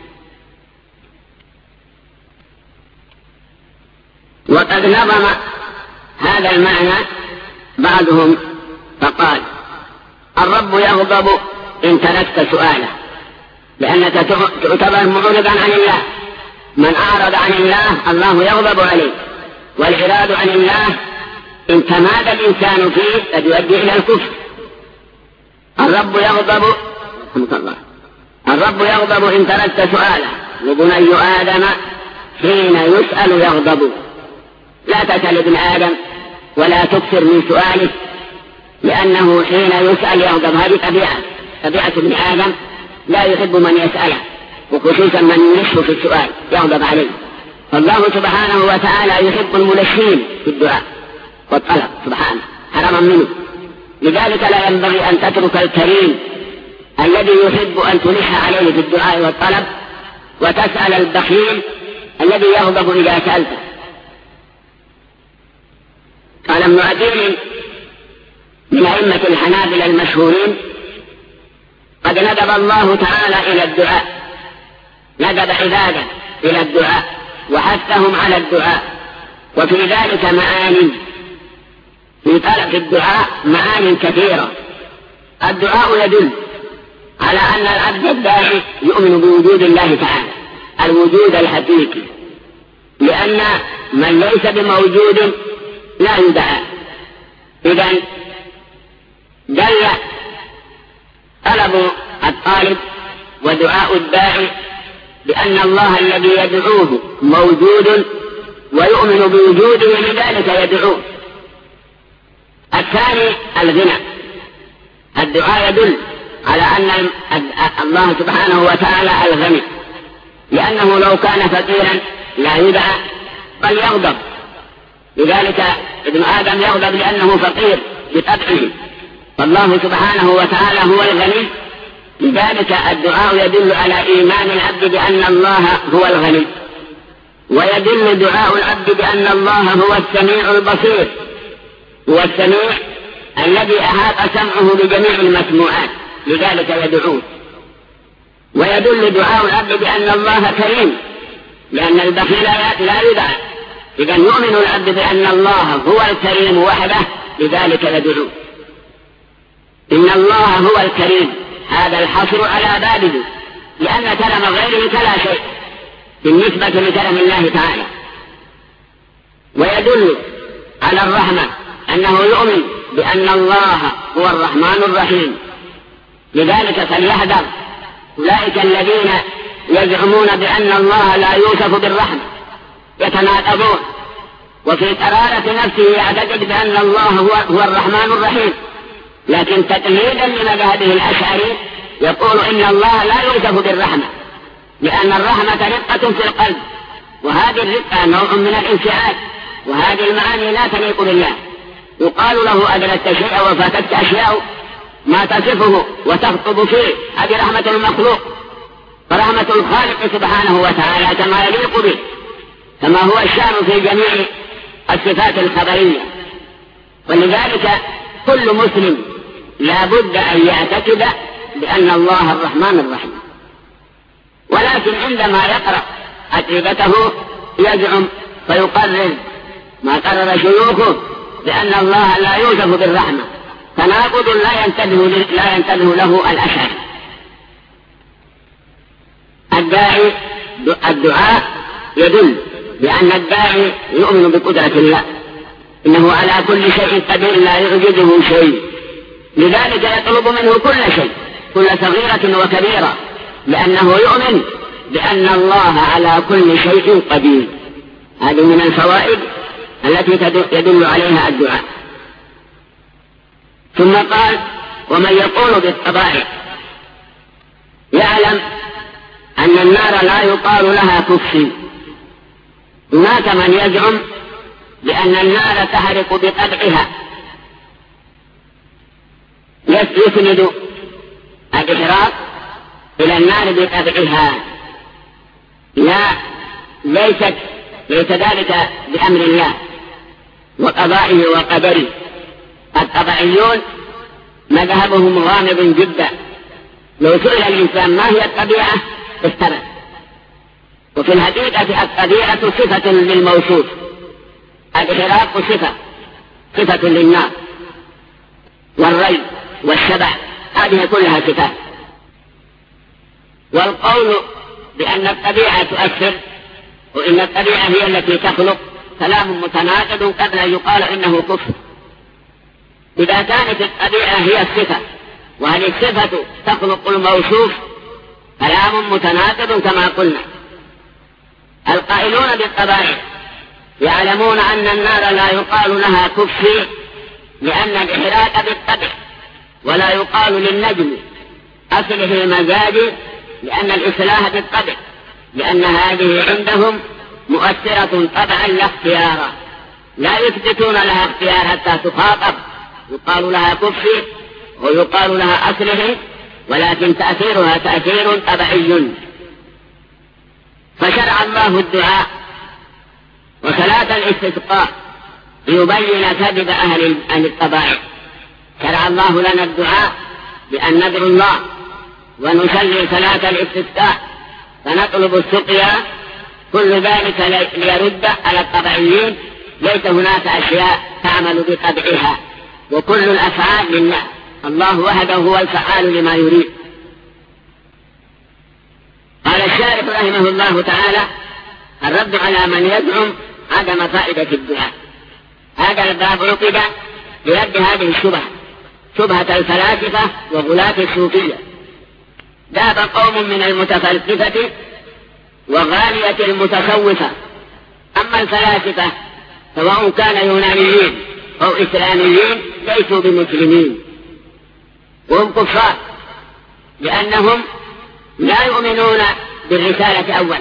وقد نظم هذا المعنى بعضهم فقال: الرب يغضب إن تركت سؤاله، لأنك تعتبر معرضا عن الله. من أعرض عن الله الله يغضب عليه، والإعراض عن الله إن تمادى الإنسان فيه قد يؤدي إلى الكفر. الرب يغضب الرب يغضب إن تركت سؤاله، وبني آدم حين يسأل يغضب. لا تسأل ابن آدم ولا تكثر من سؤاله، لأنه حين يسأل يغضب. هذه طبيعة طبيعة ابن آدم، لا يحب من يسأله، وخصوصا من يلح في السؤال يغضب عليه. فالله سبحانه وتعالى يحب الملحين في الدعاء والطلب سبحانه، حرما منه. لذلك لا ينبغي أن تترك الكريم الذي يحب أن تلح عليه في الدعاء والطلب، وتسأل البخيل الذي يغضب إذا سألته. قال ابن عدي من أئمة الحنابلة المشهورين: قد ندب الله تعالى إلى الدعاء، ندب عباده إلى الدعاء وحثهم على الدعاء. وفي ذلك معاني، في طلب الدعاء معاني كثيرة. الدعاء يدل على أن العبد الداعي يؤمن بوجود الله تعالى، الوجود الحقيقي، لأن من ليس بموجود لا يدعى. إذن دل طلب الطالب ودعاء الداعي بأن الله الذي يدعوه موجود ويؤمن بوجوده، لذلك يدعوه. الثاني الغنى. الدعاء يدل على أن الله سبحانه وتعالى الغني، لأنه لو كان فقيرا لا يدعى بل يغضب. لذلك ابن آدم يغضب لأنه فقير بطبعه، فالله سبحانه وتعالى هو الغني. لذلك الدعاء يدل على إيمان العبد بأن الله هو الغني، ويدل دعاء العبد بأن الله هو السميع البصير، هو السميع الذي أحاط سمعه بجميع المسموعات، لذلك يدعوه. ويدل دعاء العبد بأن الله كريم، لأن البخيل لا يدعى. إذن يؤمن العبد بأن الله هو الكريم وحده، لذلك يدعوه. إن الله هو الكريم، هذا الحصر على بابه، لأن كلام غيره كلا شيء بالنسبة لكلام الله تعالى. ويدل على الرحمة، أنه يؤمن بأن الله هو الرحمن الرحيم. لذلك فليحذر أولئك الذين يزعمون بأن الله لا يوصف بالرحمة، يتناقضون، وفي قرارة نفسه يعتقد بأن الله هو, هو الرحمن الرحيم، لكن تقليدا لمذهبه الأشعري يقول إن الله لا يوصف بالرحمة، لأن الرحمة رقة في القلب، وهذه الرقة نوع من الانفعال، وهذه المعاني لا تليق بالله. يقال له أدركت شيئا وفاتتك أشياء ما تصفه وتخطب فيه، هذه رحمة المخلوق. ورحمة الخالق سبحانه وتعالى كما يليق به، كما هو الشأن في جميع الصفات الخبرية. ولذلك كل مسلم لا بد أن يعتقد بأن الله الرحمن الرحيم، ولكن عندما يقرأ عقيدته يزعم فيقرر ما قرر شيوخه بأن الله لا يوصف بالرحمة، تناقض لا ينتبه لا ينتبه له الأشعري. الداعي الدعاء يدل بأن الداعي يؤمن بقدرة الله، إنه على كل شيء قدير لا يعجزه شيء، لذلك يطلب منه كل شيء، كل صغيرة وكبيرة، لأنه يؤمن بأن الله على كل شيء قدير. هذه من الفوائد التي يدل عليها الدعاء. ثم قال: ومن يقول بالطبائع يعلم أن النار لا يقال لها كفي. هناك من يزعم بأن النار تحرق بطبعها، يسند الإحراق إلى النار بطبعها. لا، ليست ليس ذلك بأمر الله وقضائه وقدره. الطبيعيون مذهبهم غامض جدا، لو سئل الإنسان ما هي الطبيعة افترض. وفي الحقيقة الطبيعة صفة للموصوف، الإحراق صفة صفة للنار، والري والشبع هذه كلها صفات. والقول بأن الطبيعة تؤثر وإن الطبيعة هي التي تخلق كلام متناقض قبل أن يقال إنه كفر. إذا كانت الطبيعة هي الصفة وهذه الصفة تخلق الموصوف كلام متناقض كما قلنا. القائلون بالطبائع يعلمون أن النار لا يقال لها كفي لأن الإحراق بالطبع، ولا يقال للنجم أصله مزاجي لأن الإصلاح بالطبع، لأن هذه عندهم مؤثرة طبعا لا اختيارا، لا يثبتون لها اختيار حتى تخاطب، يقال لها كفي ويقال لها أصله، ولكن تأثيرها تأثير طبعي. فشرع الله الدعاء وصلاة الاستسقاء ليبين كذب أهل الطبائع. شرع الله لنا الدعاء بأن ندعو الله ونصلي صلاة الاستسقاء فنطلب السقيا، كل ذلك ليرد على الطبيعيين ليس هناك أشياء تعمل بطبعها، وكل الأفعال لله، الله وحده هو الفعال لما يريد. قال الشارح رحمه الله تعالى: الرد على من يزعم عدم فائدة الدعاء. هذا الباب عقد لرد هذه الشبهة، شبهة الفلاسفة وغلاة الصوفية. ذهب قوم من المتفلسفة وغالية المتصوفة. أما الفلاسفة سواء كان يونانيين أو إسلاميين ليسوا بمسلمين، وهم كفار، لأنهم لا يؤمنون بالرسالة أولا،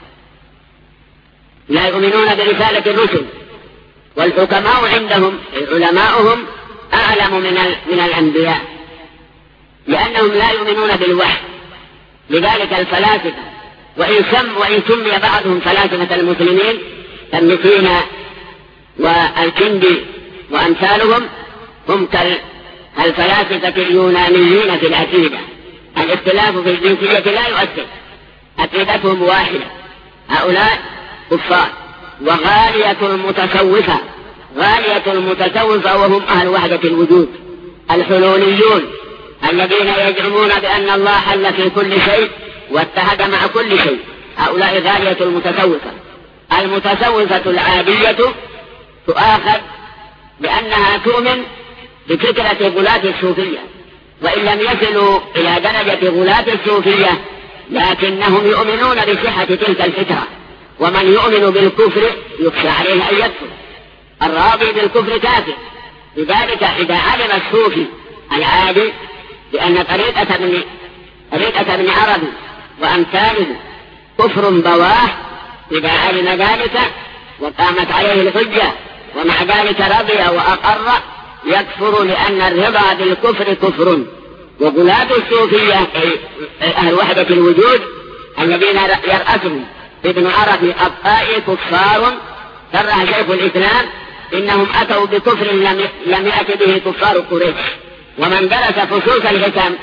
لا يؤمنون برسالة الرسل، والحكماء عندهم علماؤهم أعلم من من الأنبياء، لأنهم لا يؤمنون بالوحي. لذلك الفلاسفة وإن سم وإن سمي بعضهم فلاسفة المسلمين كابن سينا والكندي وأمثالهم هم كالفلاسفة اليونانيين في العقيدة. الاختلاف في الجنسية لا يؤثر، عقيدتهم واحدة. هؤلاء كفار. وغالية المتصوفة، غالية المتصوفة وهم أهل وحدة الوجود، الحلوليون الذين يزعمون بأن الله حل في كل شيء واتحد مع كل شيء، هؤلاء غالية المتصوفة. المتصوفة العادية تؤاخذ بأنها تؤمن بفكرة غلاة الصوفية، وإن لم يصلوا إلى درجة غلاة الصوفية لكنهم يؤمنون بصحة تلك الفكرة. ومن يؤمن بالكفر يخشى عليه أن يكفر، الراضي بالكفر كافر. لذلك إذا علم الصوفي العادي بأن طريقة ابن طريقة ابن عربي وأمثاله كفر بواه، إذا علم ذلك وقامت عليه الحجة ومع ذلك رضي وأقر يكفر، لأن الرضا بالكفر كفر. وغلاة الصوفية أهل وحدة الوجود الذين يرأسهم ابن عربي الطائي كفار صرح شيخ الإسلام إنهم أتوا بكفر لم يأت به كفار قريش. ومن درس فصوص الحكم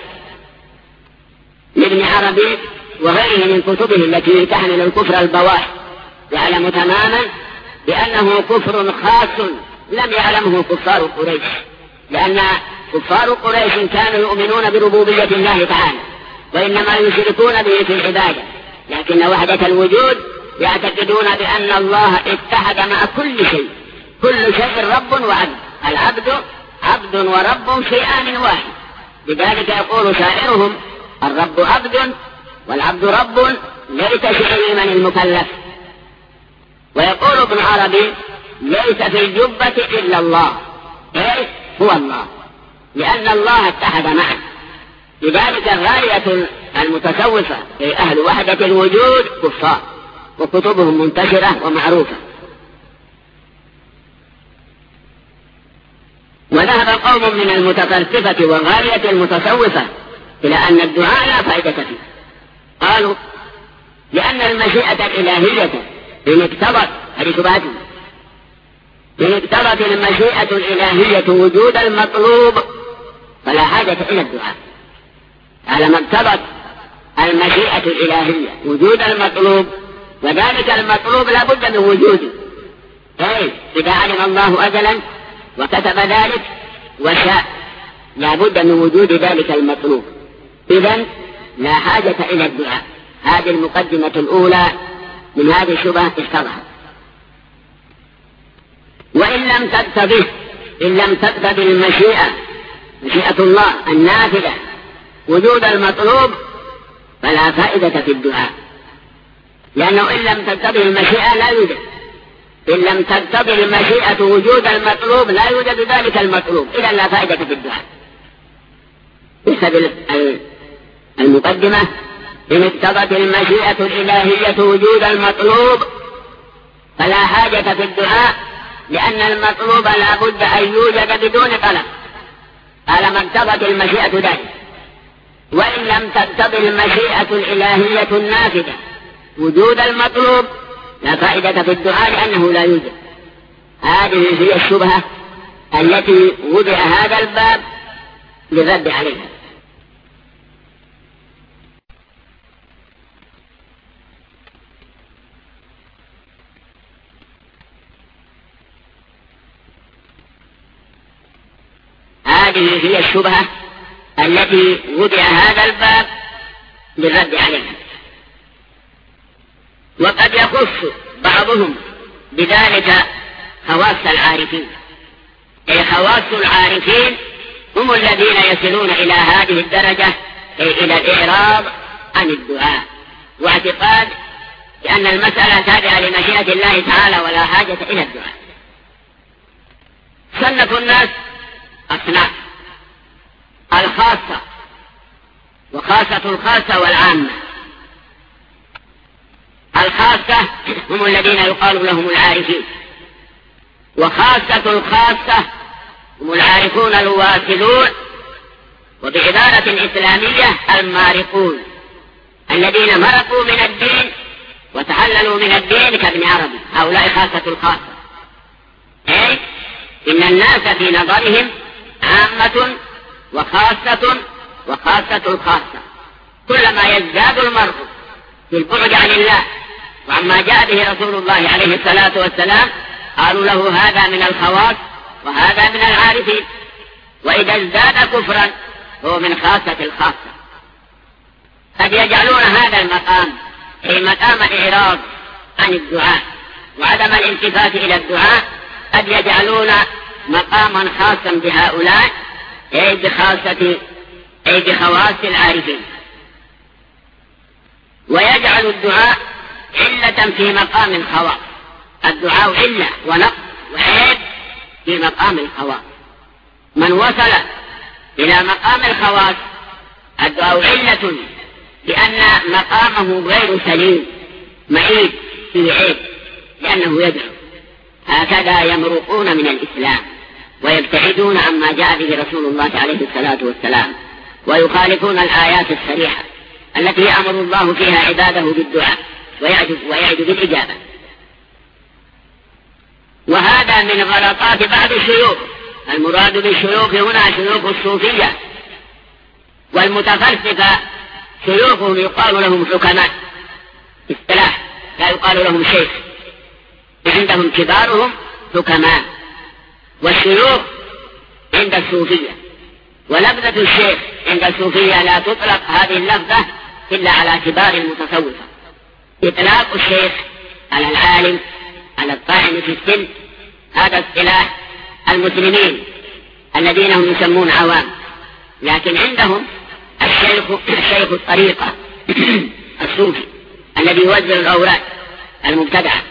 لابن عربي وغيره من كتبه التي تحمل الكفر البواح يعلم تماما بأنه كفر خاص لم يعلمه كفار قريش، لأن كفار قريش كانوا يؤمنون بربوبية الله تعالى وإنما يشركون به في العبادة، لكن وحدة الوجود يعتقدون بأن الله اتحد مع كل شيء، كل شيء رب وعبد، العبد عبد ورب في آن واحد. لذلك يقول شاعرهم الرب عبد والعبد رب ليس شيء من المكلف. ويقول ابن عربي ليس في الجبة إلا الله، إيه هو الله، لأن الله اتحد معه. لذلك الغاية المتصوفة في أهل وحدة الوجود كفار وكتبهم منتشرة ومعروفة. وذهب قوم من المتفلسفة وغاية المتصوفة إلى أن الدعاء لا فائدة فيه. قالوا لأن المشيئة الإلهية إن اقتضت هذه شبهته إن اقتضت المشيئة الإلهية وجود المطلوب فلا حاجة إلى الدعاء. على ما اقتضت المشيئة الإلهية وجود المطلوب، وذلك المطلوب لا بد من وجوده. أي إذا علم الله أجلا وكتب ذلك وشاء لا بد من وجود ذلك المطلوب، إذن لا حاجة إلى الدعاء. هذه المقدمة الأولى من هذه الشبهة اشترها. وإن لم تقتضي إن لم تقتضي المشيئة مشيئة الله النافذة وجود المطلوب فلا فائدة في الدعاء، لأنه إن لم تقتضي المشيئة لا يوجد. إن لم تقتضي المشيئة وجود المطلوب لا يوجد ذلك المطلوب، إذا لا فائدة في الدعاء. بسبب المقدمة إن اقتضت المشيئة الإلهية وجود المطلوب فلا حاجة في الدعاء، لأن المطلوب لا بد أن يوجد بدون طلب. على ما اقتضت المشيئة ذلك. وإن لم تقتضي المشيئة الإلهية النافذة وجود المطلوب لا فائدة في الدعاء لأنه لا يوجد. هذه هي الشبهة التي وضع هذا الباب للرد عليها. هذه هي الشبهة التي وضع هذا الباب للرد عليها. وقد يخص بعضهم بذلك خواص العارفين، أي خواص العارفين هم الذين يصلون إلى هذه الدرجة، أي إلى الإعراض عن الدعاء واعتقاد بأن المسألة تابعة لمشيئة الله تعالى ولا حاجة إلى الدعاء. صنف الناس أصناف: الخاصة وخاصة الخاصة والعامة. الخاصة هم الذين يقال لهم العارفين، وخاصة الخاصة هم العارفون الواصلون، وبعبارة إسلامية المارقون الذين مرقوا من الدين وتحللوا من الدين كابن عربي. هؤلاء خاصة الخاصة، أي إن الناس في نظرهم عامة وخاصة وخاصة الخاصة. كلما يزداد المرء في البعد عن الله وعما جاء به رسول الله عليه الصلاة والسلام قالوا له هذا من الخواص وهذا من العارفين. وإذا ازداد كفرا هو من خاصة الخاصة. قد يجعلون هذا المقام أي مقام الإعراض عن الدعاء وعدم الالتفات إلى الدعاء، قد يجعلون مقاما خاصا بهؤلاء أي بخاصة أي بخواص العارفين، ويجعل الدعاء علة في مقام الخواص. الدعاء علة ونقص وعيب في مقام الخواص. من وصل إلى مقام الخواص الدعاء علة لأن مقامه غير سليم معيب في عيب لأنه يدعو. هكذا يمرقون من الإسلام ويبتعدون عما جاء به رسول الله عليه الصلاة والسلام، ويخالفون الآيات الصريحة التي يأمر الله فيها عباده بالدعاء ويعد, ويعد بالإجابة. وهذا من غلطات بعض الشيوخ. المراد بالشيوخ هنا شيوخ الصوفية، والمتفلسفة شيوخهم يقال لهم حكماء اصطلاح، لا يقال لهم شيخ، عندهم كبارهم حكماء، والشيوخ عند الصوفية. ولفظة الشيخ عند الصوفية لا تطلق هذه اللفظة إلا على كبار المتصوفة. إطلاق الشيخ على العالم على الطاعن في السن هذا اصطلاح المسلمين الذين هم يسمون عوام، لكن عندهم الشيخ الشيخ الطريقة الصوفي الذي يوزع الأوراق المبتدعة.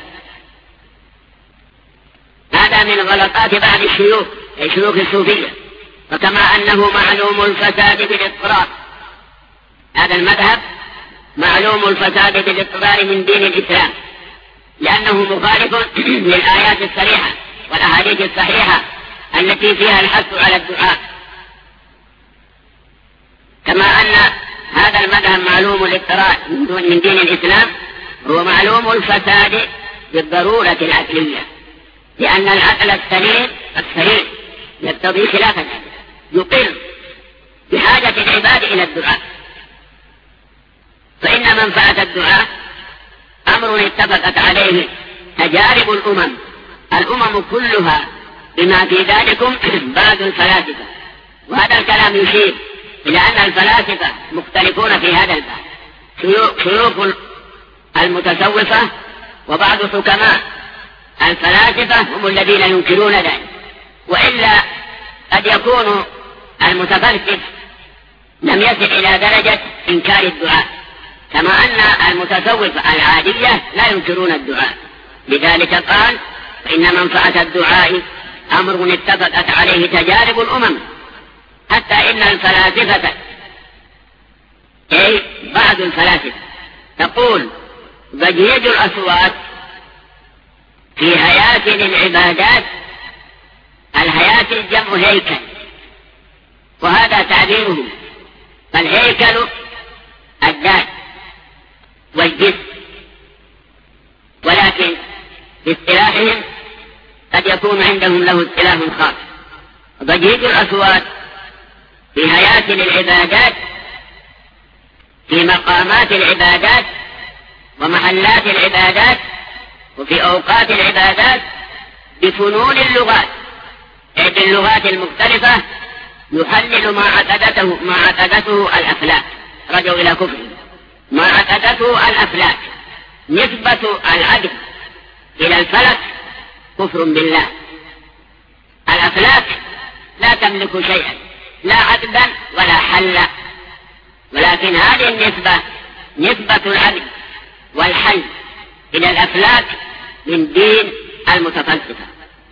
هذا من غلطات بعض الشيوخ أي شيوخ الصوفية. وكما أنه معلوم الفساد بالاضطرار، هذا المذهب معلوم الفساد بالاضطرار من دين الإسلام، لأنه مخالف للآيات الصريحة والأحاديث الصحيحة التي فيها الحث على الدعاء. كما أن هذا المذهب معلوم الاضطرار من دين الإسلام، هو معلوم الفساد بالضرورة العقلية، لأن العقل السليم السليم يقتضي خلاف ذلك، يقر بحاجة العباد إلى الدعاء. فإن منفعة الدعاء أمر اتفقت عليه تجارب الأمم الأمم كلها بما في ذلكم بعض الفلاسفة. وهذا الكلام يشير إلى أن الفلاسفة مختلفون في هذا الباب، شيوخ المتصوفة وبعض حكماء الفلاسفة هم الذين ينكرون ذلك، وإلا قد يكون المتفلسف لم يصل إلى درجة إنكار الدعاء، كما أن المتصوفة العادية لا ينكرون الدعاء. لذلك قال فإن منفعة الدعاء أمر اتفقت عليه تجارب الأمم، حتى إن الفلاسفة أي بعض الفلاسفة تقول ضجيج الأصوات في هياكل العبادات، الهياكل جمع هيكل، وهذا تعبيره، فالهيكل الذات والجسم، ولكن باصطلاحهم قد يكون عندهم له اصطلاح خاص. ضجيج الأصوات في هياكل العبادات، في مقامات العبادات ومحلات العبادات وفي أوقات العبادات بفنون اللغات، باللغات المختلفة يحلل ما عقدته ما عقدته الأفلاك، رجعوا إلى كفر ما عقدته الأفلاك. نسبة العدل إلى الفلك كفر بالله. الأفلاك لا تملك شيئا، لا عددا ولا حلا، ولكن هذه النسبة نسبة العدل والحل إلى الأفلاك من دين المتفلسفة.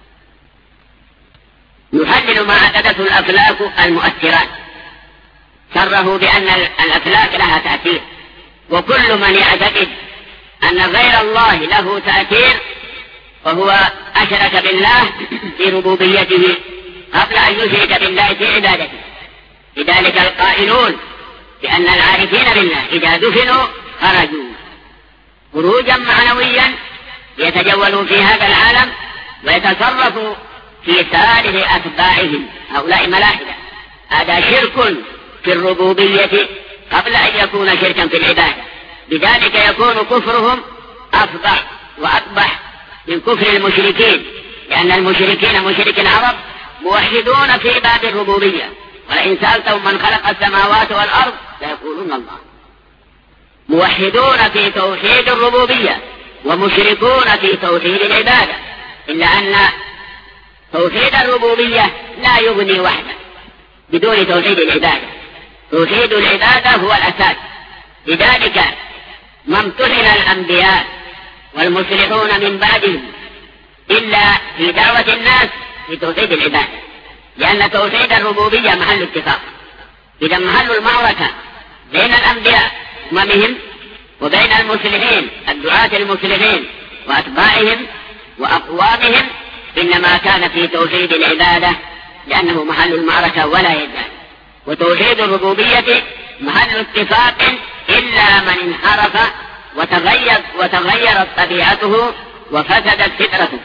يحلل ما عقدته الأفلاك المؤثرات، شره بأن الأفلاك لها تأثير، وكل من يعتقد أن غير الله له تأثير فهو أشرك بالله في ربوبيته قبل أن يشرك بالله في عبادته. لذلك القائلون بأن العارفين بالله إذا دفنوا خرجوا خروجا معنويا يتجولون في هذا العالم ويتصرفوا في سائر أتباعهم، هؤلاء ملاحدة. هذا شرك في الربوبية قبل أن يكون شركا في العبادة، لذلك يكون كفرهم أفضع وأقبح من كفر المشركين، لأن المشركين مشرك العرب موحدون في باب الربوبية، ولئن سألتهم من خلق السماوات والأرض سيقولون الله. موحدون في توحيد الربوبية ومشركون في توحيد العبادة، إلا أن توحيد الربوبية لا يغني وحده بدون توحيد العبادة. توحيد العبادة هو الأساس. لذلك ما امتحن الأنبياء والمصلحون من بعدهم إلا في دعوة الناس في توحيد العبادة، لأن توحيد الربوبية محل اتفاق. إذا محل المعركة بين الأنبياء أممهم وبين المصلحين الدعاة المصلحين وأتباعهم وأقوامهم إنما كان في توحيد العبادة، لأنه محل المعركة ولا يزال. وتوحيد الربوبية محل اتفاق إلا من انحرف وتغير وتغيرت طبيعته وفسدت فطرته.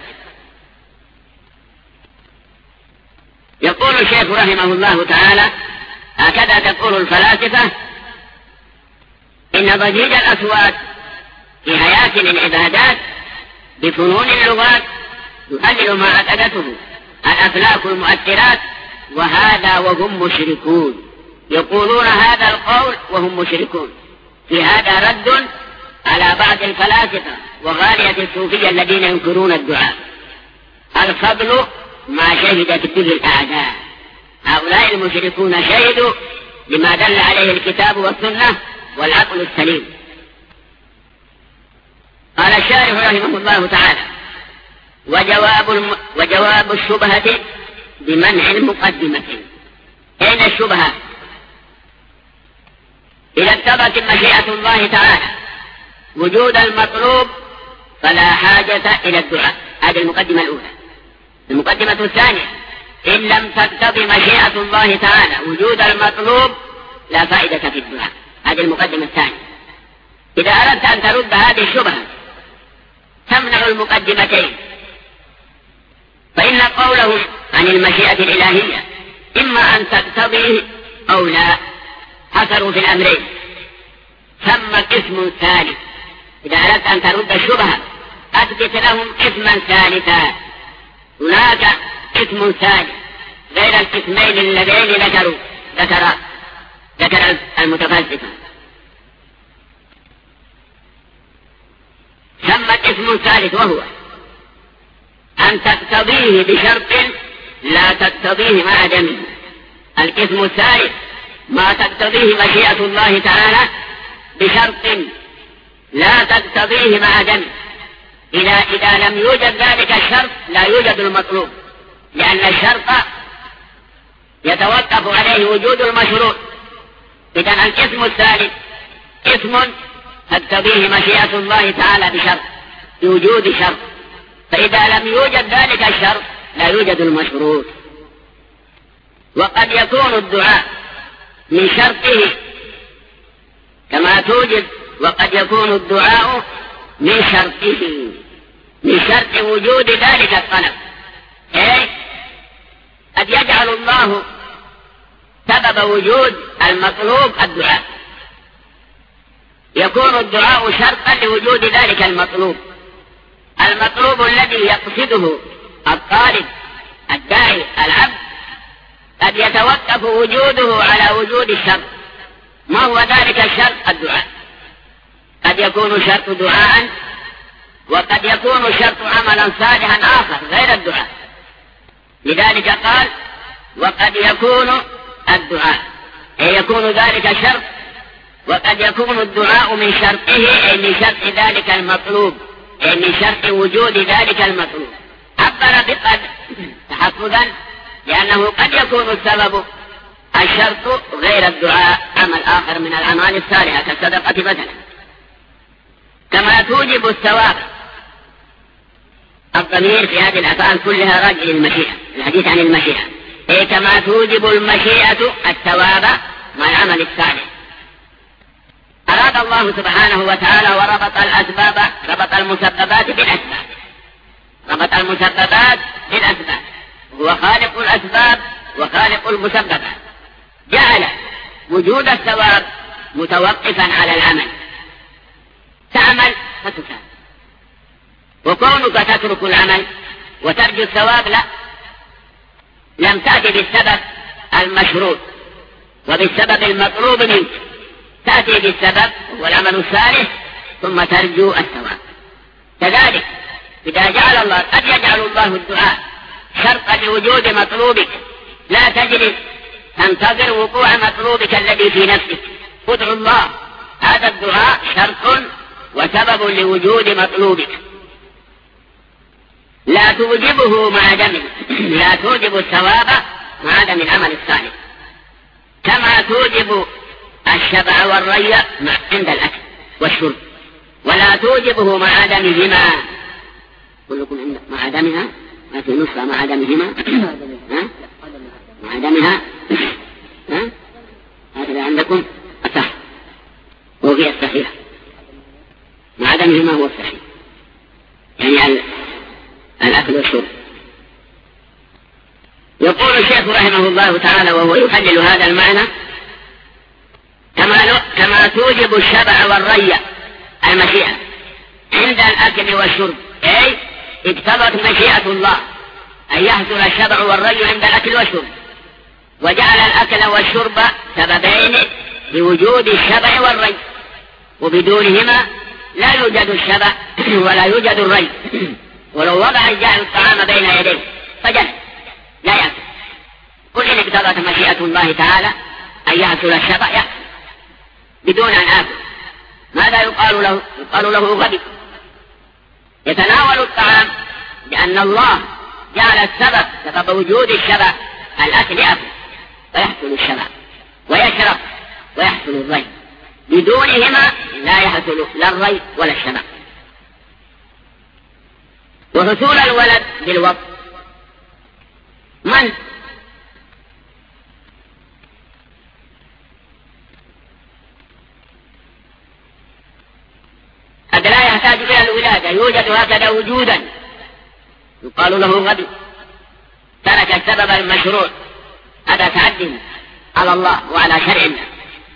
يقول الشيخ رحمه الله تعالى: هكذا تقول الفلاسفة: إن ضجيج الأصوات في هياكل العبادات بفنون اللغات يقلل ما أعتقدته الأفلاك المؤثرات، وهذا وهم مشركون. يقولون هذا القول وهم مشركون. في هذا رد على بعض الفلاسفة وغالية الصوفية الذين ينكرون الدعاء. الفضل ما شهدت به الأعداء. هؤلاء المشركون شهدوا لما دل عليه الكتاب والسنة والعقل السليم. قال الشارح رحمه الله تعالى: وجواب, الم... وجواب الشبهة بمنع المقدمة. أين الشبهة؟ إذا اقتضت مشيئة الله تعالى وجود المطلوب فلا حاجة إلى الدعاء. هذه المقدمة الأولى. المقدمة الثانية: إن لم تقتضي مشيئة الله تعالى وجود المطلوب لا فائدة في الدعاء. هذه المقدمة الثانية. إذا أردت أن ترد هذه الشبهة تمنع المقدمتين، فإن قولهم عن المشيئة الإلهية إما أن تقتضيه أو لا، حصروا في الأمرين. ثم قسم ثالث. إذا أردت أن ترد الشبهة أثبت لهم قسما ثالثا. هناك قسم ثالث غير القسمين اللذين ذكروا ذكر ذكر المتفلسفة. ثم قسم ثالث وهو أن تقتضيه بشرط لا تقتضيه مع عدمه. القسم الثالث ما تقتضيه مشيئة الله تعالى بشرط لا تقتضيه مع عدمه. إذا, إذا لم يوجد ذلك الشرط لا يوجد المطلوب، لأن الشرط يتوقف عليه وجود المشروط. إذن القسم الثالث اسم تقتضيه مشيئة الله تعالى بشرط بوجود شرط، فإذا لم يوجد ذلك الشرط لا يوجد المشروط. وقد يكون الدعاء من شرطه كما توجد، وقد يكون الدعاء من شرطه من شرط وجود ذلك الطلب. إيه؟ قد يجعل الله سبب وجود المطلوب الدعاء، يكون الدعاء شرطا لوجود ذلك المطلوب. المطلوب الذي يقصده الطالب الداعي العبد قد يتوقف وجوده على وجود الشرط. ما هو ذلك الشرط؟ الدعاء. قد يكون شرط دعاء، وقد يكون شرط عملا صالحا آخر غير الدعاء. لذلك قال: وقد يكون الدعاء، أي يكون ذلك شرط، وقد يكون الدعاء من شرطه، أي من شرط ذلك المطلوب، أي من شرط وجود ذلك المطلوب. عبر بقد تحفظا، لأنه قد يكون السبب الشرط غير الدعاء، عمل آخر من الأعمال الصالحة كالصدقة مثلا. كما توجب الثواب. الضمير في هذه الأفعال كلها راجع للمشيئة، الحديث عن المشيئة. أي كما توجب المشيئة الثواب مع العمل الصالح. أراد الله سبحانه وتعالى وربط الأسباب، ربط المسببات بالأسباب، ربط المسببات بالأسباب. هو خالق الأسباب وخالق المسببات. جعل وجود الثواب متوقفا على العمل. تعمل فتثاب، وكونك تترك العمل وترجو الثواب لا، لم تأتي بالسبب المشروط وبالسبب المطلوب منك، تأتي بالسبب والعمل الصالح ثم ترجو الثواب. كذلك إذا جعل الله، قد يجعل الله الدعاء شرطا لوجود مطلوبك، لا تجلس تنتظر وقوع مطلوبك الذي في نفسك. ادعو الله، هذا الدعاء شرط وسبب لوجود مطلوبك، لا توجبه مع عدمه، لا توجب الثواب مع عدم العمل الصالح، كما توجب الشبع والري عند الأكل والشرب، ولا توجبه مع عدمهما. كلكم مع عدمها، ما في نصف مع عدمهما، ها؟ مع عدمها، ها؟ هذا عندكم أصح. هو فيه الصحيح، مع عدمهما هو الصحيح، يعني الأكل والشرب. يقول الشيخ رحمه الله تعالى وهو يحلل هذا المعنى: كما كما توجب الشبع والري المشيئة عند الأكل والشرب، أي اقتضت مشيئة الله أن يحصل الشبع والري عند الأكل والشرب، وجعل الأكل والشرب سببين لوجود الشبع والري، وبدونهما لا يوجد الشبع ولا يوجد الري. ولو وضع الجاهل الطعام بين يديه فجل لا يأكل. قل إن اقتضت مشيئة الله تعالى أن يحصل الشبع يأكل بدون أن آكل. ماذا يقال له؟ يقال له غبي. يتناول الطعام لأن الله جعل السبب سبب وجود الشبع الأكل يأكل ويحصل الشبع، ويشرب ويحصل الري. بدونهما لا يحصل لا الري ولا الشبع. وحصول الولد بالوضع من قد لا يحتاج إلى الولادة، يوجد هكذا وجودا، يقال له غبي، ترك السبب المشروع. هذا تعد على الله وعلى شرع الله.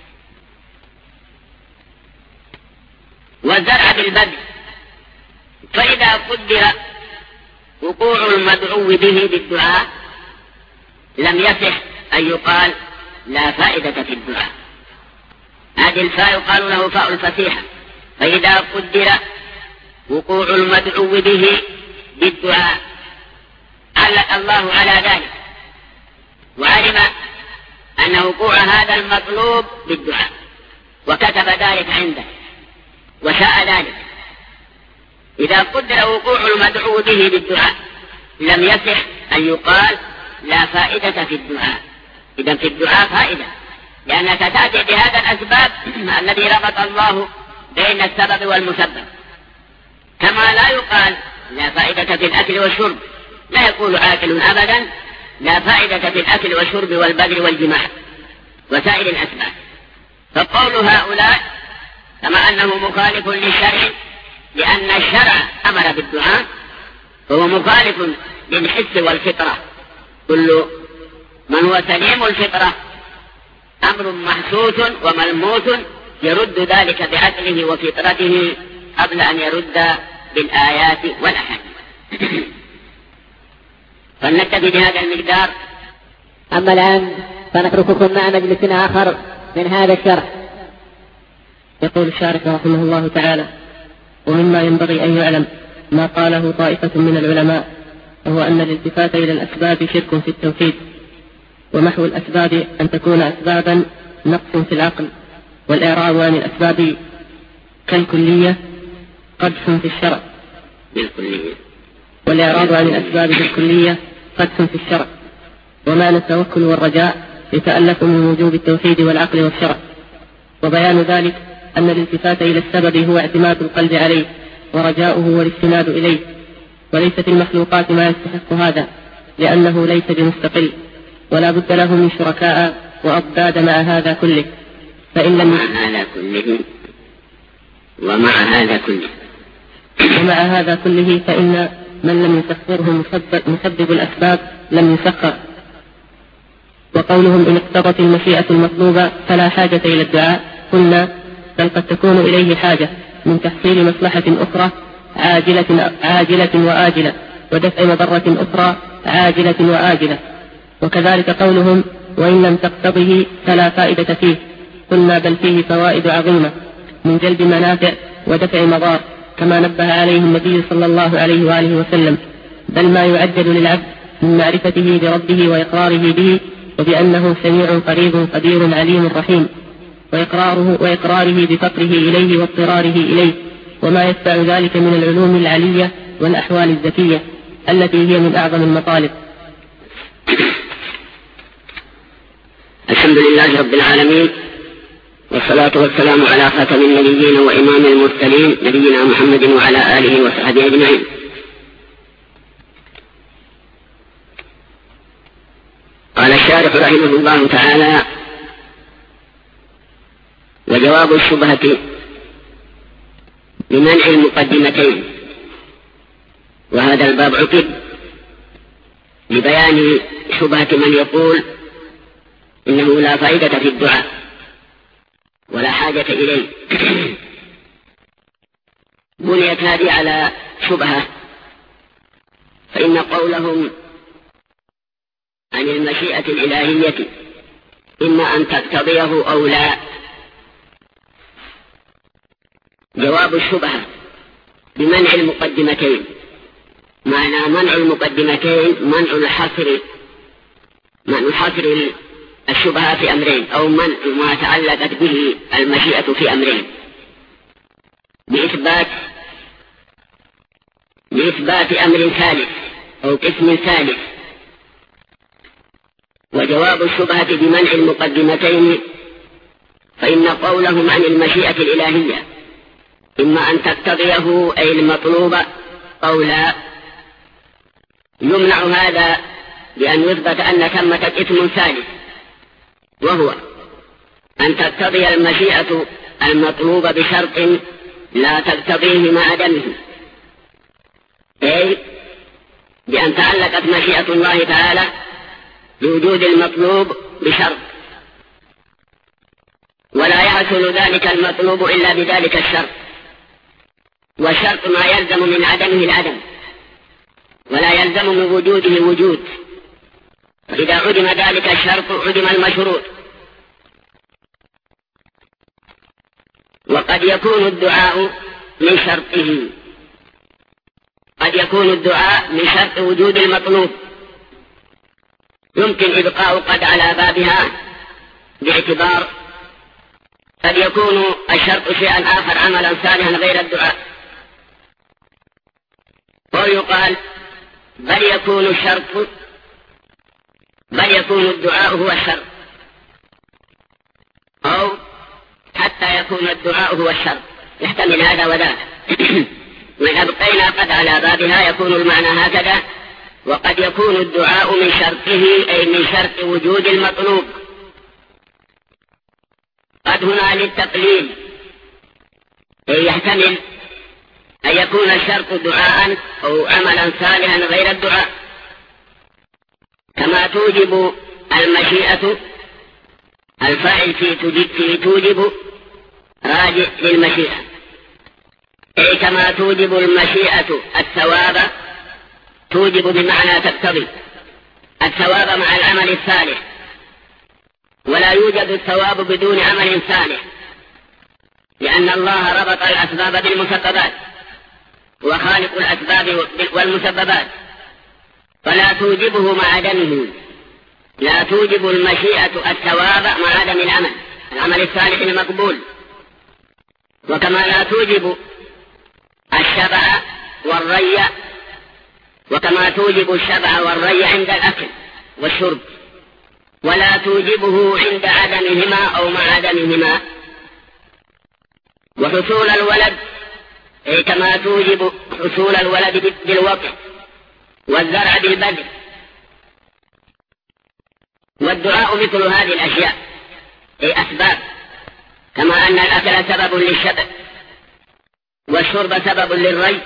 والزرع بالبذل، فإذا قدر وقوع المدعو به بالدعاء لم يصح أن يقال لا فائدة في الدعاء. هذه الفاء يقال له فاء الفسيحة. فإذا قدر وقوع المدعو به بالدعاء علق الله على ذلك، وعلم أن وقوع هذا المطلوب بالدعاء، وكتب ذلك عنده وشاء ذلك. إذا قدر وقوع المدعو به بالدعاء لم يصح أن يقال لا فائدة في الدعاء. إذن في الدعاء فائدة، لأنك تأتي بهذا الأسباب الذي ربط الله بين السبب والمسبب. كما لا يقال لا فائدة في الأكل والشرب، لا يقول عاقل أبدا لا فائدة في الأكل والشرب والبذل والجماع وسائر الأسباب. فقول هؤلاء كما أنه مخالف للشرع، لأن الشرع أمر بالدعاء، فهو مخالف للحس والفطرة. كل من هو سليم الفطرة أمر محسوس وملموس يرد ذلك بعقله وفطرته قبل أن يرد بالآيات والأحاديث. فلنكتفي بهذا المقدار. أما الآن فنترككم مع مجلس آخر من هذا الشرح. يقول الشارح رحمه الله تعالى: ومما ينبغي أن يعلم ما قاله طائفة من العلماء، وهو أن الالتفات إلى الأسباب شرك في التوحيد، ومحو الأسباب أن تكون أسبابا نقص في العقل، والإعراض عن الأسباب كالكلية قدح في الشرع، والإعراض عن الأسباب بالكلية قدح في الشرع. ومعنى التوكل والرجاء يتألف من وجوب التوحيد والعقل والشرع. وبيان ذلك أن الالتفات إلى السبب هو اعتماد القلب عليه ورجاؤه والاستناد إليه، وليس في المخلوقات ما يستحق هذا، لأنه ليس بمستقل، ولا بد له من شركاء وأضداد مع هذا كله. فإن لم مع هذا كله ومع هذا كله ومع هذا كله فإن من لم يسخره مسبب, مسبب الأسباب لم يسخر. وقولهم إن اقتضت المشيئة المطلوبة فلا حاجة إلى الدعاء، قلنا بل قد تكون إليه حاجة من تحصيل مصلحة أخرى عاجلة, عاجلة وآجلة، ودفع مضرة أخرى عاجلة وآجلة. وكذلك قولهم وإن لم تقتضه فلا فائدة فيه، قلنا بل فيه فوائد عظيمة من جلب منافع ودفع مضار، كما نبه عليه النبي صلى الله عليه وآله وسلم، بل ما يعجل للعبد من معرفته بربه وإقراره به، وبأنه سميع قريب قدير عليم رحيم، وإقراره, وإقراره بفقره إليه واضطراره إليه، وما يتبع ذلك من العلوم العلية والأحوال الذكية التي هي من أعظم المطالب. الحمد لله رب العالمين، والصلاة والسلام على خاتم النبيين وإمام المرسلين نبينا محمد وعلى آله وصحبه أجمعين. قال الشارح رحمه الله تعالى: وجواب الشبهة بمنع المقدمتين. وهذا الباب عقد لبيان شبهة من يقول إنه لا فائدة في الدعاء ولا حاجة إليه. بنيت هذه على شبهة، فإن قولهم عن المشيئة الإلهية إما أن تقتضيه أو لا. جواب الشبهة بمنع المقدمتين، معنى منع المقدمتين منع الحصر، منع حصر الشبهة في أمرين، أو منع ما تعلقت به المشيئة في أمرين بإثبات بإثبات أمر ثالث أو قسم ثالث. وجواب الشبهة بمنع المقدمتين فإن قولهم عن المشيئة الإلهية إما أن تقتضيه أي المطلوب أو لا، يمنع هذا بأن يثبت أن ثمة اسم ثالث، وهو أن تقتضي المشيئة المطلوب بشرط لا تقتضيه مع عدمه، أي بأن تعلقت مشيئة الله تعالى بوجود المطلوب بشرط، ولا يحصل ذلك المطلوب إلا بذلك الشرط، والشرط ما يلزم من عدمه العدم ولا يلزم من وجوده وجود. فإذا عدم ذلك الشرط عدم المشروط. وقد يكون الدعاء من شرطه، قد يكون الدعاء من شرط وجود المطلوب، يمكن إبقاء قد على بابها باعتبار قد يكون الشرط شيئا آخر عملا صالحا غير الدعاء، ويقال بل يكون الشرط بل يكون الدعاء هو الشرط، أو حتى يكون الدعاء هو الشرط، يحتمل هذا وذاك. من أبقينا قد على بابها يكون المعنى هكذا. وقد يكون الدعاء من شرطه أي من شرط وجود المطلوب، قد هنا للتقليل، أي يحتمل أن يكون الشرط دعاء أو عملا صالحا غير الدعاء، كما توجب المشيئة الفاعل في توجب, في توجب راجع للمشيئة، أي كما توجب المشيئة الثواب، توجب بمعنى تقتضي الثواب مع العمل الصالح، ولا يوجد الثواب بدون عمل صالح، لأن الله ربط الأسباب بالمسببات وخالق الأسباب والمسببات، فلا توجبه مع عدمه، لا توجب المشيئة الثواب مع عدم العمل العمل الصالح المقبول، وكما لا توجب الشبع والري، وكما توجب الشبع والري عند الأكل والشرب، ولا توجبه عند عدمهما أو مع عدمهما. وحصول الولد أي كما توجب حصول الولد بالوقت والزرع بالبذر. والدعاء مثل هذه الأشياء أي أسباب، كما أن الأكل سبب للشبع والشرب سبب للري،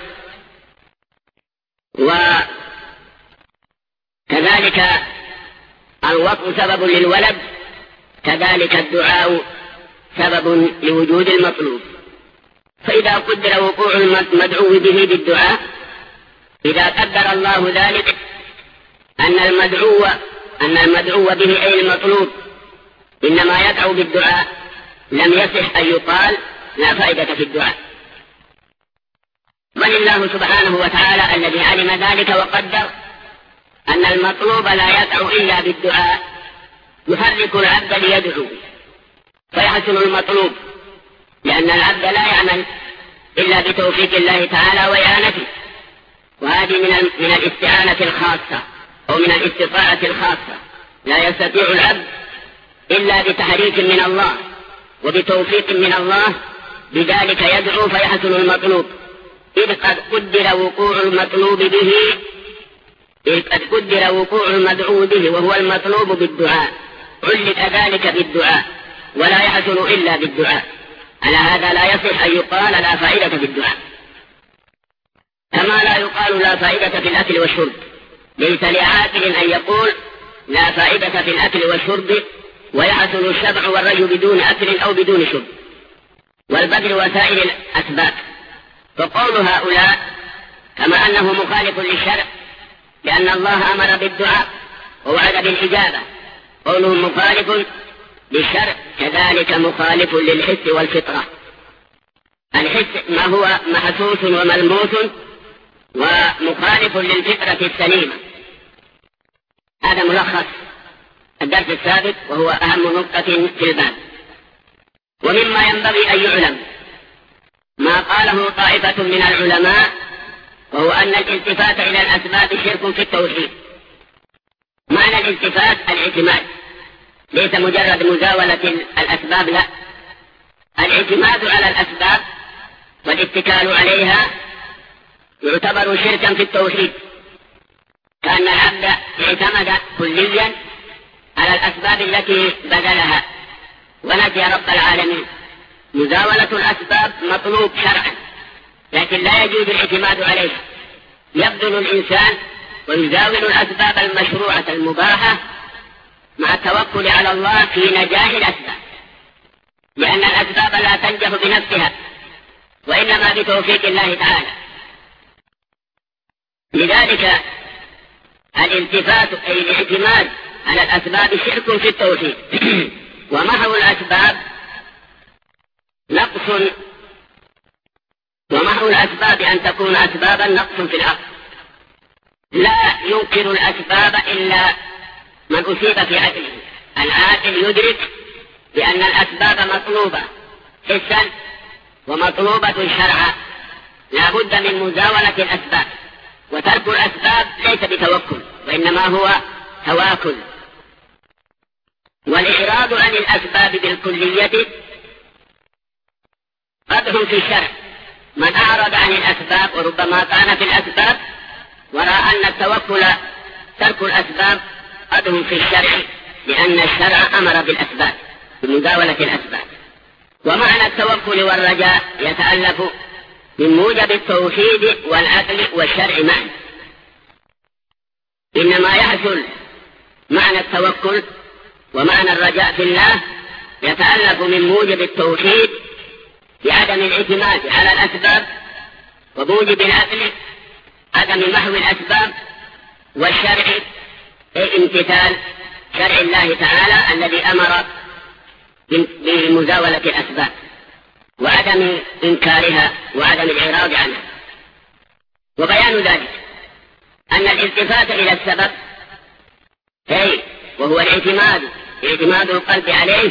وكذلك الوقت سبب للولد، كذلك الدعاء سبب لوجود المطلوب. فإذا قدر وقوع المدعو به بالدعاء، إذا قدر الله ذلك أن المدعو أن المدعو به أي المطلوب إنما يدعو بالدعاء، لم يصح أن يقال لا فائدة في الدعاء، بل الله سبحانه وتعالى الذي علم ذلك وقدر أن المطلوب لا يدعو إلا بالدعاء، يحرك العبد ليدعو فيحصل المطلوب، لأن العبد لا يعمل إلا بتوفيق الله تعالى وإعانته، وهذه من من الاستعانة الخاصة أو من الاستطاعة الخاصة، لا يستطيع العبد إلا بتحريك من الله وبتوفيق من الله، بذلك يدعو فيحصل المطلوب، إذ قد قدر وقوع المطلوب به إذ قد قدر وقوع المدعو به وهو المطلوب بالدعاء، علق ذلك بالدعاء ولا يحصل إلا بالدعاء. على هذا لا يصح أن يقال لا فائدة في الدعاء، كما لا يقال لا فائدة في الأكل والشرب. ليس لعاقل أن يقول لا فائدة في الأكل والشرب ويحصل الشبع والري بدون أكل أو بدون شرب، والبذل وسائر الأسباب. فقول هؤلاء كما أنه مخالف للشرع لأن الله أمر بالدعاء ووعد بالإجابة، قولهم مخالف للشرع كذلك مخالف للحس والفطرة. الحس ما هو محسوس وملموس ومخالف للفطرة السليمة. هذا ملخص الدرس السابق وهو أهم نقطة في الباب. ومما ينبغي أن يعلم ما قاله طائفة من العلماء، وهو أن الالتفات إلى الأسباب شرك في التوحيد. معنى الالتفات الاعتماد، ليس مجرد مزاولة الأسباب، لا، الاعتماد على الأسباب والاتكال عليها يعتبر شركا في التوحيد، كأن العبد اعتمد كليا على الأسباب التي بذلها ونسي رب العالمين. مزاولة الأسباب مطلوب شرعا، لكن لا يجوز الاعتماد عليها. يبذل الإنسان ويزاول الأسباب المشروعة المباحة مع التوكل على الله في نجاح الأسباب، لأن الأسباب لا تنجح بنفسها وإنما بتوفيق الله تعالى. لذلك الالتفات أي الاعتماد على الأسباب شرك في التوحيد. ومحو الأسباب نقص، ومحو الأسباب أن تكون أسبابا نقص في العقل. لا ينكر الأسباب إلا من أصيب في عقله. العاقل يدرك بأن الأسباب مطلوبة حسا ومطلوبة شرعا، لا بد من مزاولة الأسباب، وترك الأسباب ليس بتوكل وإنما هو تواكل. والإعراض عن الأسباب بالكلية قدح في الشرع. من أعرض عن الأسباب وربما كان في الأسباب ورأى أن التوكل ترك الأسباب قدح في الشرع، لأن الشرع أمر بالأسباب بمزاولة الأسباب. ومعنى التوكل والرجاء يتألف من موجب التوحيد والعقل والشرع معا. إنما يحصل معنى التوكل ومعنى الرجاء في الله يتألف من موجب التوحيد بعدم الاعتماد على الأسباب، وموجب العقل عدم محو الأسباب، والشرع امتثال شرع الله تعالى الذي أمر بمزاولة الأسباب وعدم إنكارها وعدم الإعراض عنها. وبيان ذلك أن الالتفات إلى السبب أي وهو الاعتماد اعتماد القلب عليه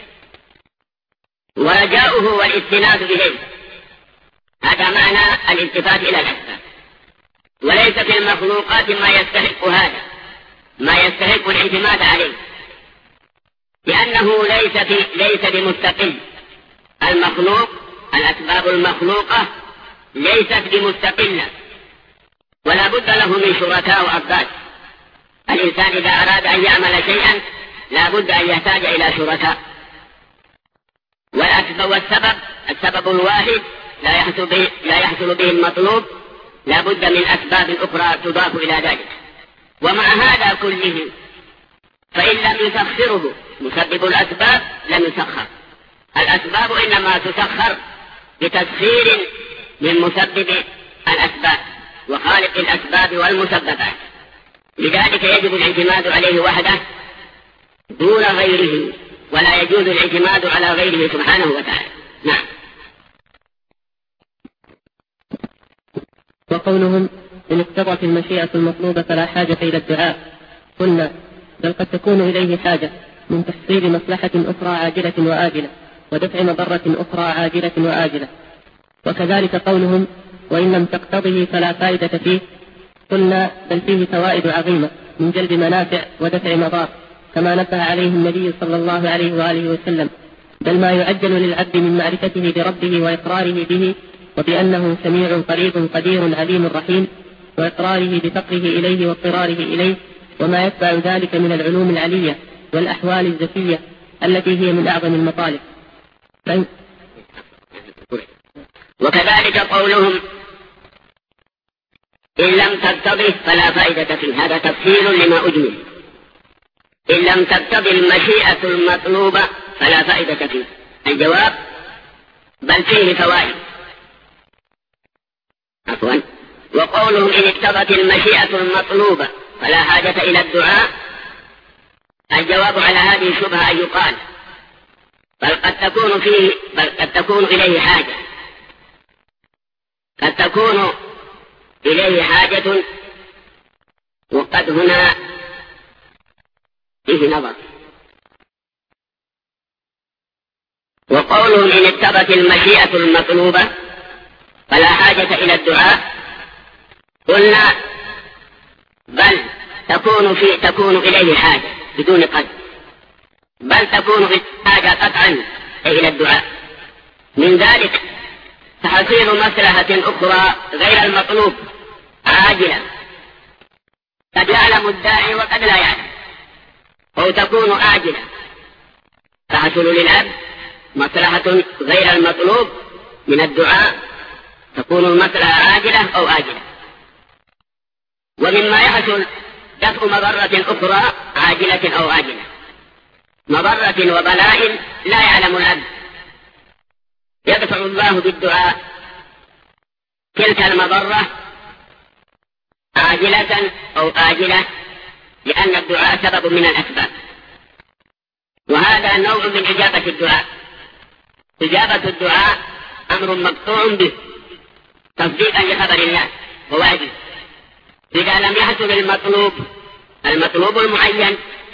ورجاؤه والاستناد إليه، هذا معنى الالتفات إلى الأسباب. وليس في المخلوقات ما يستحق هذا، ما يستحق الاعتماد عليه، لأنه ليس في ليس بمستقل. المخلوق الأسباب المخلوقة ليست بمستقلة، ولا بد له من شركاء وأبداد. الإنسان إذا أراد أن يعمل شيئا لا بد أن يحتاج إلى شركاء. والأسباب والسبب السبب الواحد لا يحصل به, لا يحصل به المطلوب، لا بد من أسباب أخرى تضاف إلى ذلك. ومع هذا كله فإن لم يسخره مسبب الأسباب لم يسخر. الأسباب إنما تسخر بتسخير من مسبب الأسباب وخالق الأسباب والمسببات. لذلك يجب الاعتماد عليه وحده دون غيره، ولا يجوز الاعتماد على غيره سبحانه وتعالى. نعم. وقولهم إن اقتضت المشيئة المطلوبة فلا حاجة إلى الدعاء، قلنا بل قد تكون إليه حاجة من تحصيل مصلحة أخرى عاجلة وآجلة ودفع مضرة أخرى عاجلة وآجلة. وكذلك قولهم وإن لم تقتضه فلا فائدة فيه، قلنا بل فيه فوائد عظيمة من جلب منافع ودفع مضار، كما نبه عليه النبي صلى الله عليه وآله وسلم، بل ما يعجل للعبد من معرفته بربه وإقراره به وبأنه سميع قريب قدير عليم رحيم، وإقراره بفقره إليه واضطراره إليه، وما يتبع ذلك من العلوم العلية والأحوال الزكية التي هي من أعظم المطالب. وكذلك قولهم إن لم تقتضه فلا فائدة فيه، هذا تفصيل لما أجمل. إن لم تقتضي المشيئة المطلوبة فلا فائدة فيه، الجواب بل فيه فوائد. عفوا. وقولهم إن اقتضت المشيئة المطلوبة فلا حاجة إلى الدعاء، الجواب على هذه الشبهة أن يقال بل قد تكون فيه بل قد تكون إليه حاجة، قد تكون إليه حاجة، وقد هنا فيه نظر. وقولهم إن اقتضت المشيئة المطلوبة فلا حاجة إلى الدعاء، قلنا بل تكون في تكون إليه حاجة بدون قد، بل تكون حاجة قطعا إلى الدعاء. من ذلك تحصيل مصلحة أخرى غير المطلوب عاجلة، قد يعلم الداعي وقد لا يعلم، أو تكون آجلة، تحصل للعبد مصلحة غير المطلوب من الدعاء، تكون المصلحة عاجلة أو آجلة. ومما يحصل دفع مضرة أخرى عاجلة أو آجلة، مضرة وبلاء لا يعلم العبد، يدفع الله بالدعاء تلك المضرة عاجلة أو آجلة، لأن الدعاء سبب من الأسباب، وهذا نوع من إجابة الدعاء. إجابة الدعاء أمر مقطوع به تصديقا لخبر الله ووعده. إذا لم يحصل المطلوب المطلوب المعين،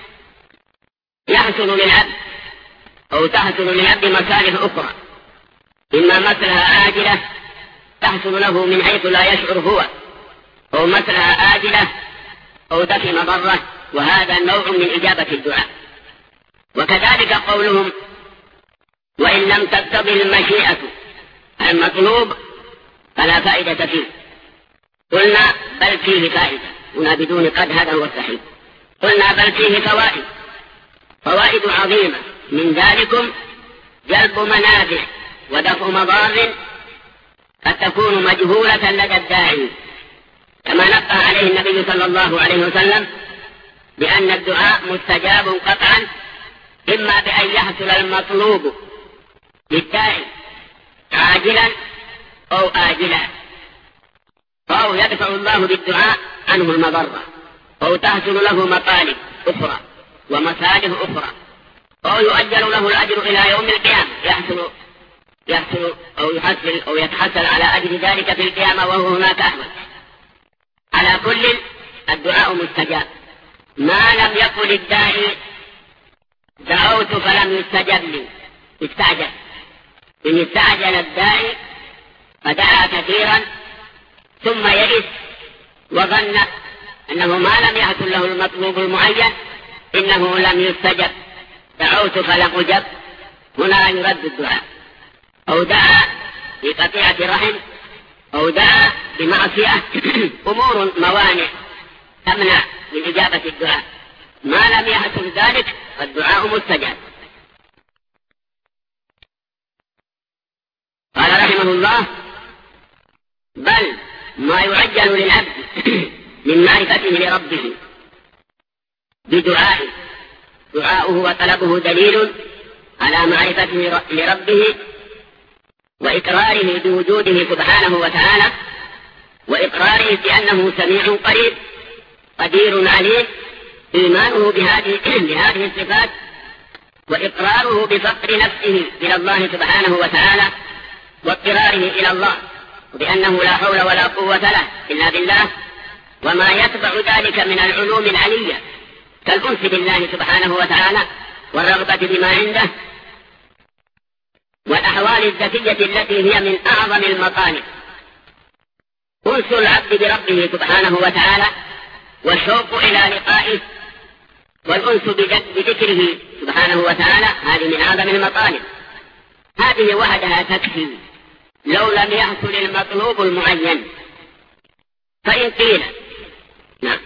يحصل للعبد أو تحصل للعبد مصالح أخرى، إما مصلحة آجلة تحصل له من حيث لا يشعر هو، أو مصلحة آجلة أو دفع مضرة، وهذا نوع من إجابة الدعاء. وكذلك قولهم وإن لم تقتضي المشيئة المطلوب فلا فائدة فيه، قلنا بل فيه فائدة، هنا بدون قد، هذا هو الصحيح. قلنا بل فيه فوائد، فوائد عظيمة، من ذلكم جلب منافع ودفع مضار قد تكون مجهولة لدى الداعي، كما نبه عليه النبي صلى الله عليه وسلم بأن الدعاء مستجاب قطعا، إما بأن يحصل المطلوب للداعي عاجلا أو آجلا، أو يدفع الله بالدعاء عنه المضرة، أو تحصل له مطالب أخرى ومصالح أخرى، أو يؤجل له الأجر إلى يوم القيامة، يحصل يحصل أو يحصل أو يتحصل على أجر ذلك في القيامة وهو هناك أحمد. على كل الدعاء مستجاب، ما لم يقل الداعي دعوت فلم يستجب لي، استعجل. إن استعجل الداعي فدعا كثيرا ثم يئس وظن أنه ما لم يحصل له المطلوب المعين، إنه لم يستجب، دعوت فلم أجب، هنا يرد الدعاء. أو دعا بقطيعة رحم، أو دعا بمعصية، أمور موانع تمنع من إجابة الدعاء، ما لم يحصل ذلك فالدعاء مستجاب. قال رحمه الله بل ما يعجل للعبد من معرفته لربه بدعائه، دعاؤه وطلبه دليل على معرفته لربه وإقراره بوجوده سبحانه وتعالى، وإقراره بأنه سميع قريب قدير عليم، إيمانه بهذه, بهذه الصفات، وإقراره بفقر نفسه إلى الله سبحانه وتعالى، واضطراره إلى الله وبأنه لا حول ولا قوة له إلا بالله، وما يتبع ذلك من العلوم العلية كالأنس بالله سبحانه وتعالى والرغبة بما عنده، والأحوال الذاتية التي هي من أعظم المطالب. أنس العبد بربه سبحانه وتعالى والشوق إلى لقائه والأنس بذكره سبحانه وتعالى، هذه من أعظم المطالب، هذه وحدها تكفي لو لم يحصل المطلوب المعين. فإن قيل نعم.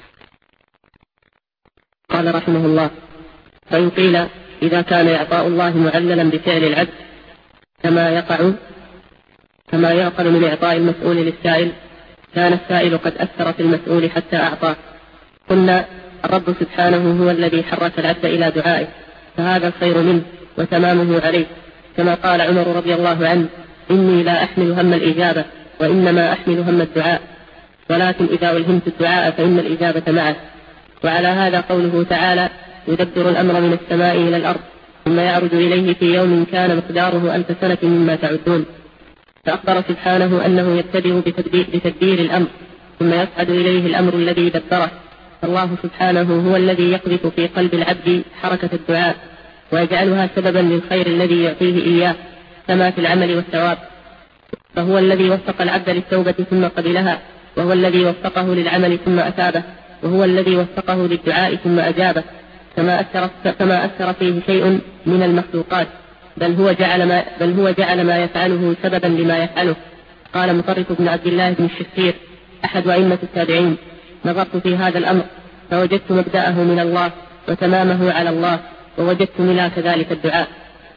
قال رحمه الله فإن قيل إذا كان إعطاء الله معللا بفعل العبد كما يقع كما يعقل من إعطاء المسؤول للسائل، كان السائل قد أثر في المسؤول حتى أعطاه. قلنا الرب سبحانه هو الذي حرك العبد إلى دعائه، فهذا الخير منه وتمامه عليه، كما قال عمر رضي الله عنه: إني لا أحمل هم الإجابة وإنما أحمل هم الدعاء، ولكن إذا ألهمت الدعاء فإن الإجابة معه. وعلى هذا قوله تعالى: يدبر الأمر من السماء إلى الأرض ثم يعرج إليه في يوم كان مقداره ألف سنة مما تعدون. فأخبر سبحانه أنه يبتدئ بتدبير الأمر ثم يصعد إليه الأمر الذي دبره. فالله سبحانه هو الذي يقذف في قلب العبد حركة الدعاء ويجعلها سببا للخير الذي يعطيه إياه كما في العمل والثواب. فهو الذي وفق العبد للتوبة ثم قبلها، وهو الذي وفقه للعمل ثم أثابه، وهو الذي وفقه للدعاء ثم أجابه، كما أثر, كما أثر فيه شيء من المخلوقات، بل هو جعل ما, بل هو جعل ما يفعله سببا لما يفعله. قال مطرف بن عبد الله بن الشخير أحد أئمة التابعين: نظرت في هذا الأمر فوجدت مبدأه من الله وتمامه على الله، ووجدت ملاك ذلك الدعاء.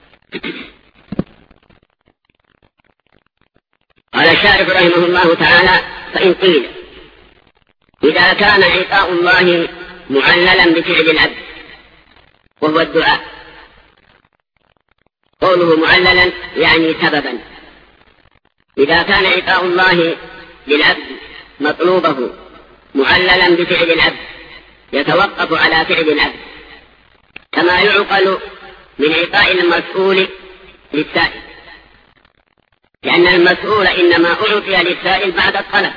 قال الشارح رحمه الله تعالى: فإن قيل إذا كان عطاء الله معللا بفعل العبد وهو الدعاء، قوله معللا يعني سببا. إذا كان عطاء الله للعبد مطلوبه معللا بفعل العبد يتوقف على فعل العبد، كما يعقل من عطاء المسؤول للسائل، لأن المسؤول إنما أعطي للسائل بعد الطلب.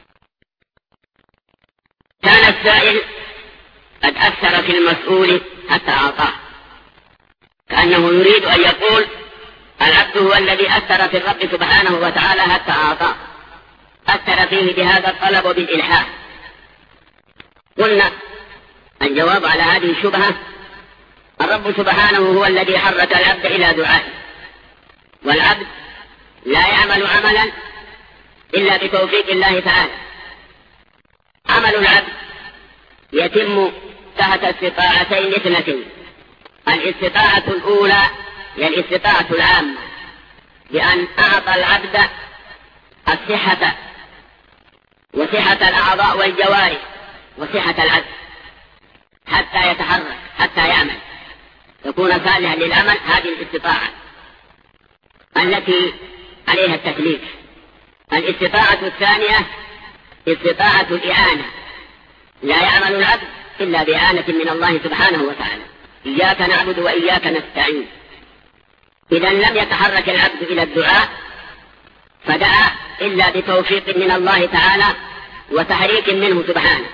كان السائل قد أثر في المسؤول حتى أعطاه، كأنه يريد أن يقول العبد هو الذي أثر في الرب سبحانه وتعالى حتى أعطاه، أثر فيه بهذا الطلب وبالإلحاح. قلنا الجواب على هذه الشبهة: الرب سبحانه هو الذي حرك العبد إلى دعائه، والعبد لا يعمل عملا إلا بتوفيق الله تعالى. عمل العبد يتم تحت استطاعتين اثنتين: الاستطاعة الأولى هي الاستطاعة العامة، بأن أعطى العبد الصحة وصحة الأعضاء والجوارح وصحة العبد حتى يتحرك حتى يعمل يكون صالحا للعمل. هذه الاستطاعة التي عليها التكليف. الاستطاعة الثانية استطاعة الإعانة، لا يعمل العبد إلا بإعانة من الله سبحانه وتعالى: إياك نعبد وإياك نستعين. إذا لم يتحرك العبد إلى الدعاء فدعا إلا بتوفيق من الله تعالى وتحريك منه سبحانه.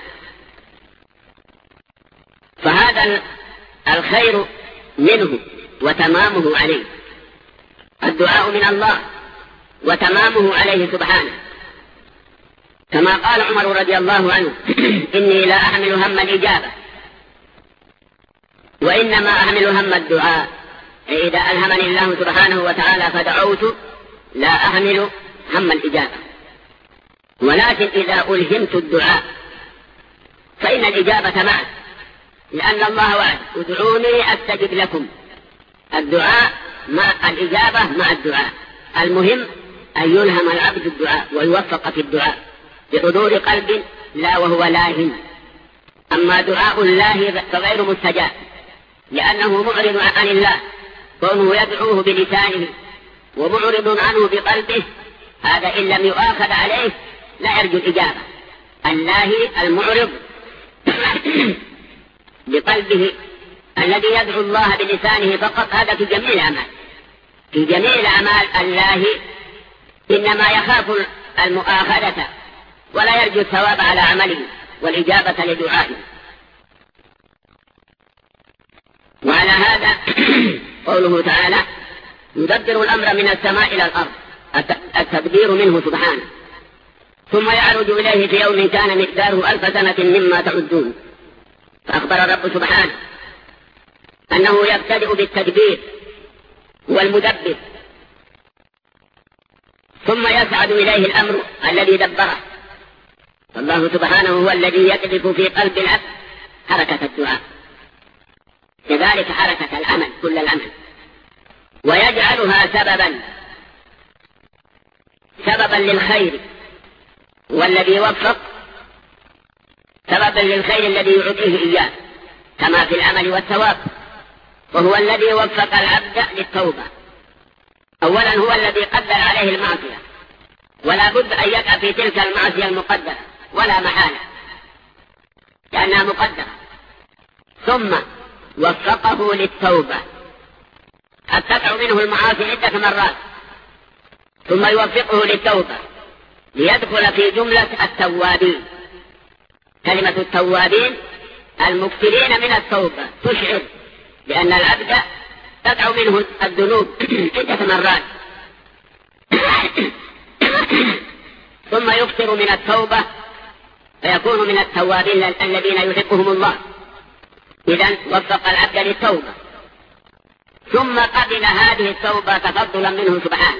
فهذا الخير منه وتمامه عليه، الدعاء من الله وتمامه عليه سبحانه، كما قال عمر رضي الله عنه: إني لا أحمل هم الإجابة وإنما أحمل هم الدعاء. إذا ألهمني الله سبحانه وتعالى فدعوت لا أحمل هم الإجابة، ولكن إذا ألهمت الدعاء فإن الإجابة معه، لأن الله وعد: ادعوني أستجب لكم. الدعاء مع الإجابة مع الدعاء. المهم أن يلهم العبد الدعاء ويوفق في الدعاء بحضور قلب لا وهو لاهٍ. أما دعاء الله فغير مستجاب، لأنه معرض عن الله، كونه يدعوه بلسانه ومعرض عنه بقلبه، هذا إن لم يؤاخذ عليه لا يرجو الإجابة. اللاهي المعرض بقلبه الذي يدعو الله بلسانه فقط، هذا في جميع الأعمال. في جميع الأعمال اللاهي إنما يخاف المؤاخذة ولا يرجو الثواب على عمله والإجابة لدعائه. وعلى هذا قوله تعالى: يدبر الأمر من السماء إلى الأرض، التدبير منه سبحانه، ثم يعرج إليه في يوم كان مقداره ألف سنة مما تعدون. فأخبر الرب سبحانه أنه يبتدئ بالتدبير والمدبر، ثم يسعد إليه الأمر الذي دبره. الله سبحانه هو الذي يقذف في قلب العبد حركة الدعاء، كذلك حركة العمل كل العمل، ويجعلها سببا سببا للخير والذي وفق سببا للخير الذي يعطيه إياه كما في العمل والثواب، وهو الذي وفق العبد للتوبة. أولا هو الذي قدر عليه المعصية، ولا بد أن يقع في تلك المعصية المقدرة ولا محالة لأنها مقدرة، ثم وفقه للتوبة قد تقع منه المعاصي عدة مرات، ثم يوفقه للتوبة ليدخل في جملة التوابين. كلمة التوابين المكثرين من التوبة تشعر بأن العبد تقع منه الذنوب عدة مرات ثم يكثر من التوبة فيكون من التوابين الذين يحبهم الله. إذن وفق العبد للتوبة، ثم قبل هذه التوبة تفضلا منه سبحانه،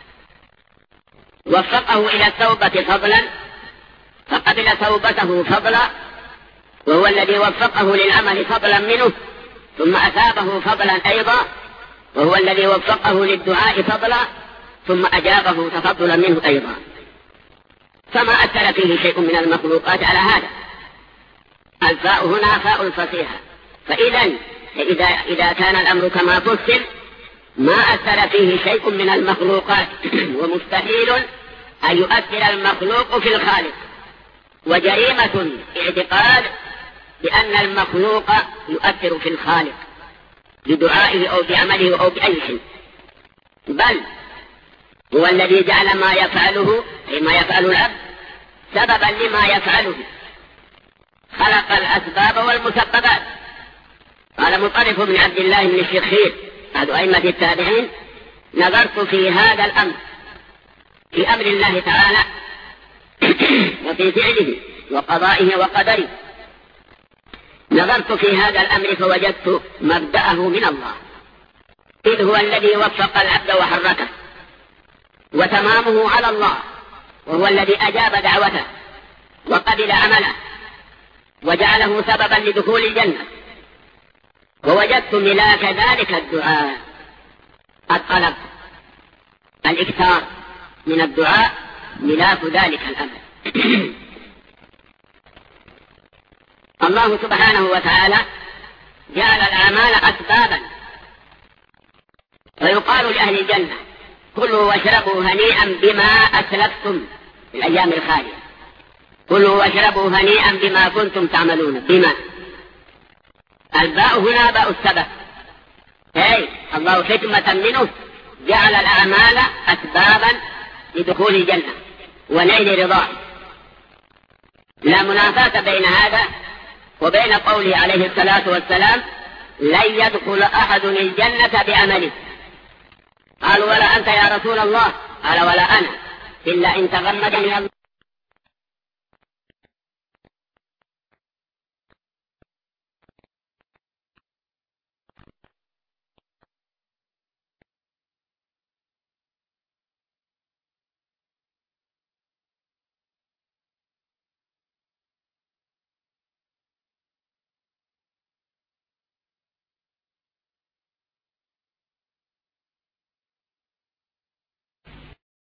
وفقه إلى التوبة فضلا فقبل توبته فضلا، وهو الذي وفقه للعمل فضلا منه، ثم أثابه فضلا أيضا، وهو الذي وفقه للدعاء فضلا، ثم أجابه تفضلا منه أيضا. فما أثر فيه شيء من المخلوقات على هذا. الفاء هنا فاء الفصيحة، فإذا إذا, إذا كان الأمر كما فصل ما أثر فيه شيء من المخلوقات، ومستحيل أن يؤثر المخلوق في الخالق، وجريمة اعتقاد بأن المخلوق يؤثر في الخالق بدعائه أو بعمله أو بأي شيء، بل هو الذي جعل ما يفعله أي ما يفعل العبد سببا لما يفعله، خلق الأسباب والمسببات. قال مطرف بن عبد الله بن الشخير أحد أئمة التابعين: نظرت في هذا الأمر في أمر الله تعالى وفي فعله وقضائه وقدره، نظرت في هذا الأمر فوجدت مبدأه من الله، إذ هو الذي وفق العبد وحركه، وتمامه على الله، وهو الذي أجاب دعوته وقبل عمله وجعله سببا لدخول الجنة. ووجدت ملاك ذلك الدعاء الطلب، الإكثار من الدعاء ملاك ذلك الأمر. الله سبحانه وتعالى جعل الأعمال أسبابا، ويقال لأهل الجنة: كلوا واشربوا هنيئا بما أسلفتم في الأيام الخالية. كلوا واشربوا هنيئا بما كنتم تعملون. بما الباء هنا باء السبب، أي الله حكمة منه جعل الأعمال أسبابا لدخول الجنة ونيل رضاه. لا منافاة بين هذا وبين قوله عليه الصلاة والسلام: لن يدخل أحد الجنة بعمله. قالوا: ولا أنت يا رسول الله؟ قال: ولا أنا، إلا إن تغمدني الله